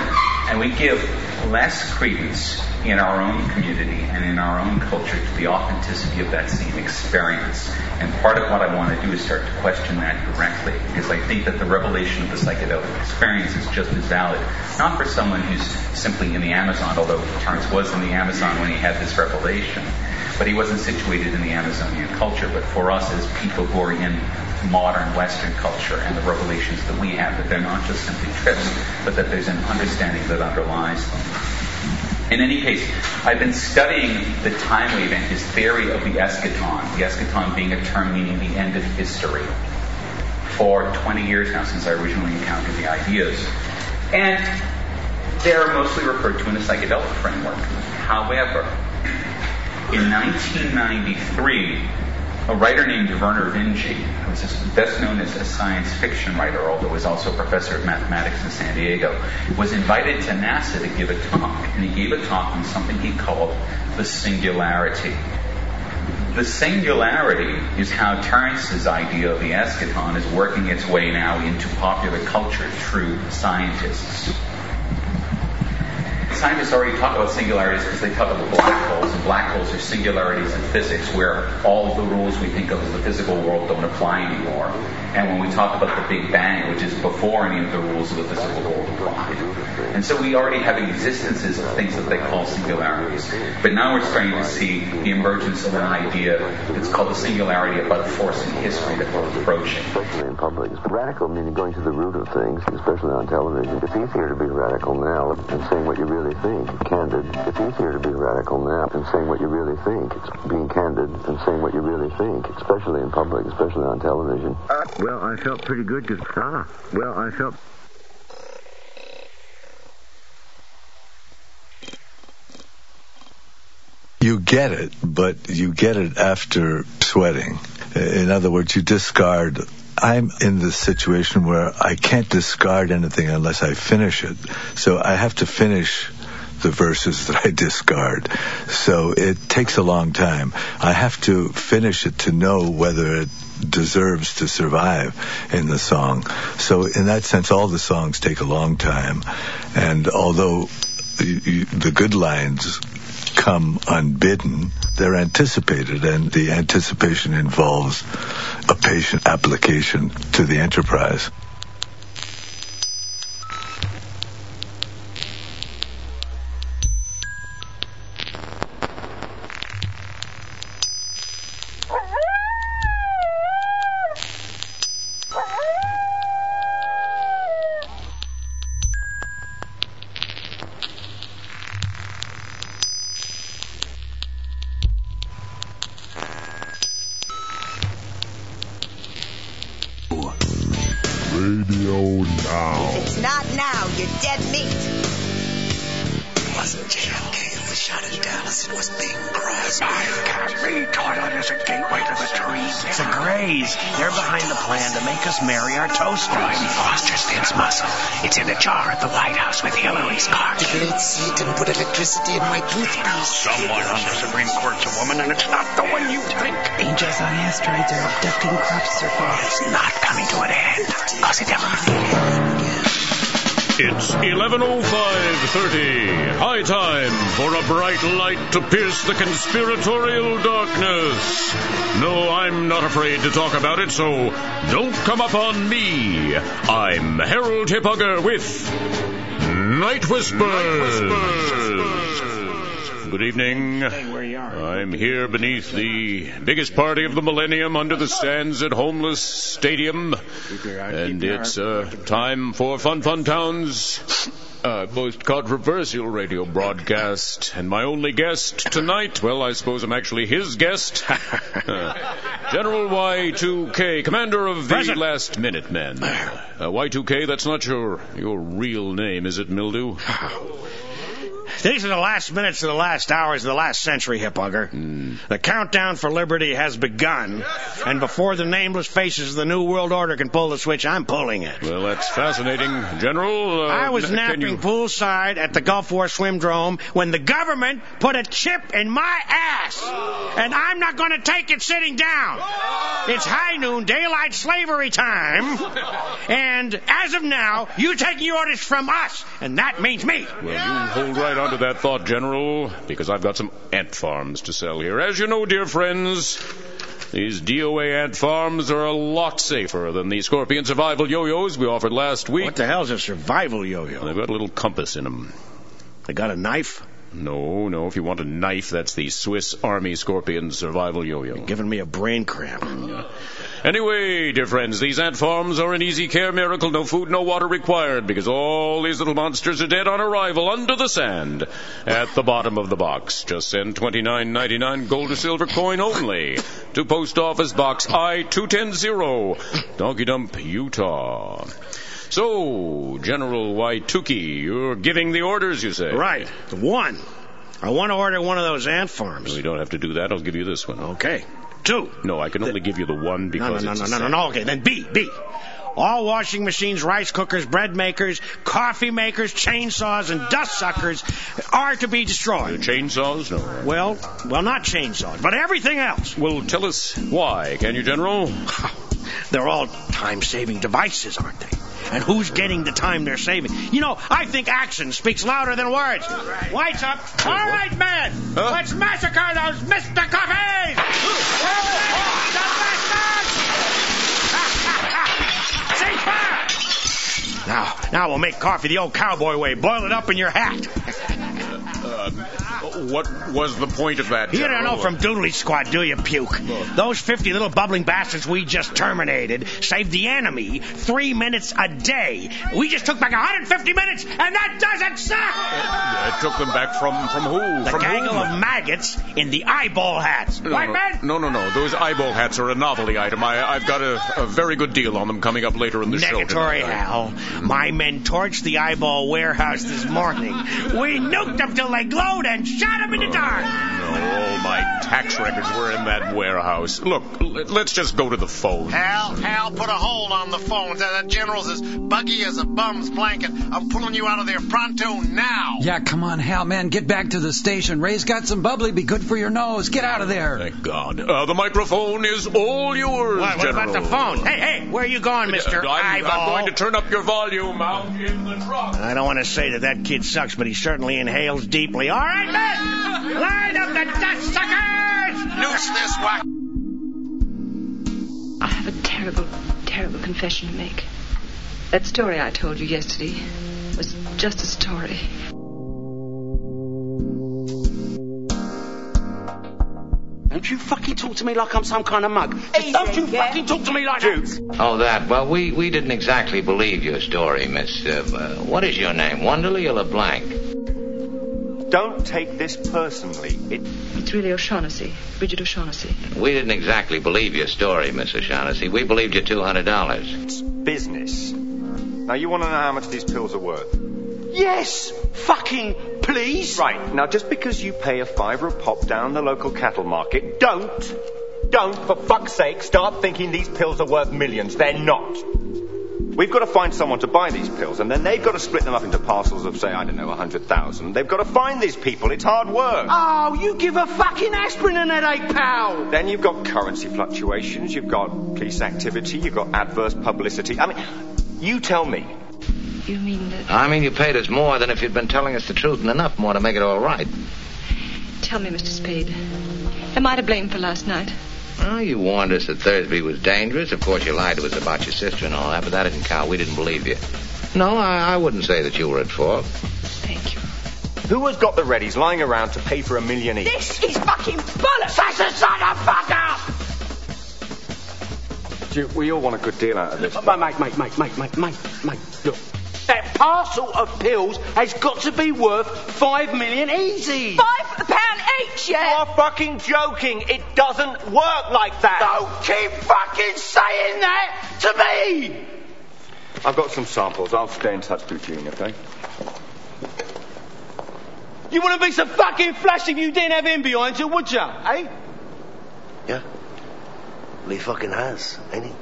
And we give less credence in our own community and in our own culture to the authenticity of that same experience. And part of what I want to do is start to question that directly, because I think that the revelation of the psychedelic experience is just as valid, not for someone who's simply in the Amazon, although Terence was in the Amazon when he had this revelation, but he wasn't situated in the Amazonian culture, but for us as people who are in modern Western culture and the revelations that we have, that they're not just simply trips, but that there's an understanding that underlies them. In any case, I've been studying the time wave and his theory of the eschaton, the eschaton being a term meaning the end of history, for twenty years now, since I originally encountered the ideas. And they're mostly referred to in a psychedelic framework. However, in nineteen ninety-three, a writer named Vernor Vinge, who was best known as a science fiction writer, although was also a professor of mathematics in San Diego, was invited to NASA to give a talk. And he gave a talk on something he called the singularity. The singularity is how Terence's idea of the eschaton is working its way now into popular culture through scientists. Scientists already talk about singularities because they talk about black holes, and black holes are singularities in physics where all of the rules we think of as the physical world don't apply anymore. And when we talk about the Big Bang, which is before any of the rules of the physical world apply. And so we already have existences of things that they call singularities. But now we're starting to see the emergence of an idea that's called the singularity about a force in history that we're approaching. Especially in public. Radical meaning going to the root of things, especially on television. It's easier to be radical now than saying what you really think. Candid. It's easier to be radical now than saying what you really think. It's being candid and saying what you really think, especially in public, especially on television. Uh, well, I felt pretty good because, ah, well, I felt... You get it, but you get it after sweating. In other words, you discard. I'm in this situation where I can't discard anything unless I finish it. So I have to finish the verses that I discard. So it takes a long time. I have to finish it to know whether it deserves to survive in the song. So in that sense, all the songs take a long time. And although you, you, the good lines come unbidden, they're anticipated, and the anticipation involves a patient application to the enterprise. Radio Now. If it's not now, you're dead meat. It wasn't J F K who was shot in Dallas. It was Bing Crosby. I can't read. Toilet is a gateway to the dream. It's a Grays. They're behind the plan to make us marry our toasters. Foster's Thins muscle. It's in a jar at the White House with Hillary's car. Deflate Satan put electricity in my toothpaste. Someone on the Supreme Court's a woman, and it's not the one you think. Angels on asteroids are abducting crop circles. It's not coming to an end, because it never will. It's eleven oh five thirty. High time for a bright light to pierce the conspiratorial darkness. No, I'm not afraid to talk about it, so don't come up on me. I'm Harold Hipugger with Night Whispers. Night Whispers. Good evening. I'm here beneath the biggest party of the millennium under the stands at Homeless Stadium. And it's uh, time for Fun Fun Town's uh, most controversial radio broadcast. And my only guest tonight, well, I suppose I'm actually his guest, uh, General Y two K, commander of the Present. Last Minute Men. Uh, Y two K, that's not your, your real name, is it, Mildew? These are the last minutes of the last hours of the last century, Hipbugger. Mm. The countdown for liberty has begun, and before the nameless faces of the New World Order can pull the switch, I'm pulling it. Well, that's fascinating, General. Uh, I was napping you... poolside at the Gulf War Swimdrome when the government put a chip in my ass, and I'm not going to take it sitting down. It's high noon, daylight slavery time, and as of now, you take your orders from us, and that means me. Well, you hold right on to that thought, General, because I've got some ant farms to sell here. As you know, dear friends, these D O A ant farms are a lot safer than the Scorpion survival yo-yos we offered last week. What the hell's a survival yo-yo? They've got a little compass in them. They got a knife? No, no. If you want a knife, that's the Swiss Army Scorpion survival yo-yo. You're giving me a brain cramp. Yeah. Anyway, dear friends, these ant farms are an easy care miracle. No food, no water required, because all these little monsters are dead on arrival under the sand at the bottom of the box. Just send twenty-nine ninety-nine gold or silver coin only to Post Office Box I two ten zero, Donkey Dump, Utah. So, General Waituki, you're giving the orders, you say? Right. One. I want to order one of those ant farms. We don't have to do that. I'll give you this one. Okay. Two. No, I can only give you the one because no, no, it's no, no, no, no, no. Okay, then B, B. All washing machines, rice cookers, bread makers, coffee makers, chainsaws, and dust suckers are to be destroyed. The chainsaws? No. Well, well, not chainsaws, but everything else. Well, tell us why, can you, General? They're all time-saving devices, aren't they? And who's getting the time they're saving? You know, I think action speaks louder than words. Lights up. All right, men. Huh? Let's massacre those Mister Coffees. Cease fire. Now, now we'll make coffee the old cowboy way. Boil it up in your hat. Uh, what was the point of that, General? You don't know from Doodly Squad, do you, puke? Those fifty little bubbling bastards we just terminated saved the enemy three minutes a day. We just took back one hundred fifty minutes, and that doesn't suck! Uh, it took them back from, from who? The from gaggle whom? of maggots in the eyeball hats. No, Right, no, man? no, no, no. Those eyeball hats are a novelty item. I, I've got a, a very good deal on them coming up later in the show Negatory tonight. Hal. My men torched the eyeball warehouse this morning. We nuked them till they glowed and shot them in the dark. No, all my tax records were in that warehouse. Look, let's just go to the phone. Hal, Hal, put a hold on the phone. That general's as buggy as a bum's blanket. I'm pulling you out of there pronto now. Yeah, come on, Hal, man. Get back to the station. Ray's got some bubbly. Be good for your nose. Get out of there. Thank God. Uh, the microphone is all yours, What, what General. about the phone? Hey, hey, where are you going, Mister Uh, I'm, Eyeball? I'm going to turn up your volume out in the truck. I don't want to say that that kid sucks, but he certainly inhales deeply. All right, men! Line up the dust suckers! Noose this whack. I have a terrible, terrible confession to make. That story I told you yesterday was just a story. Don't you fucking talk to me like I'm some kind of mug. Easy, Don't you yeah? fucking talk to me like that. Oh, that. Well, we, we didn't exactly believe your story, Miss... Uh, uh, what is your name, Wonderly or LeBlanc? Don't take this personally. It... It's really O'Shaughnessy, Bridget O'Shaughnessy. We didn't exactly believe your story, Miss O'Shaughnessy. We believed you two hundred dollars. It's business. Now, you want to know how much these pills are worth? Yes! Fucking please! Right. Now, just because you pay a fiver a pop down the local cattle market, don't, don't, for fuck's sake, start thinking these pills are worth millions. They're not. We've got to find someone to buy these pills, and then they've got to split them up into parcels of, say, I don't know, a hundred thousand. They've got to find these people. It's hard work. Oh, you give a fucking aspirin an headache, pal! Then you've got currency fluctuations, you've got police activity, you've got adverse publicity. I mean, you tell me. You mean that... I mean, you paid us more than if you'd been telling us the truth and enough more to make it all right. Tell me, Mister Spade, am I to blame for last night? Well, you warned us that Thursby was dangerous. Of course, you lied to us about your sister and all that, but that didn't count. We didn't believe you. No, I, I wouldn't say that you were at fault. Thank you. Who has got the readies lying around to pay for a million each? This is fucking bollocks! That's a son of fucker! We all want a good deal out of this. Mate, mate, mate, mate, mate, mate, mate, mate, look. That parcel of pills has got to be worth five million easy. Five pound each, yeah? You're fucking joking. It doesn't work like that. Don't keep fucking saying that to me! I've got some samples. I'll stay in touch with June, okay? You wouldn't be so fucking flashy if you didn't have him behind you, would you? Eh? Yeah. Well, he fucking has, ain't he?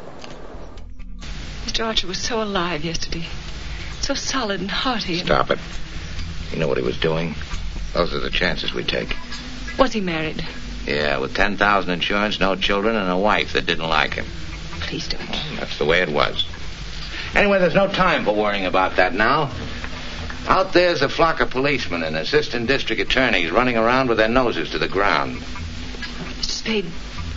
Mister Archer was so alive yesterday. So solid and hearty. And... Stop it. You know what he was doing? Those are the chances we take. Was he married? Yeah, with ten thousand insurance, no children, and a wife that didn't like him. Please don't. That's the way it was. Anyway, there's no time for worrying about that now. Out there's a flock of policemen and assistant district attorneys running around with their noses to the ground. Mister Spade,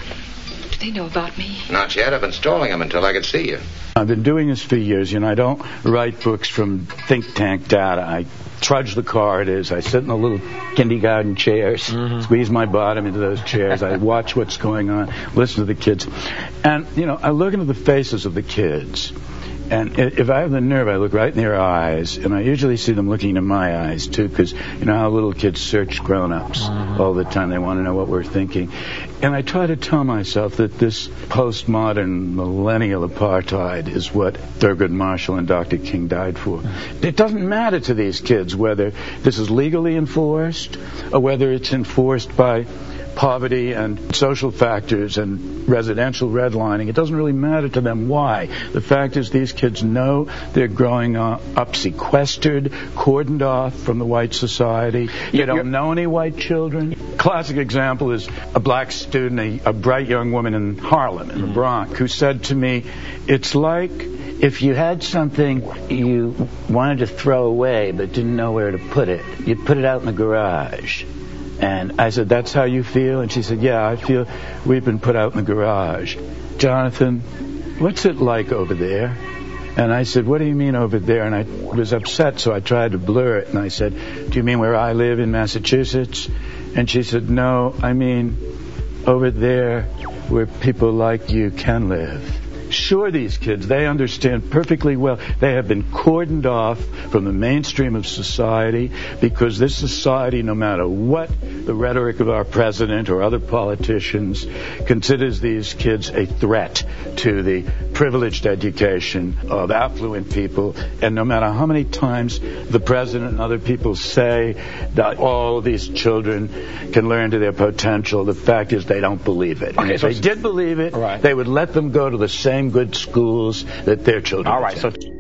do they know about me? Not yet. I've been stalling them until I could see you. I've been doing this for years. You know, I don't write books from think tank data. I trudge the corridors. I sit in the little kindergarten chairs, mm-hmm. squeeze my bottom into those chairs. I watch what's going on, listen to the kids. And, you know, I look into the faces of the kids. And if I have the nerve, I look right in their eyes, and I usually see them looking in my eyes, too, because you know how little kids search grown-ups mm-hmm. all the time. They want to know what we're thinking. And I try to tell myself that this postmodern millennial apartheid is what Thurgood Marshall and Doctor King died for. Mm-hmm. It doesn't matter to these kids whether this is legally enforced or whether it's enforced by poverty and social factors and residential redlining. It doesn't really matter to them why. The fact is these kids know they're growing up sequestered, cordoned off from the white society. They don't know any white children. Classic example is a black student, a, a bright young woman in Harlem, in the Bronx, who said to me, it's like if you had something you wanted to throw away but didn't know where to put it, you'd put it out in the garage. And I said, that's how you feel? And she said, yeah, I feel we've been put out in the garage. Jonathan, what's it like over there? And I said, what do you mean over there? And I was upset, so I tried to blur it. And I said, do you mean where I live in Massachusetts? And she said, no, I mean over there where people like you can live. Sure, these kids, they understand perfectly well. They have been cordoned off from the mainstream of society because this society, no matter what the rhetoric of our president or other politicians, considers these kids a threat to the privileged education of affluent people. And no matter how many times the president and other people say that all of these children can learn to their potential, the fact is they don't believe it. And okay, if so they did believe it, right. they would let them go to the same good schools that their children All right, attend. so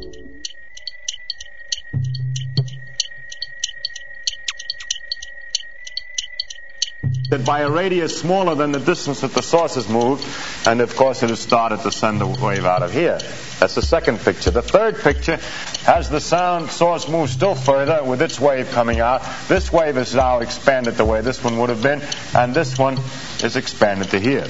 that by a radius smaller than the distance that the source has moved, and of course it has started to send the wave out of here. That's the second picture. The third picture has the sound source move still further with its wave coming out. This wave is now expanded the way this one would have been, and this one is expanded to here.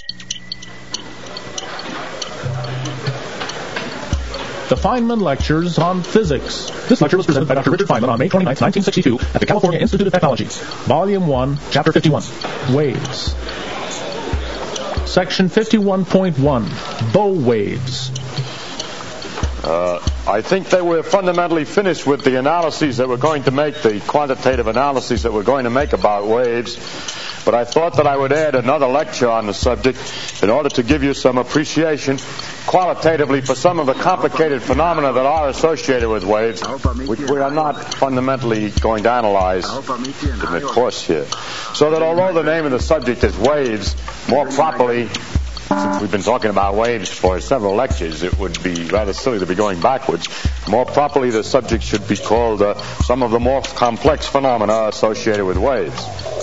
The Feynman Lectures on Physics. This lecture was presented by Doctor Richard Feynman on May twenty-ninth, nineteen sixty-two at the California Institute of Technology. Volume one, Chapter fifty-one, Waves. Section fifty-one point one, Bow Waves. Uh, I think that we're fundamentally finished with the analyses that we're going to make, the quantitative analyses that we're going to make about waves. But I thought that I would add another lecture on the subject in order to give you some appreciation qualitatively for some of the complicated phenomena that are associated with waves, which we are not fundamentally going to analyze in the course here. So that although the name of the subject is waves, more properly, since we've been talking about waves for several lectures, it would be rather silly to be going backwards. More properly, the subject should be called uh, some of the more complex phenomena associated with waves.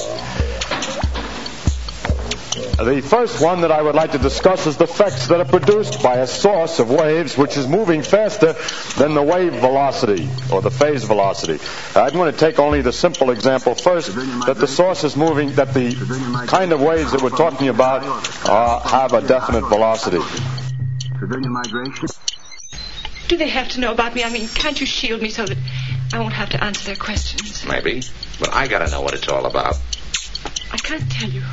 The first one that I would like to discuss is the effects that are produced by a source of waves which is moving faster than the wave velocity or the phase velocity. I'm going to take only the simple example first, that the source is moving, that the kind of waves that we're talking about uh, have a definite velocity. Do they have to know about me? I mean, can't you shield me so that I won't have to answer their questions? Maybe, but I gotta know what it's all about. I can't tell you.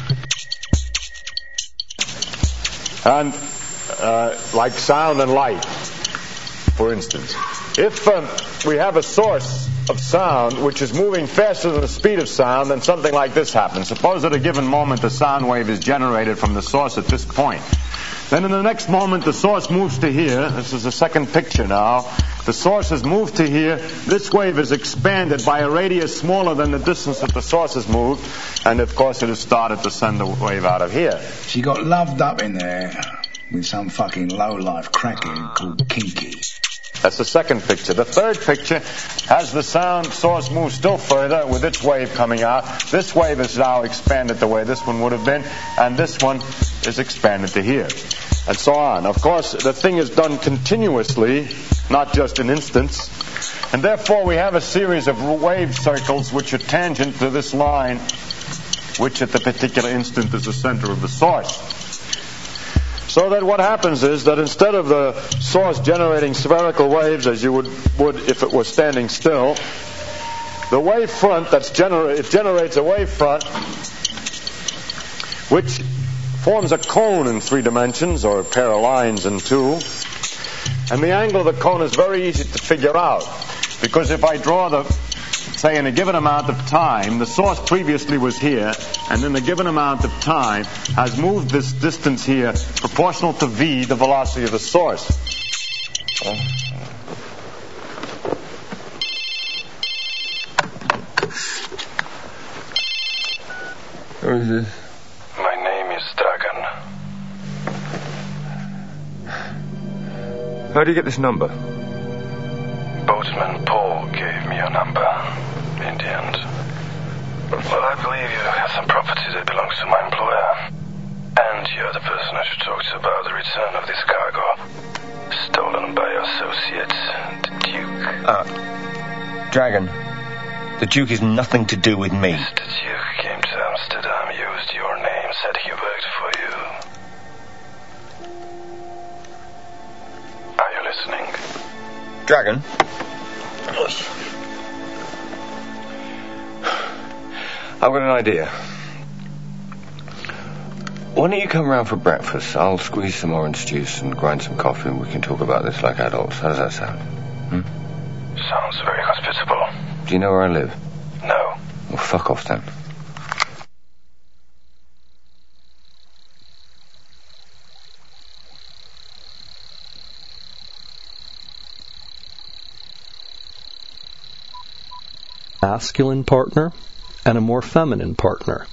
And uh, like sound and light, for instance. If um, we have a source of sound which is moving faster than the speed of sound, then something like this happens. Suppose at a given moment the sound wave is generated from the source at this point. Then in the next moment the source moves to here. This is the second picture now. The source has moved to here. This wave is expanded by a radius smaller than the distance that the source has moved. And, of course, it has started to send the wave out of here. She got loved up in there with some fucking low-life crackhead called Kinky. That's the second picture. The third picture has the sound source move still further with its wave coming out. This wave is now expanded the way this one would have been, and this one is expanded to here, and so on. Of course, the thing is done continuously, not just in instants, and therefore we have a series of wave circles which are tangent to this line, which at the particular instant is the center of the source. So that what happens is that instead of the source generating spherical waves as you would, would if it were standing still, the wave front that's gener- it generates a wave front which forms a cone in three dimensions, or a pair of lines in two. And the angle of the cone is very easy to figure out, because if I draw the, say, in a given amount of time, the source previously was here, and in a given amount of time has moved this distance here proportional to v, the velocity of the source. Who is this? My name is Dragan. How do you get this number? Boatman Paul gave me your number in the end. Well, I believe you have some property that belongs to my employer. And you're the person I should talk to about the return of this cargo. Stolen by your associate, the Duke. Ah, Dragon. The Duke is nothing to do with me. Mister Duke came to Amsterdam, used your name, said he worked for you. Are you listening? Dragon? I've got an idea. Why don't you come round for breakfast? I'll squeeze some orange juice and grind some coffee, and we can talk about this like adults. How does that sound? Hmm? Sounds very hospitable. Do you know where I live? No. Well, fuck off then. Masculine partner and a more feminine partner.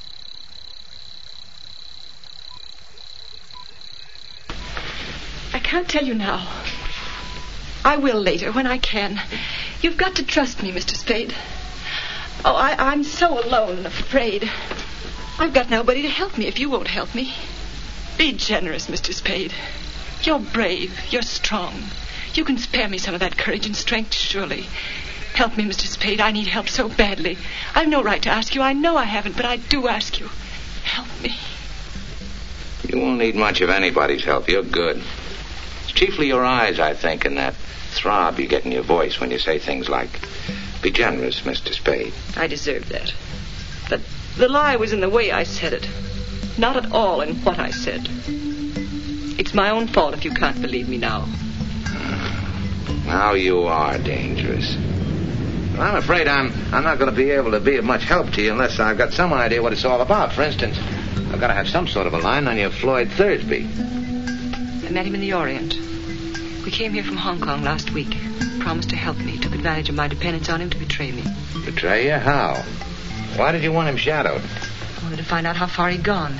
I can't tell you now. I will later, when I can. You've got to trust me, Mister Spade. Oh, I, I'm so alone and afraid. I've got nobody to help me if you won't help me. Be generous, Mister Spade. You're brave. You're strong. You can spare me some of that courage and strength, surely. Help me, Mister Spade. I need help so badly. I've no right to ask you. I know I haven't, but I do ask you. Help me. You won't need much of anybody's help. You're good. It's chiefly your eyes, I think, and that throb you get in your voice when you say things like, be generous, Mister Spade. I deserve that. But the lie was in the way I said it. Not at all in what I said. It's my own fault if you can't believe me now. Now you are dangerous. Well, I'm afraid I'm I'm not going to be able to be of much help to you unless I've got some idea what it's all about. For instance, I've got to have some sort of a line on your Floyd Thursby. I met him in the Orient. We came here from Hong Kong last week. He promised to help me. Took advantage of my dependence on him to betray me. Betray you? How? Why did you want him shadowed? I wanted to find out how far he'd gone.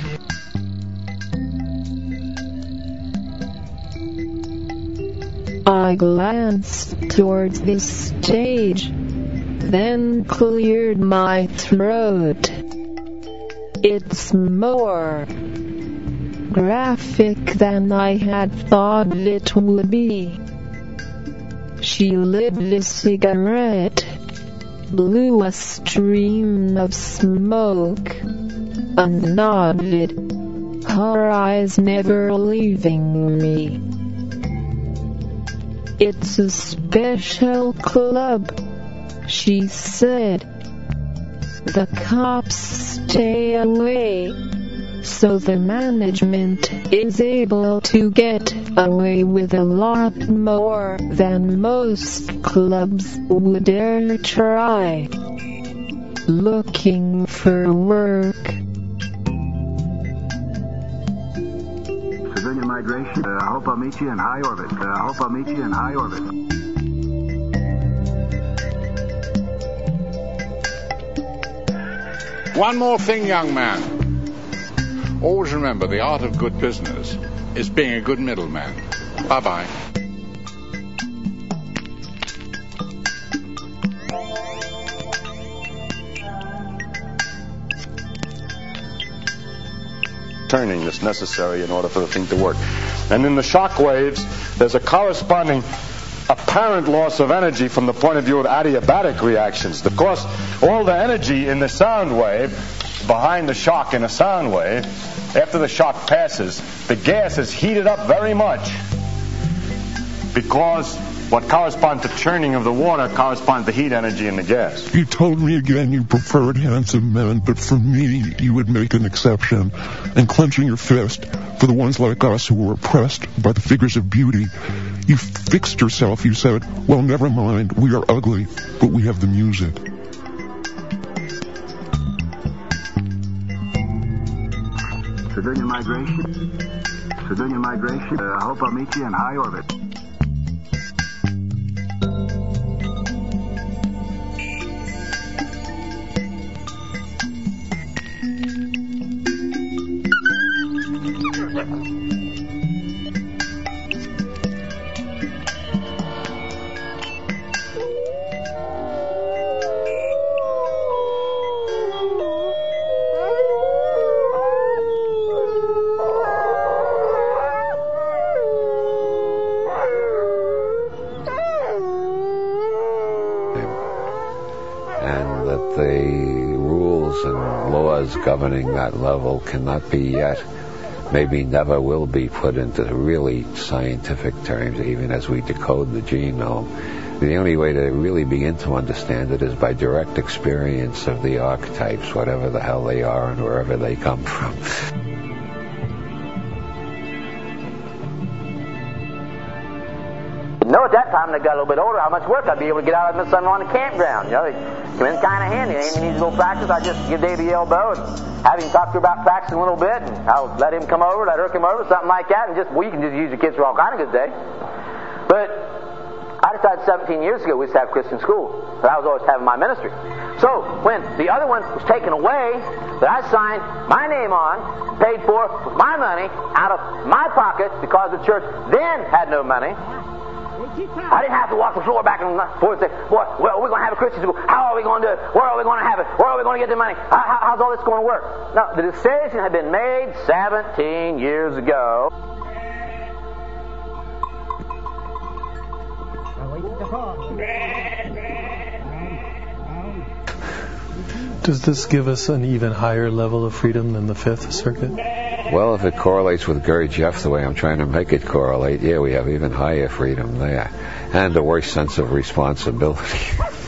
I glanced towards the stage, then cleared my throat. It's more graphic than I had thought it would be. She lit a cigarette, blew a stream of smoke, and nodded, her eyes never leaving me. It's a special club, she said. The cops stay away, so the management is able to get away with a lot more than most clubs would dare try. Looking for work. Civilian migration. Uh, I hope I'll meet you in high orbit. Uh, I hope I'll meet you in high orbit. One more thing, young man. Always remember, the art of good business is being a good middleman. Bye-bye. Turning that's necessary in order for the thing to work. And in the shock waves, there's a corresponding apparent loss of energy from the point of view of adiabatic reactions. Of course, all the energy in the sound wave, behind the shock in a sound wave, after the shock passes, the gas is heated up very much because what corresponds to churning of the water corresponds to heat energy in the gas. You told me again you preferred handsome men, but for me, you would make an exception. And clenching your fist for the ones like us who were oppressed by the figures of beauty, you fixed yourself. You said, well, never mind, we are ugly, but we have the music. Civilian migration? Civilian migration? Uh, I hope I'll meet you in high orbit. Governing that level cannot be yet, maybe never will be put into really scientific terms, even as we decode the genome. The only way to really begin to understand it is by direct experience of the archetypes, whatever the hell they are and wherever they come from. You know, at that time, when I got a little bit older, how much work I'd be able to get out of my son on the campground. You know, it came in kind of handy. Amy needs a little practice. I just give Davey the elbow and have him talk to her about practicing a little bit, and I'll let him come over, let her come over, something like that, and just we can just use the kids for all kind of good day. But I decided seventeen years ago we used to have Christian school, but I was always having my ministry. So when the other one was taken away, that I signed my name on, paid for with my money out of my pocket because the church then had no money. I didn't have to walk the floor back and forth and say, boy, well, we're going to have a Christian school. How are we going to do it? Where are we going to have it? Where are we going to get the money? How, how's all this going to work? No, the decision had been made seventeen years ago. Does this give us an even higher level of freedom than the Fifth Circuit? Well, if it correlates with Gary Jeff the way I'm trying to make it correlate, yeah, we have even higher freedom there. And a worse sense of responsibility.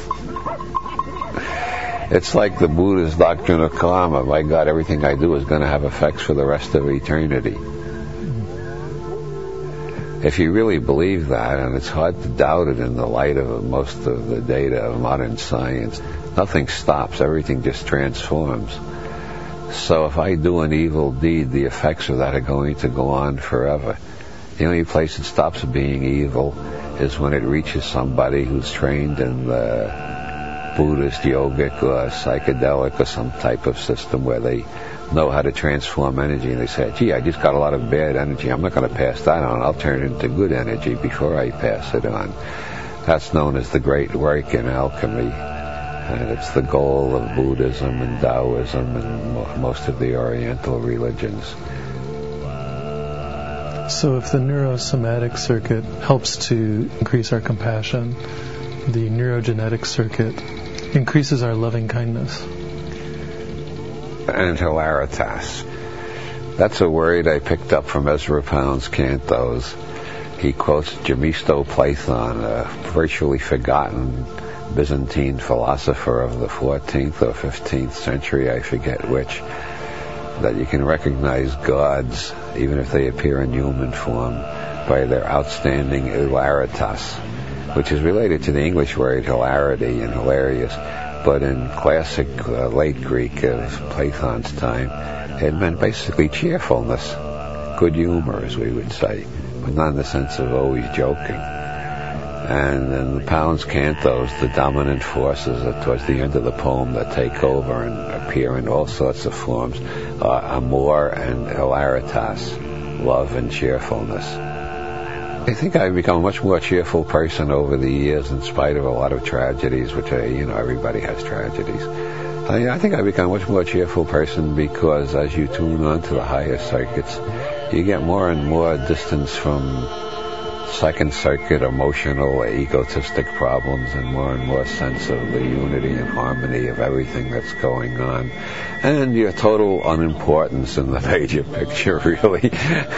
It's like the Buddha's doctrine of karma. My God, everything I do is going to have effects for the rest of eternity. If you really believe that, and it's hard to doubt it in the light of most of the data of modern science, nothing stops. Everything just transforms. So if I do an evil deed, the effects of that are going to go on forever. The only place it stops being evil is when it reaches somebody who's trained in the Buddhist, yogic, or psychedelic, or some type of system where they know how to transform energy, and they say, gee, I just got a lot of bad energy. I'm not going to pass that on. I'll turn it into good energy before I pass it on. That's known as the Great Work in alchemy. And it's the goal of Buddhism and Taoism and mo- most of the Oriental religions. So if the neurosomatic circuit helps to increase our compassion, the neurogenetic circuit increases our loving kindness. And hilaritas. That's a word I picked up from Ezra Pound's cantos. He quotes Gemisto Platon, a virtually forgotten Byzantine philosopher of the fourteenth or fifteenth century, I forget which, that you can recognize gods, even if they appear in human form, by their outstanding hilaritas, which is related to the English word hilarity and hilarious, but in classic uh, late Greek of Platon's time, it meant basically cheerfulness, good humor, as we would say, but not in the sense of always joking. And then the Pounds Cantos, the dominant forces are towards the end of the poem that take over and appear in all sorts of forms are amor and hilaritas, love and cheerfulness. I think I've become a much more cheerful person over the years in spite of a lot of tragedies, which, I, you know, everybody has tragedies. I, I think I've become a much more cheerful person because as you tune on to the higher circuits, you get more and more distance from Second Circuit emotional, egotistic problems and more and more sense of the unity and harmony of everything that's going on. And your total unimportance in the major picture, really.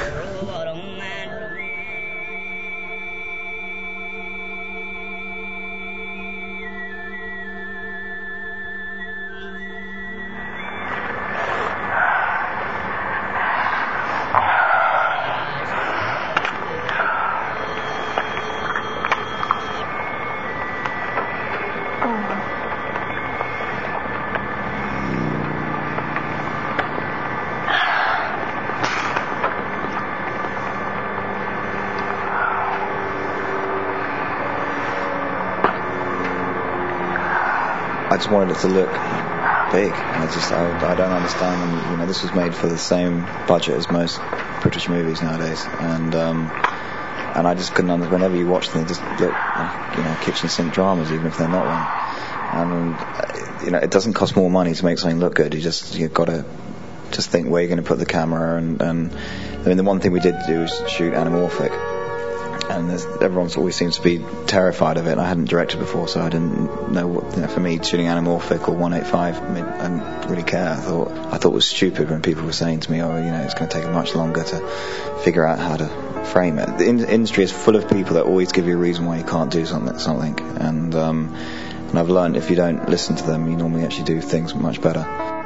I just wanted it to look big. I just, I, I don't understand. And, you know, this was made for the same budget as most British movies nowadays, and um, and I just couldn't understand. Whenever you watch them, they just look like, you know, kitchen sink dramas, even if they're not one. And uh, you know, it doesn't cost more money to make something look good. You just, you've got to just think where you're going to put the camera. And, and I mean, the one thing we did do was shoot anamorphic. And there's, everyone always seems to be terrified of it. I hadn't directed before, so I didn't know what, you know, for me, shooting anamorphic or one eighty-five, I, mean, I didn't really care. I thought I thought it was stupid when people were saying to me, oh, you know, it's going to take much longer to figure out how to frame it. The in- industry is full of people that always give you a reason why you can't do something. something. And, um, and I've learned if you don't listen to them, you normally actually do things much better.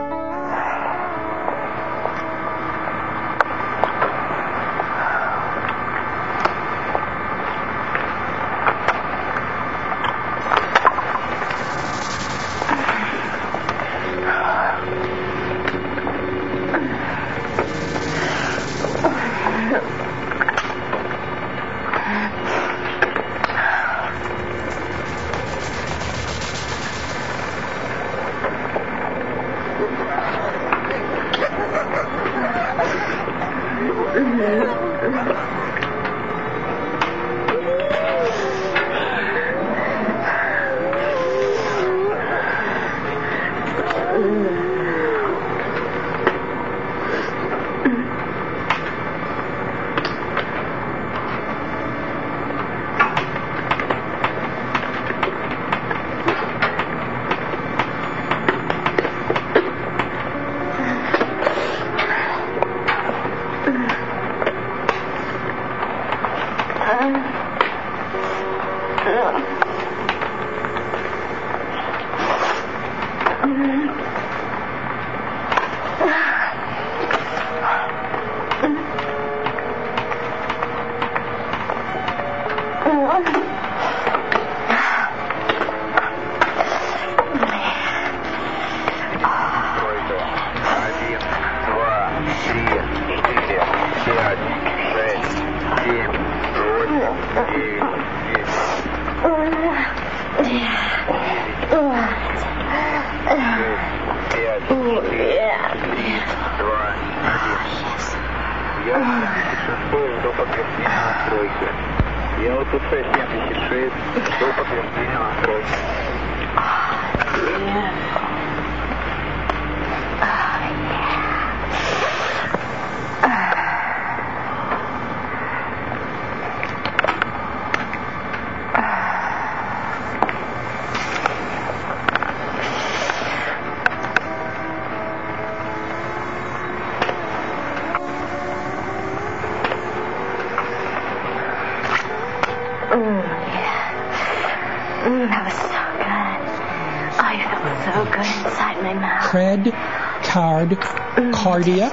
Cred, card, cardia,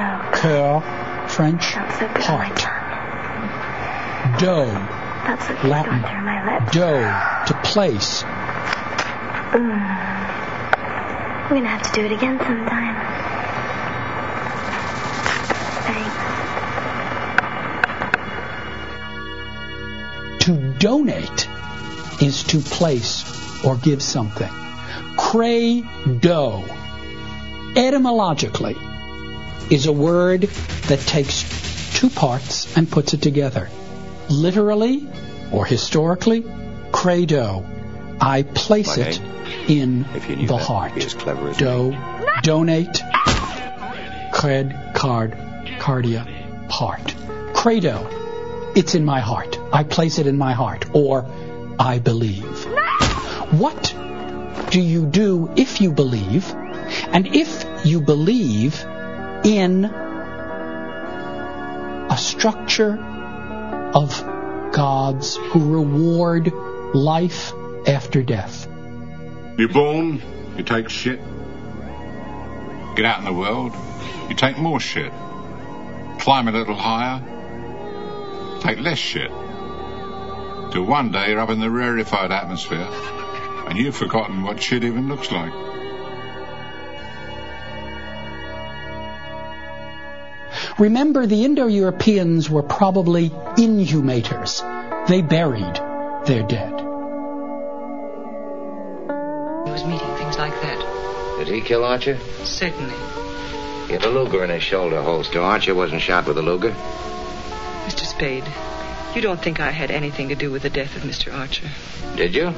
cur, French, heart. Dough, Latin, dough, to place. Mm. We're going to have to do it again sometime. Thanks. To donate. is to place or give something. Credo, etymologically, is a word that takes two parts and puts it together. Literally, or historically, credo, I place My it name, in if you knew the that, heart. be as clever as Do, me. donate, cred, card, cardia, heart. Credo, it's in my heart. I place it in my heart. Or, I believe. What do you do if you believe? And if you believe in a structure of gods who reward life after death. You're born, you take shit. Get out in the world, you take more shit. Climb a little higher, take less shit. Till one day you're up in the rarefied atmosphere and you've forgotten what shit even looks like. Remember, the Indo-Europeans were probably inhumators. They buried their dead. He was meeting things like that. Did he kill Archer? Certainly. He had a Luger in his shoulder holster. Archer wasn't shot with a Luger. Mister Spade, you don't think I had anything to do with the death of Mister Archer? Did you?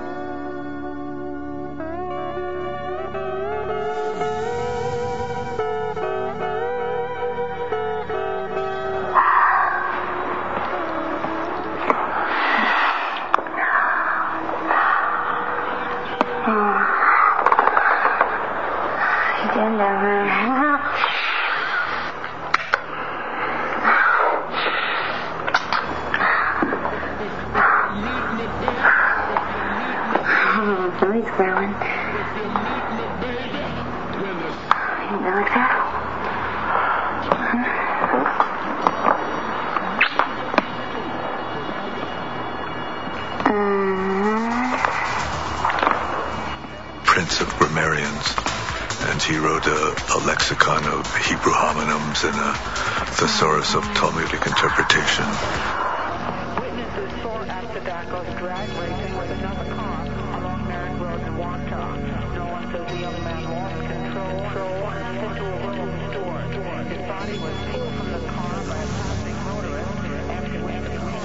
Prince of Grammarians, and he wrote a, a lexicon of Hebrew homonymous and a thesaurus of Talmudic interpretation. Witnesses saw Asadakos drag racing with another car along Merrick Road in Wantagh. No one says the young man lost control and went into a local store. His body was pulled from the car by a passing motorist after he went to the car.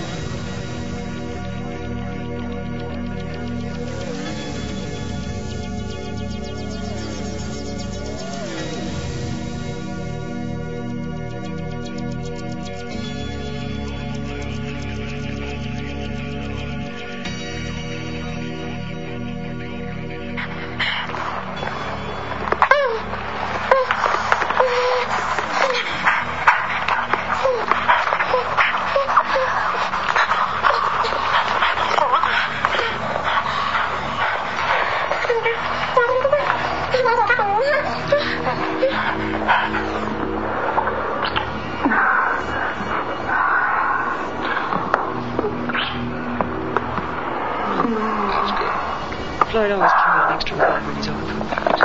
Floyd always carried an extra revolver in his overcoat pocket.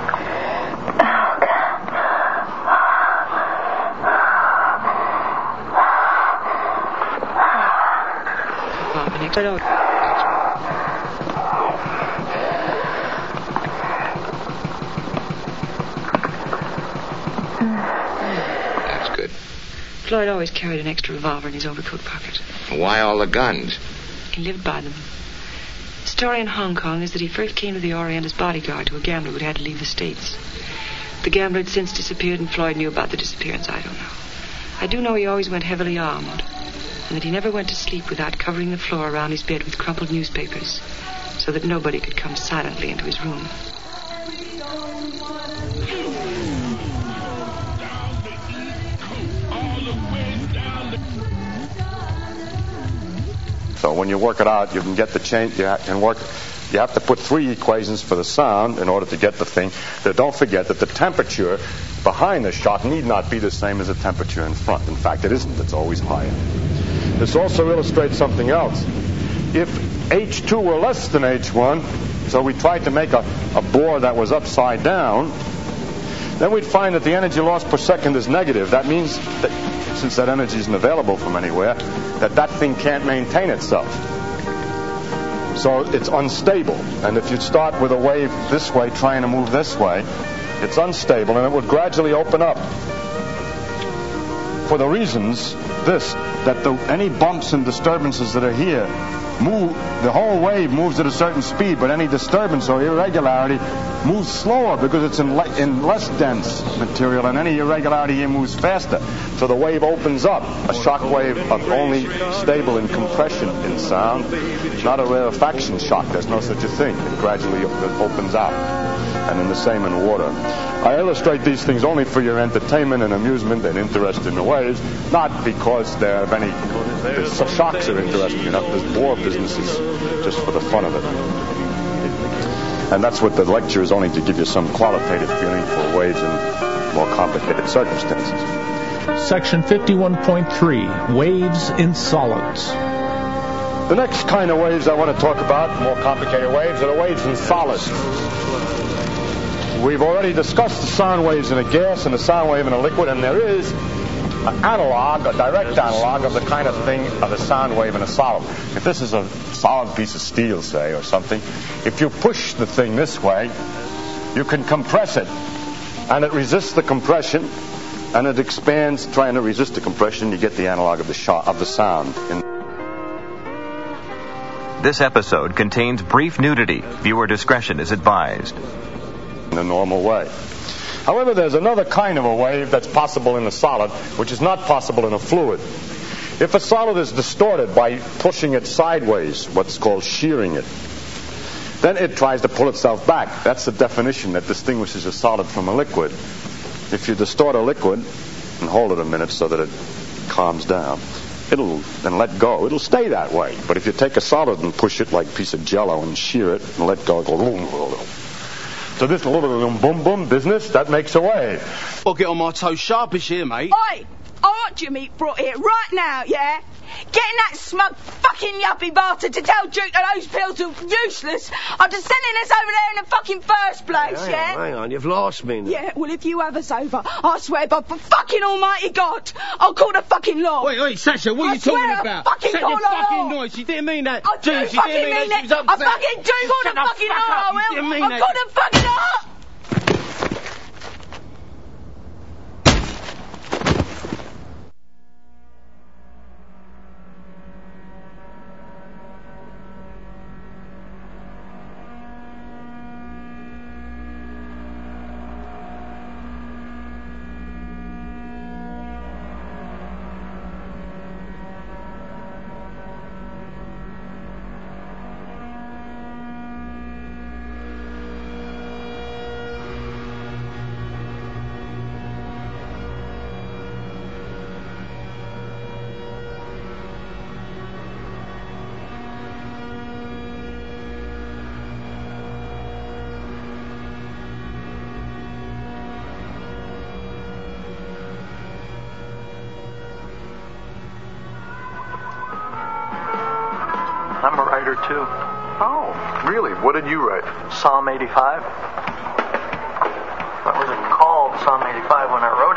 Bob, an extra... That's good. Floyd always carried an extra revolver in his overcoat pocket. Why all the guns? He lived by them. The story in Hong Kong is that he first came to the Orient as bodyguard to a gambler who'd had to leave the States. The gambler had since disappeared, and Floyd knew about the disappearance. I don't know. I do know he always went heavily armed, and that he never went to sleep without covering the floor around his bed with crumpled newspapers, so that nobody could come silently into his room. So when you work it out, you can get the change. You can work. You have to put three equations for the sound in order to get the thing. But don't forget that the temperature behind the shot need not be the same as the temperature in front. In fact, it isn't. It's always higher. This also illustrates something else. If H two were less than H one, so we tried to make a, a bore that was upside down, then we'd find that the energy loss per second is negative. That means that since that energy isn't available from anywhere, that that thing can't maintain itself. So it's unstable. And if you start with a wave this way, trying to move this way, it's unstable, and it would gradually open up. For the reasons, this, that the, any bumps and disturbances that are here move, the whole wave moves at a certain speed, but any disturbance or irregularity moves slower because it's in, le- in less dense material, and any irregularity here moves faster. So the wave opens up. A shock wave of only stable in compression in sound, not a rarefaction shock. There's no such a thing. It gradually opens out. And in the same in water. I illustrate these things only for your entertainment and amusement and interest in the waves, not because they have any, the shocks are interesting enough. This bore business is just for the fun of it. And that's what the lecture is, only to give you some qualitative feeling for waves in more complicated circumstances. Section fifty-one point three, Waves in Solids. The next kind of waves I want to talk about, more complicated waves, are the waves in solids. We've already discussed the sound waves in a gas and the sound wave in a liquid, and there is an analog, a direct analog of the kind of thing of a sound wave in a solid. If this is a solid piece of steel, say, or something, if you push the thing this way, you can compress it, and it resists the compression, and it expands, trying to resist the compression. You get the analog of the shot of the sound. In This episode contains brief nudity. Viewer discretion is advised. In a normal way. However, there's another kind of a wave that's possible in a solid, which is not possible in a fluid. If a solid is distorted by pushing it sideways, what's called shearing it, then it tries to pull itself back. That's the definition that distinguishes a solid from a liquid. If you distort a liquid and hold it a minute so that it calms down, it'll then let go. It'll stay that way. But if you take a solid and push it like a piece of jello and shear it and let go, it'll go. So this little boom boom business, that makes a wave. I'll get on my toes sharpish here, mate. Oi! I want Jimmy brought here right now, yeah? Getting that smug fucking yuppie bastard to tell Duke that those pills are useless after sending us over there in the fucking first place, hang yeah? On, hang on, you've lost me now. Yeah, well, if you have us over, I swear by the fucking almighty God, I'll call the fucking law. Wait, wait, Sasha, what are I you talking swear about? I fucking Shut call your the fucking law. noise. She didn't mean that. I do Dude, she fucking didn't mean mean that. it. She was upset. I fucking do call Shut the fucking fuck law, up. I You will. didn't mean I'll that. call the fucking law. I'm a writer, too. Oh, really? What did you write? Psalm eighty-five. That wasn't called Psalm eighty-five when I wrote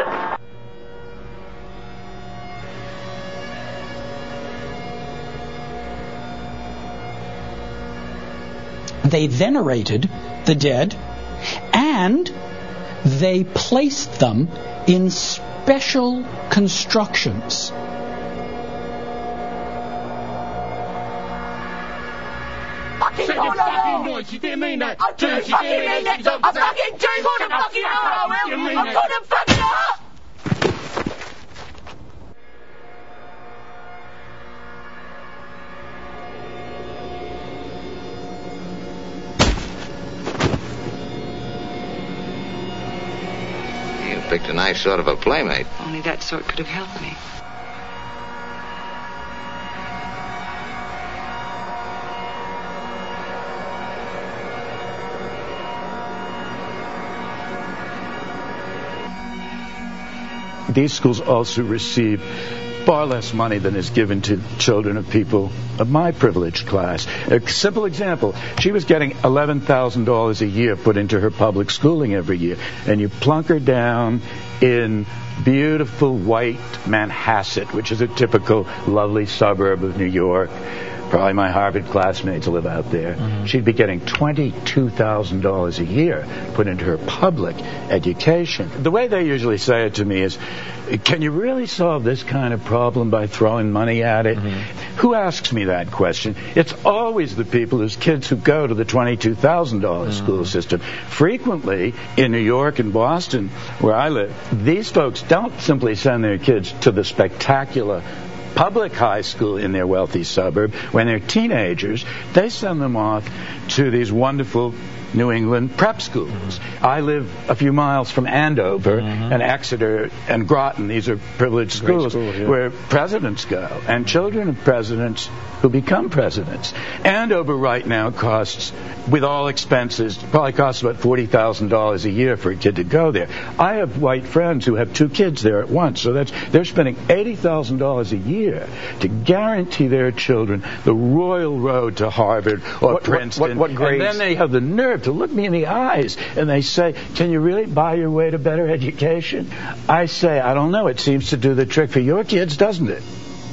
it. They venerated the dead, and they placed them in special constructions. Shut your fucking noise. She didn't mean that. I do Dude, she fucking didn't mean that. it. She was I upset. fucking do call the fucking law, I She didn't will. mean I'll that. call the fucking law. You picked a nice sort of a playmate. Only that sort could have helped me. These schools also receive far less money than is given to children of people of my privileged class. A simple example, she was getting eleven thousand dollars a year put into her public schooling every year, and you plunk her down in beautiful white Manhasset, which is a typical lovely suburb of New York, probably my Harvard classmates live out there. Mm-hmm. She'd be getting twenty-two thousand dollars a year put into her public education. The way they usually say it to me is, can you really solve this kind of problem by throwing money at it? Mm-hmm. Who asks me that question? It's always the people whose kids who go to the twenty-two thousand dollars mm-hmm. school system. Frequently, in New York and Boston, where I live, these folks don't simply send their kids to the spectacular public high school in their wealthy suburb. When they're teenagers, they send them off to these wonderful New England prep schools. Mm-hmm. I live a few miles from Andover mm-hmm. and Exeter and Groton. These are privileged schools school, yeah. where presidents go and children of presidents who become presidents. Andover right now costs, with all expenses, probably costs about forty thousand dollars a year for a kid to go there. I have white friends who have two kids there at once, so that's they're spending eighty thousand dollars a year to guarantee their children the royal road to Harvard or what, Princeton. What, what, what grades? And then they have the nerve to look me in the eyes and they say, can you really buy your way to better education? I say, I don't know. It seems to do the trick for your kids, doesn't it?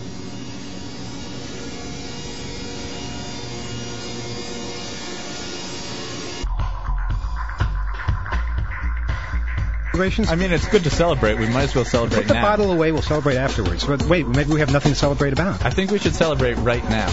I mean, it's good to celebrate. We might as well celebrate now. Put the now. bottle away. We'll celebrate afterwards. But wait, maybe we have nothing to celebrate about. I think we should celebrate right now.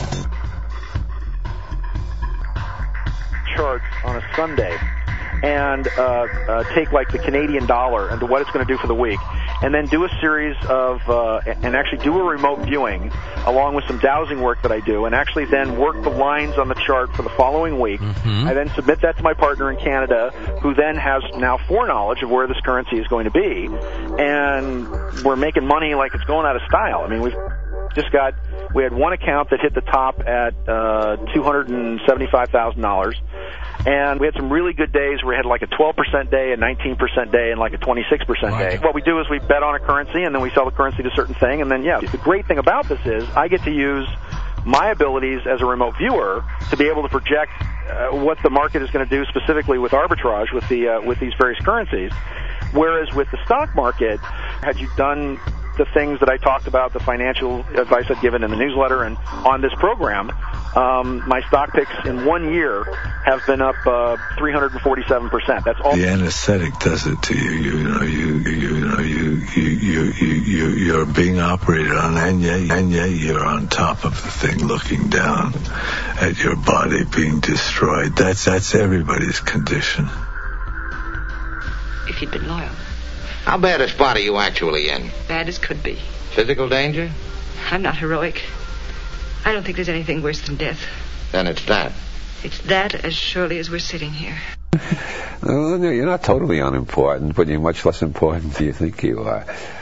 Chart on a Sunday and uh, uh, take like the Canadian dollar and what it's going to do for the week, and then do a series of uh, and actually do a remote viewing along with some dowsing work that I do, and actually then work the lines on the chart for the following week. Mm-hmm. I then submit that to my partner in Canada, who then has now foreknowledge of where this currency is going to be, and we're making money like it's going out of style. I mean, we've just got we had one account that hit the top at uh, two hundred seventy-five thousand dollars. And we had some really good days where we had like a twelve percent day, a nineteen percent day, and like a twenty-six percent day. What we do is we bet on a currency, and then we sell the currency to a certain thing, and then, yeah. The great thing about this is I get to use my abilities as a remote viewer to be able to project uh, what the market is going to do specifically with arbitrage with the uh, with these various currencies. Whereas with the stock market, had you done the things that I talked about, the financial advice I've given in the newsletter and on this program, um, my stock picks in one year have been up uh, three hundred forty-seven percent. That's all. The anesthetic does it to you. You know, you you know, you you you you you're being operated on, and yet and yet you're on top of the thing, looking down at your body being destroyed. That's that's everybody's condition. If you'd been loyal. How bad a spot are you actually in? Bad as could be. Physical danger? I'm not heroic. I don't think there's anything worse than death. Then it's that. It's that as surely as we're sitting here. No, no, you're not totally unimportant, but you're much less important than you think you are.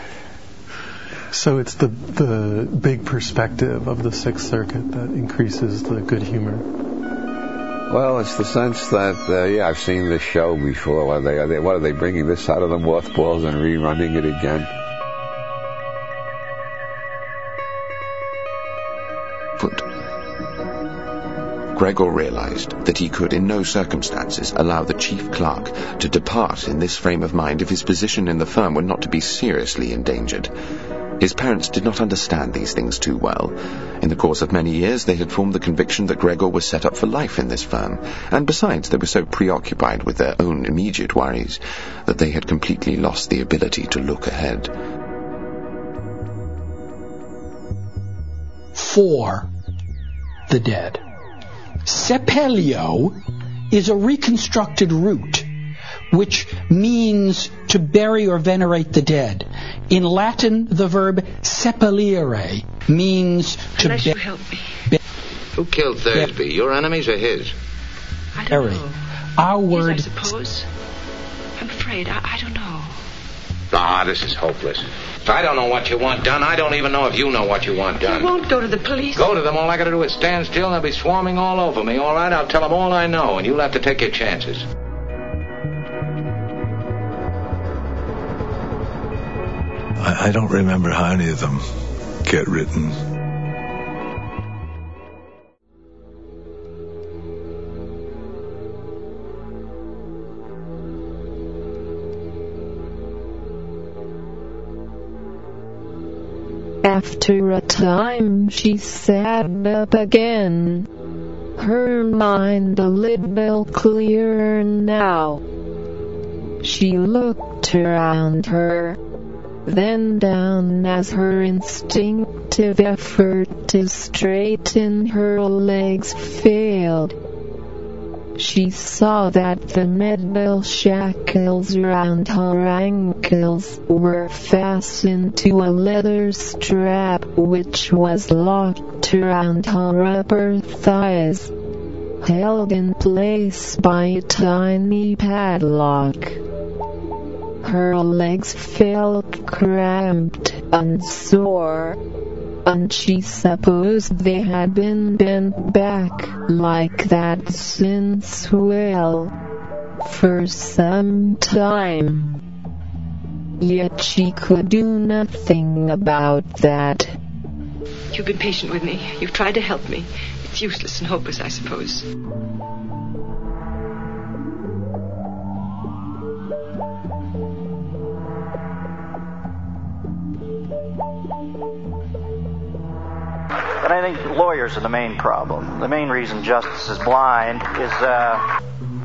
So it's the the big perspective of the Sixth Circuit that increases the good humor. Well, it's the sense that, uh, yeah, I've seen this show before. What are they, are they, what are they bringing this out of the mothballs and rerunning it again? Foot. Gregor realized that he could in no circumstances allow the chief clerk to depart in this frame of mind if his position in the firm were not to be seriously endangered. His parents did not understand these things too well. In the course of many years, they had formed the conviction that Gregor was set up for life in this firm, and besides, they were so preoccupied with their own immediate worries that they had completely lost the ability to look ahead. For the dead. Sepelio is a reconstructed root which means to bury or venerate the dead. In Latin, the verb sepelire means to Unless you help me. Be- Who killed Thursby? Your enemies or his? I don't know. Our word... His, I suppose. I'm afraid. I, I don't know. Ah, this is hopeless. If I don't know what you want done, I don't even know if you know what you want done. I won't go to the police. Go to them. All I got to do is stand still, and they'll be swarming all over me. All right, I'll tell them all I know, and you'll have to take your chances. I, I don't remember how any of them get written. after a time she sat up again, her mind a little clearer now. She looked around her, then down as her instinctive effort to straighten her legs failed. She saw that the metal shackles around her ankles were fastened to a leather strap which was locked around her upper thighs, held in place by a tiny padlock. Her legs felt cramped and sore, and she supposed they had been bent back like that since, well, for some time. Yet she could do nothing about that. You've been patient with me. You've tried to help me. It's useless and hopeless, I suppose. But I think lawyers are the main problem. The main reason justice is blind is, uh...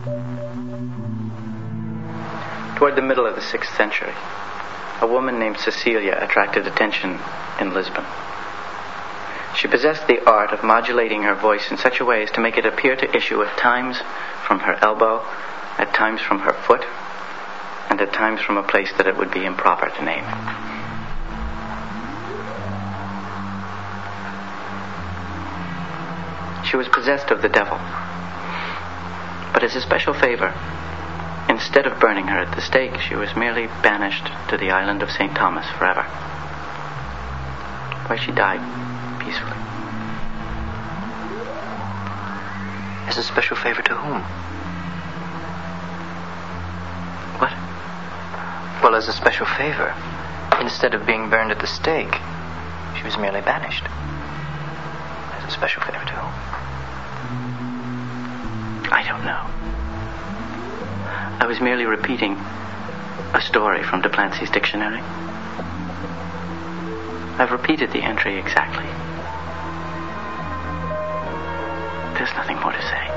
Toward the middle of the sixth century, a woman named Cecilia attracted attention in Lisbon. She possessed the art of modulating her voice in such a way as to make it appear to issue at times from her elbow, at times from her foot, and at times from a place that it would be improper to name. She was possessed of the devil. But as a special favor, instead of burning her at the stake, she was merely banished to the island of Saint Thomas forever, where she died peacefully. As a special favor to whom? What? Well, as a special favor. Instead of being burned at the stake, she was merely banished. As a special favor to whom? I don't know. I was merely repeating a story from Duplancy's dictionary. I've repeated the entry exactly. There's nothing more to say.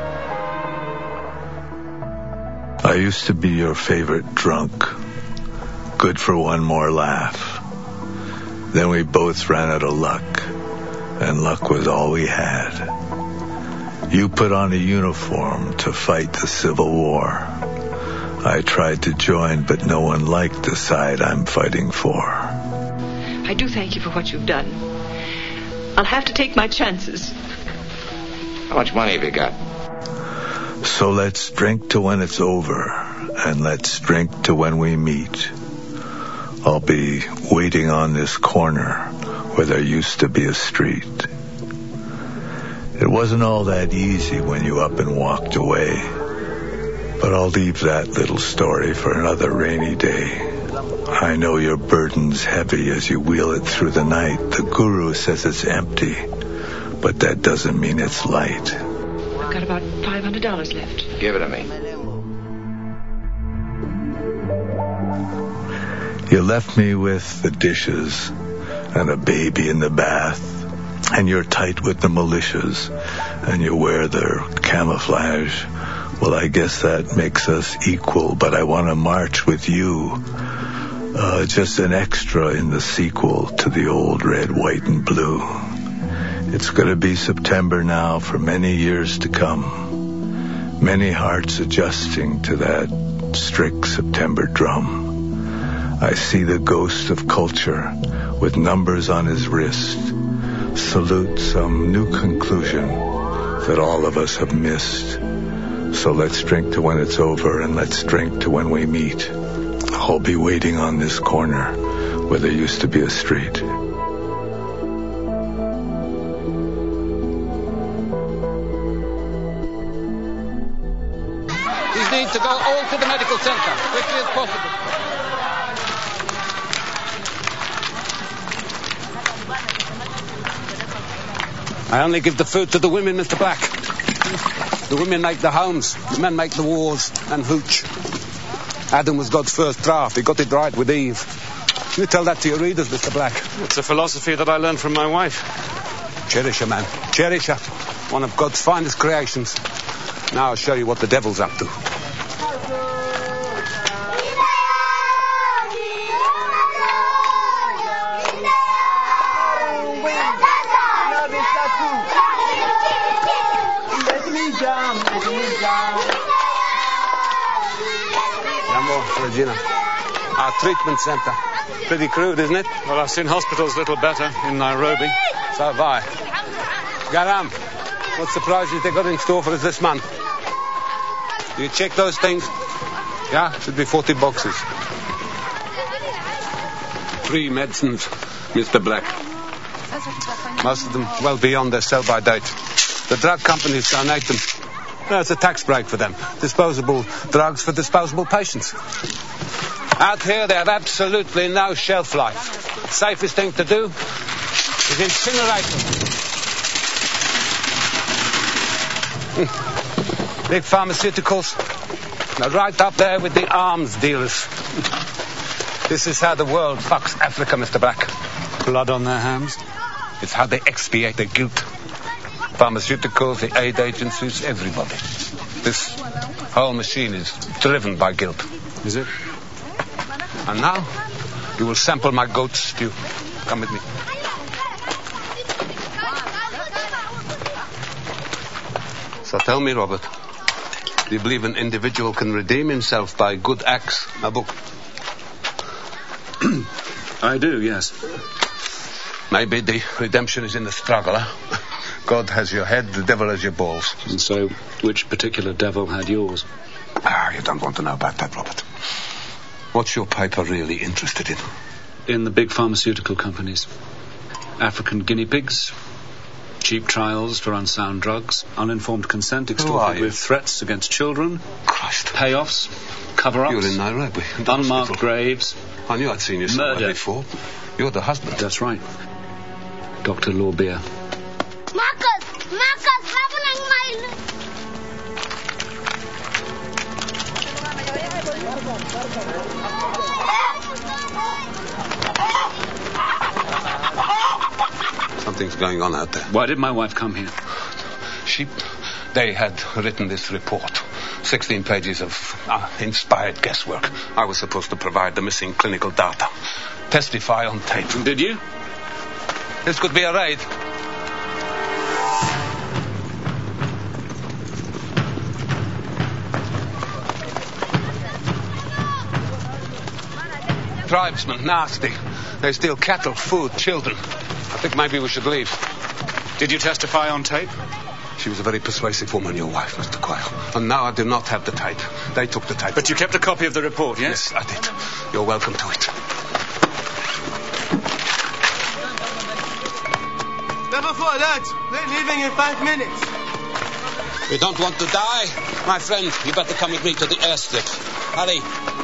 I used to be your favorite drunk. Good for one more laugh. Then we both ran out of luck, and luck was all we had. You put on a uniform to fight the Civil War. I tried to join, but no one liked the side I'm fighting for. I do thank you for what you've done. I'll have to take my chances. How much money have you got? So let's drink to when it's over, and let's drink to when we meet. I'll be waiting on this corner where there used to be a street. It wasn't all that easy when you up and walked away, but I'll leave that little story for another rainy day. I know your burden's heavy as you wheel it through the night. The guru says it's empty, but that doesn't mean it's light. I've got about five hundred dollars left. Give it to me. You left me with the dishes and a baby in the bath, and you're tight with the militias, and you wear their camouflage. Well, I guess that makes us equal, but I want to march with you. Uh, just an extra in the sequel to the old red, white, and blue. It's going to be September now for many years to come. Many hearts adjusting to that strict September drum. I see the ghost of culture with numbers on his wrist salute some new conclusion that all of us have missed. So let's drink to when it's over, and let's drink to when we meet. I'll be waiting on this corner where there used to be a street. These need to go all to the medical center, quickly as possible. I only give the food to the women, Mister Black. The women make the homes, the men make the wars and hooch. Adam was God's first draft. He got it right with Eve. You tell that to your readers, Mister Black. It's a philosophy that I learned from my wife. Cherish her, man. Cherish her. One of God's finest creations. Now I'll show you what the devil's up to. Jambo, Regina. Our treatment centre. Pretty crude, isn't it? Well, I've seen hospitals a little better in Nairobi. So have I. Garam, what surprises they got in store for us this month? You check those things? Yeah, should be forty boxes. Three medicines, Mister Black. Most of them well beyond their sell-by date. The drug companies donate them. No, it's a tax break for them. Disposable drugs for disposable patients. Out here, they have absolutely no shelf life. Safest thing to do is incinerate them. Big pharmaceuticals, they're right up there with the arms dealers. This is how the world fucks Africa, Mister Black. Blood on their hands? It's how they expiate their guilt. Pharmaceuticals, the aid agencies, everybody. This whole machine is driven by guilt. Is it? And now, you will sample my goat stew. Come with me. So tell me, Robert, do you believe an individual can redeem himself by good acts? A book. I do, yes. Maybe the redemption is in the struggle, huh? God has your head, the devil has your balls. And so, which particular devil had yours? Ah, you don't want to know about that, Robert. What's your paper really interested in? In the big pharmaceutical companies. African guinea pigs, cheap trials for unsound drugs, uninformed consent extorted with threats against children, Christ. payoffs, cover-ups, You're in Nairobi. In unmarked hospital. graves. I knew I'd seen you somewhere Murder. before. You're the husband. That's right. Doctor Lawbeer. Marcus! Marcus! Laban ang mail! Something's going on out there. Why did my wife come here? She... They had written this report. Sixteen pages of uh, inspired guesswork. I was supposed to provide the missing clinical data. Testify on tape. Did you? This could be a raid. Tribesmen, nasty. They steal cattle, food, children. I think maybe we should leave. Did you testify on tape? She was a very persuasive woman, your wife, Mister Quayle. And now I do not have the tape. They took the tape. But you kept a copy of the report, yes? Yes, I did. You're welcome to it. Never for that. We're leaving in five minutes. We don't want to die. My friend, you better come with me to the airstrip. Hurry.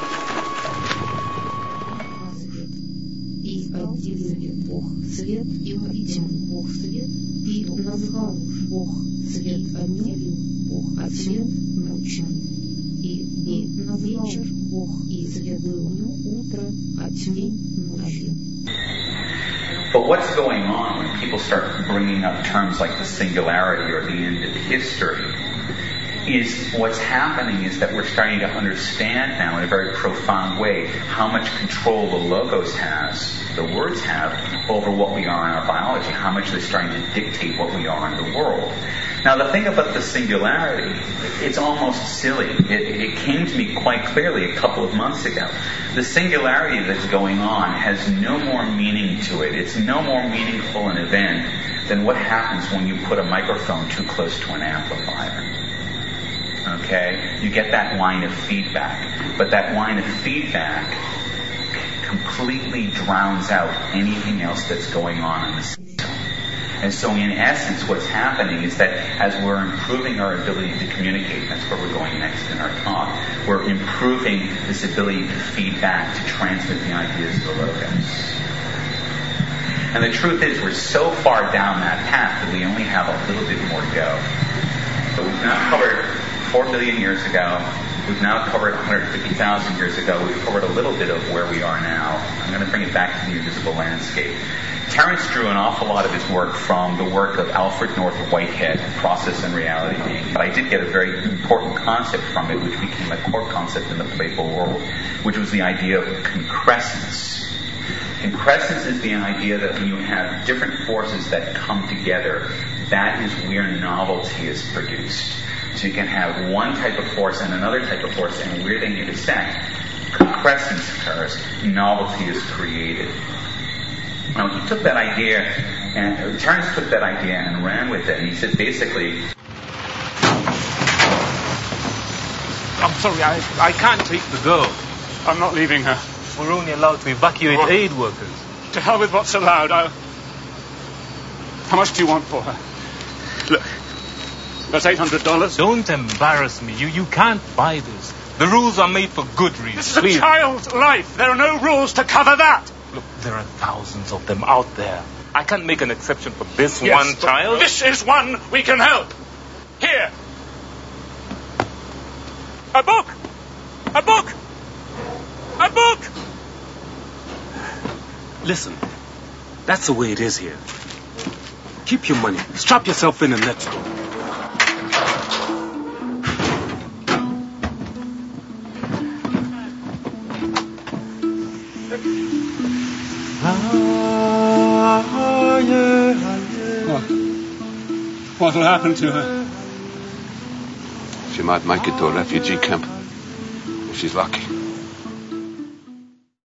Свет и увидел Бог свет, и назвал Бог свет объявил Бог а свет ночью. И, и на вечер Бог и свет был утро, а тьмень ночью. But what's going on when people start bringing up terms like the singularity or the end of history is what's happening is that we're starting to understand now in a very profound way how much control the logos has, the words have, over what we are in our biology, how much they're starting to dictate what we are in the world. Now, the thing about the singularity, it's almost silly. It, it came to me quite clearly a couple of months ago. The singularity that's going on has no more meaning to it. It's no more meaningful an event than what happens when you put a microphone too close to an amplifier. Okay? You get that line of feedback. But that line of feedback completely drowns out anything else that's going on in the system. And so in essence what's happening is that as we're improving our ability to communicate, that's where we're going next in our talk, we're improving this ability to feed back, to transmit the ideas of the logos. And the truth is we're so far down that path that we only have a little bit more to go. So we've now covered four billion years ago, We've now covered one hundred fifty thousand years ago. We've covered a little bit of where we are now. I'm going to bring it back to the invisible landscape. Terence drew an awful lot of his work from the work of Alfred North Whitehead, Process and Reality Being. But I did get a very important concept from it, which became a core concept in the playful world, which was the idea of concrescence. Concrescence is the idea that when you have different forces that come together, that is where novelty is produced. So you can have one type of force and another type of force, and where they intersect, concrescence occurs, novelty is created. Now, he took that idea, and Terence took that idea and ran with it, and he said basically, I'm sorry, I, I can't take the girl. I'm not leaving her. We're only allowed to evacuate what? aid workers. To hell with what's allowed. I'll... How much do you want for her? Look, that's eight hundred dollars. Don't embarrass me. You you can't buy this. The rules are made for good reasons. This is Please. a child's life. There are no rules to cover that. Look, there are thousands of them out there. I can't make an exception for this yes, one child. This is one we can help. Here. A book. A book. A book. Listen, that's the way it is here. Keep your money. Strap yourself in and let's go. What will happen to her? She might make it to a refugee camp, if she's lucky.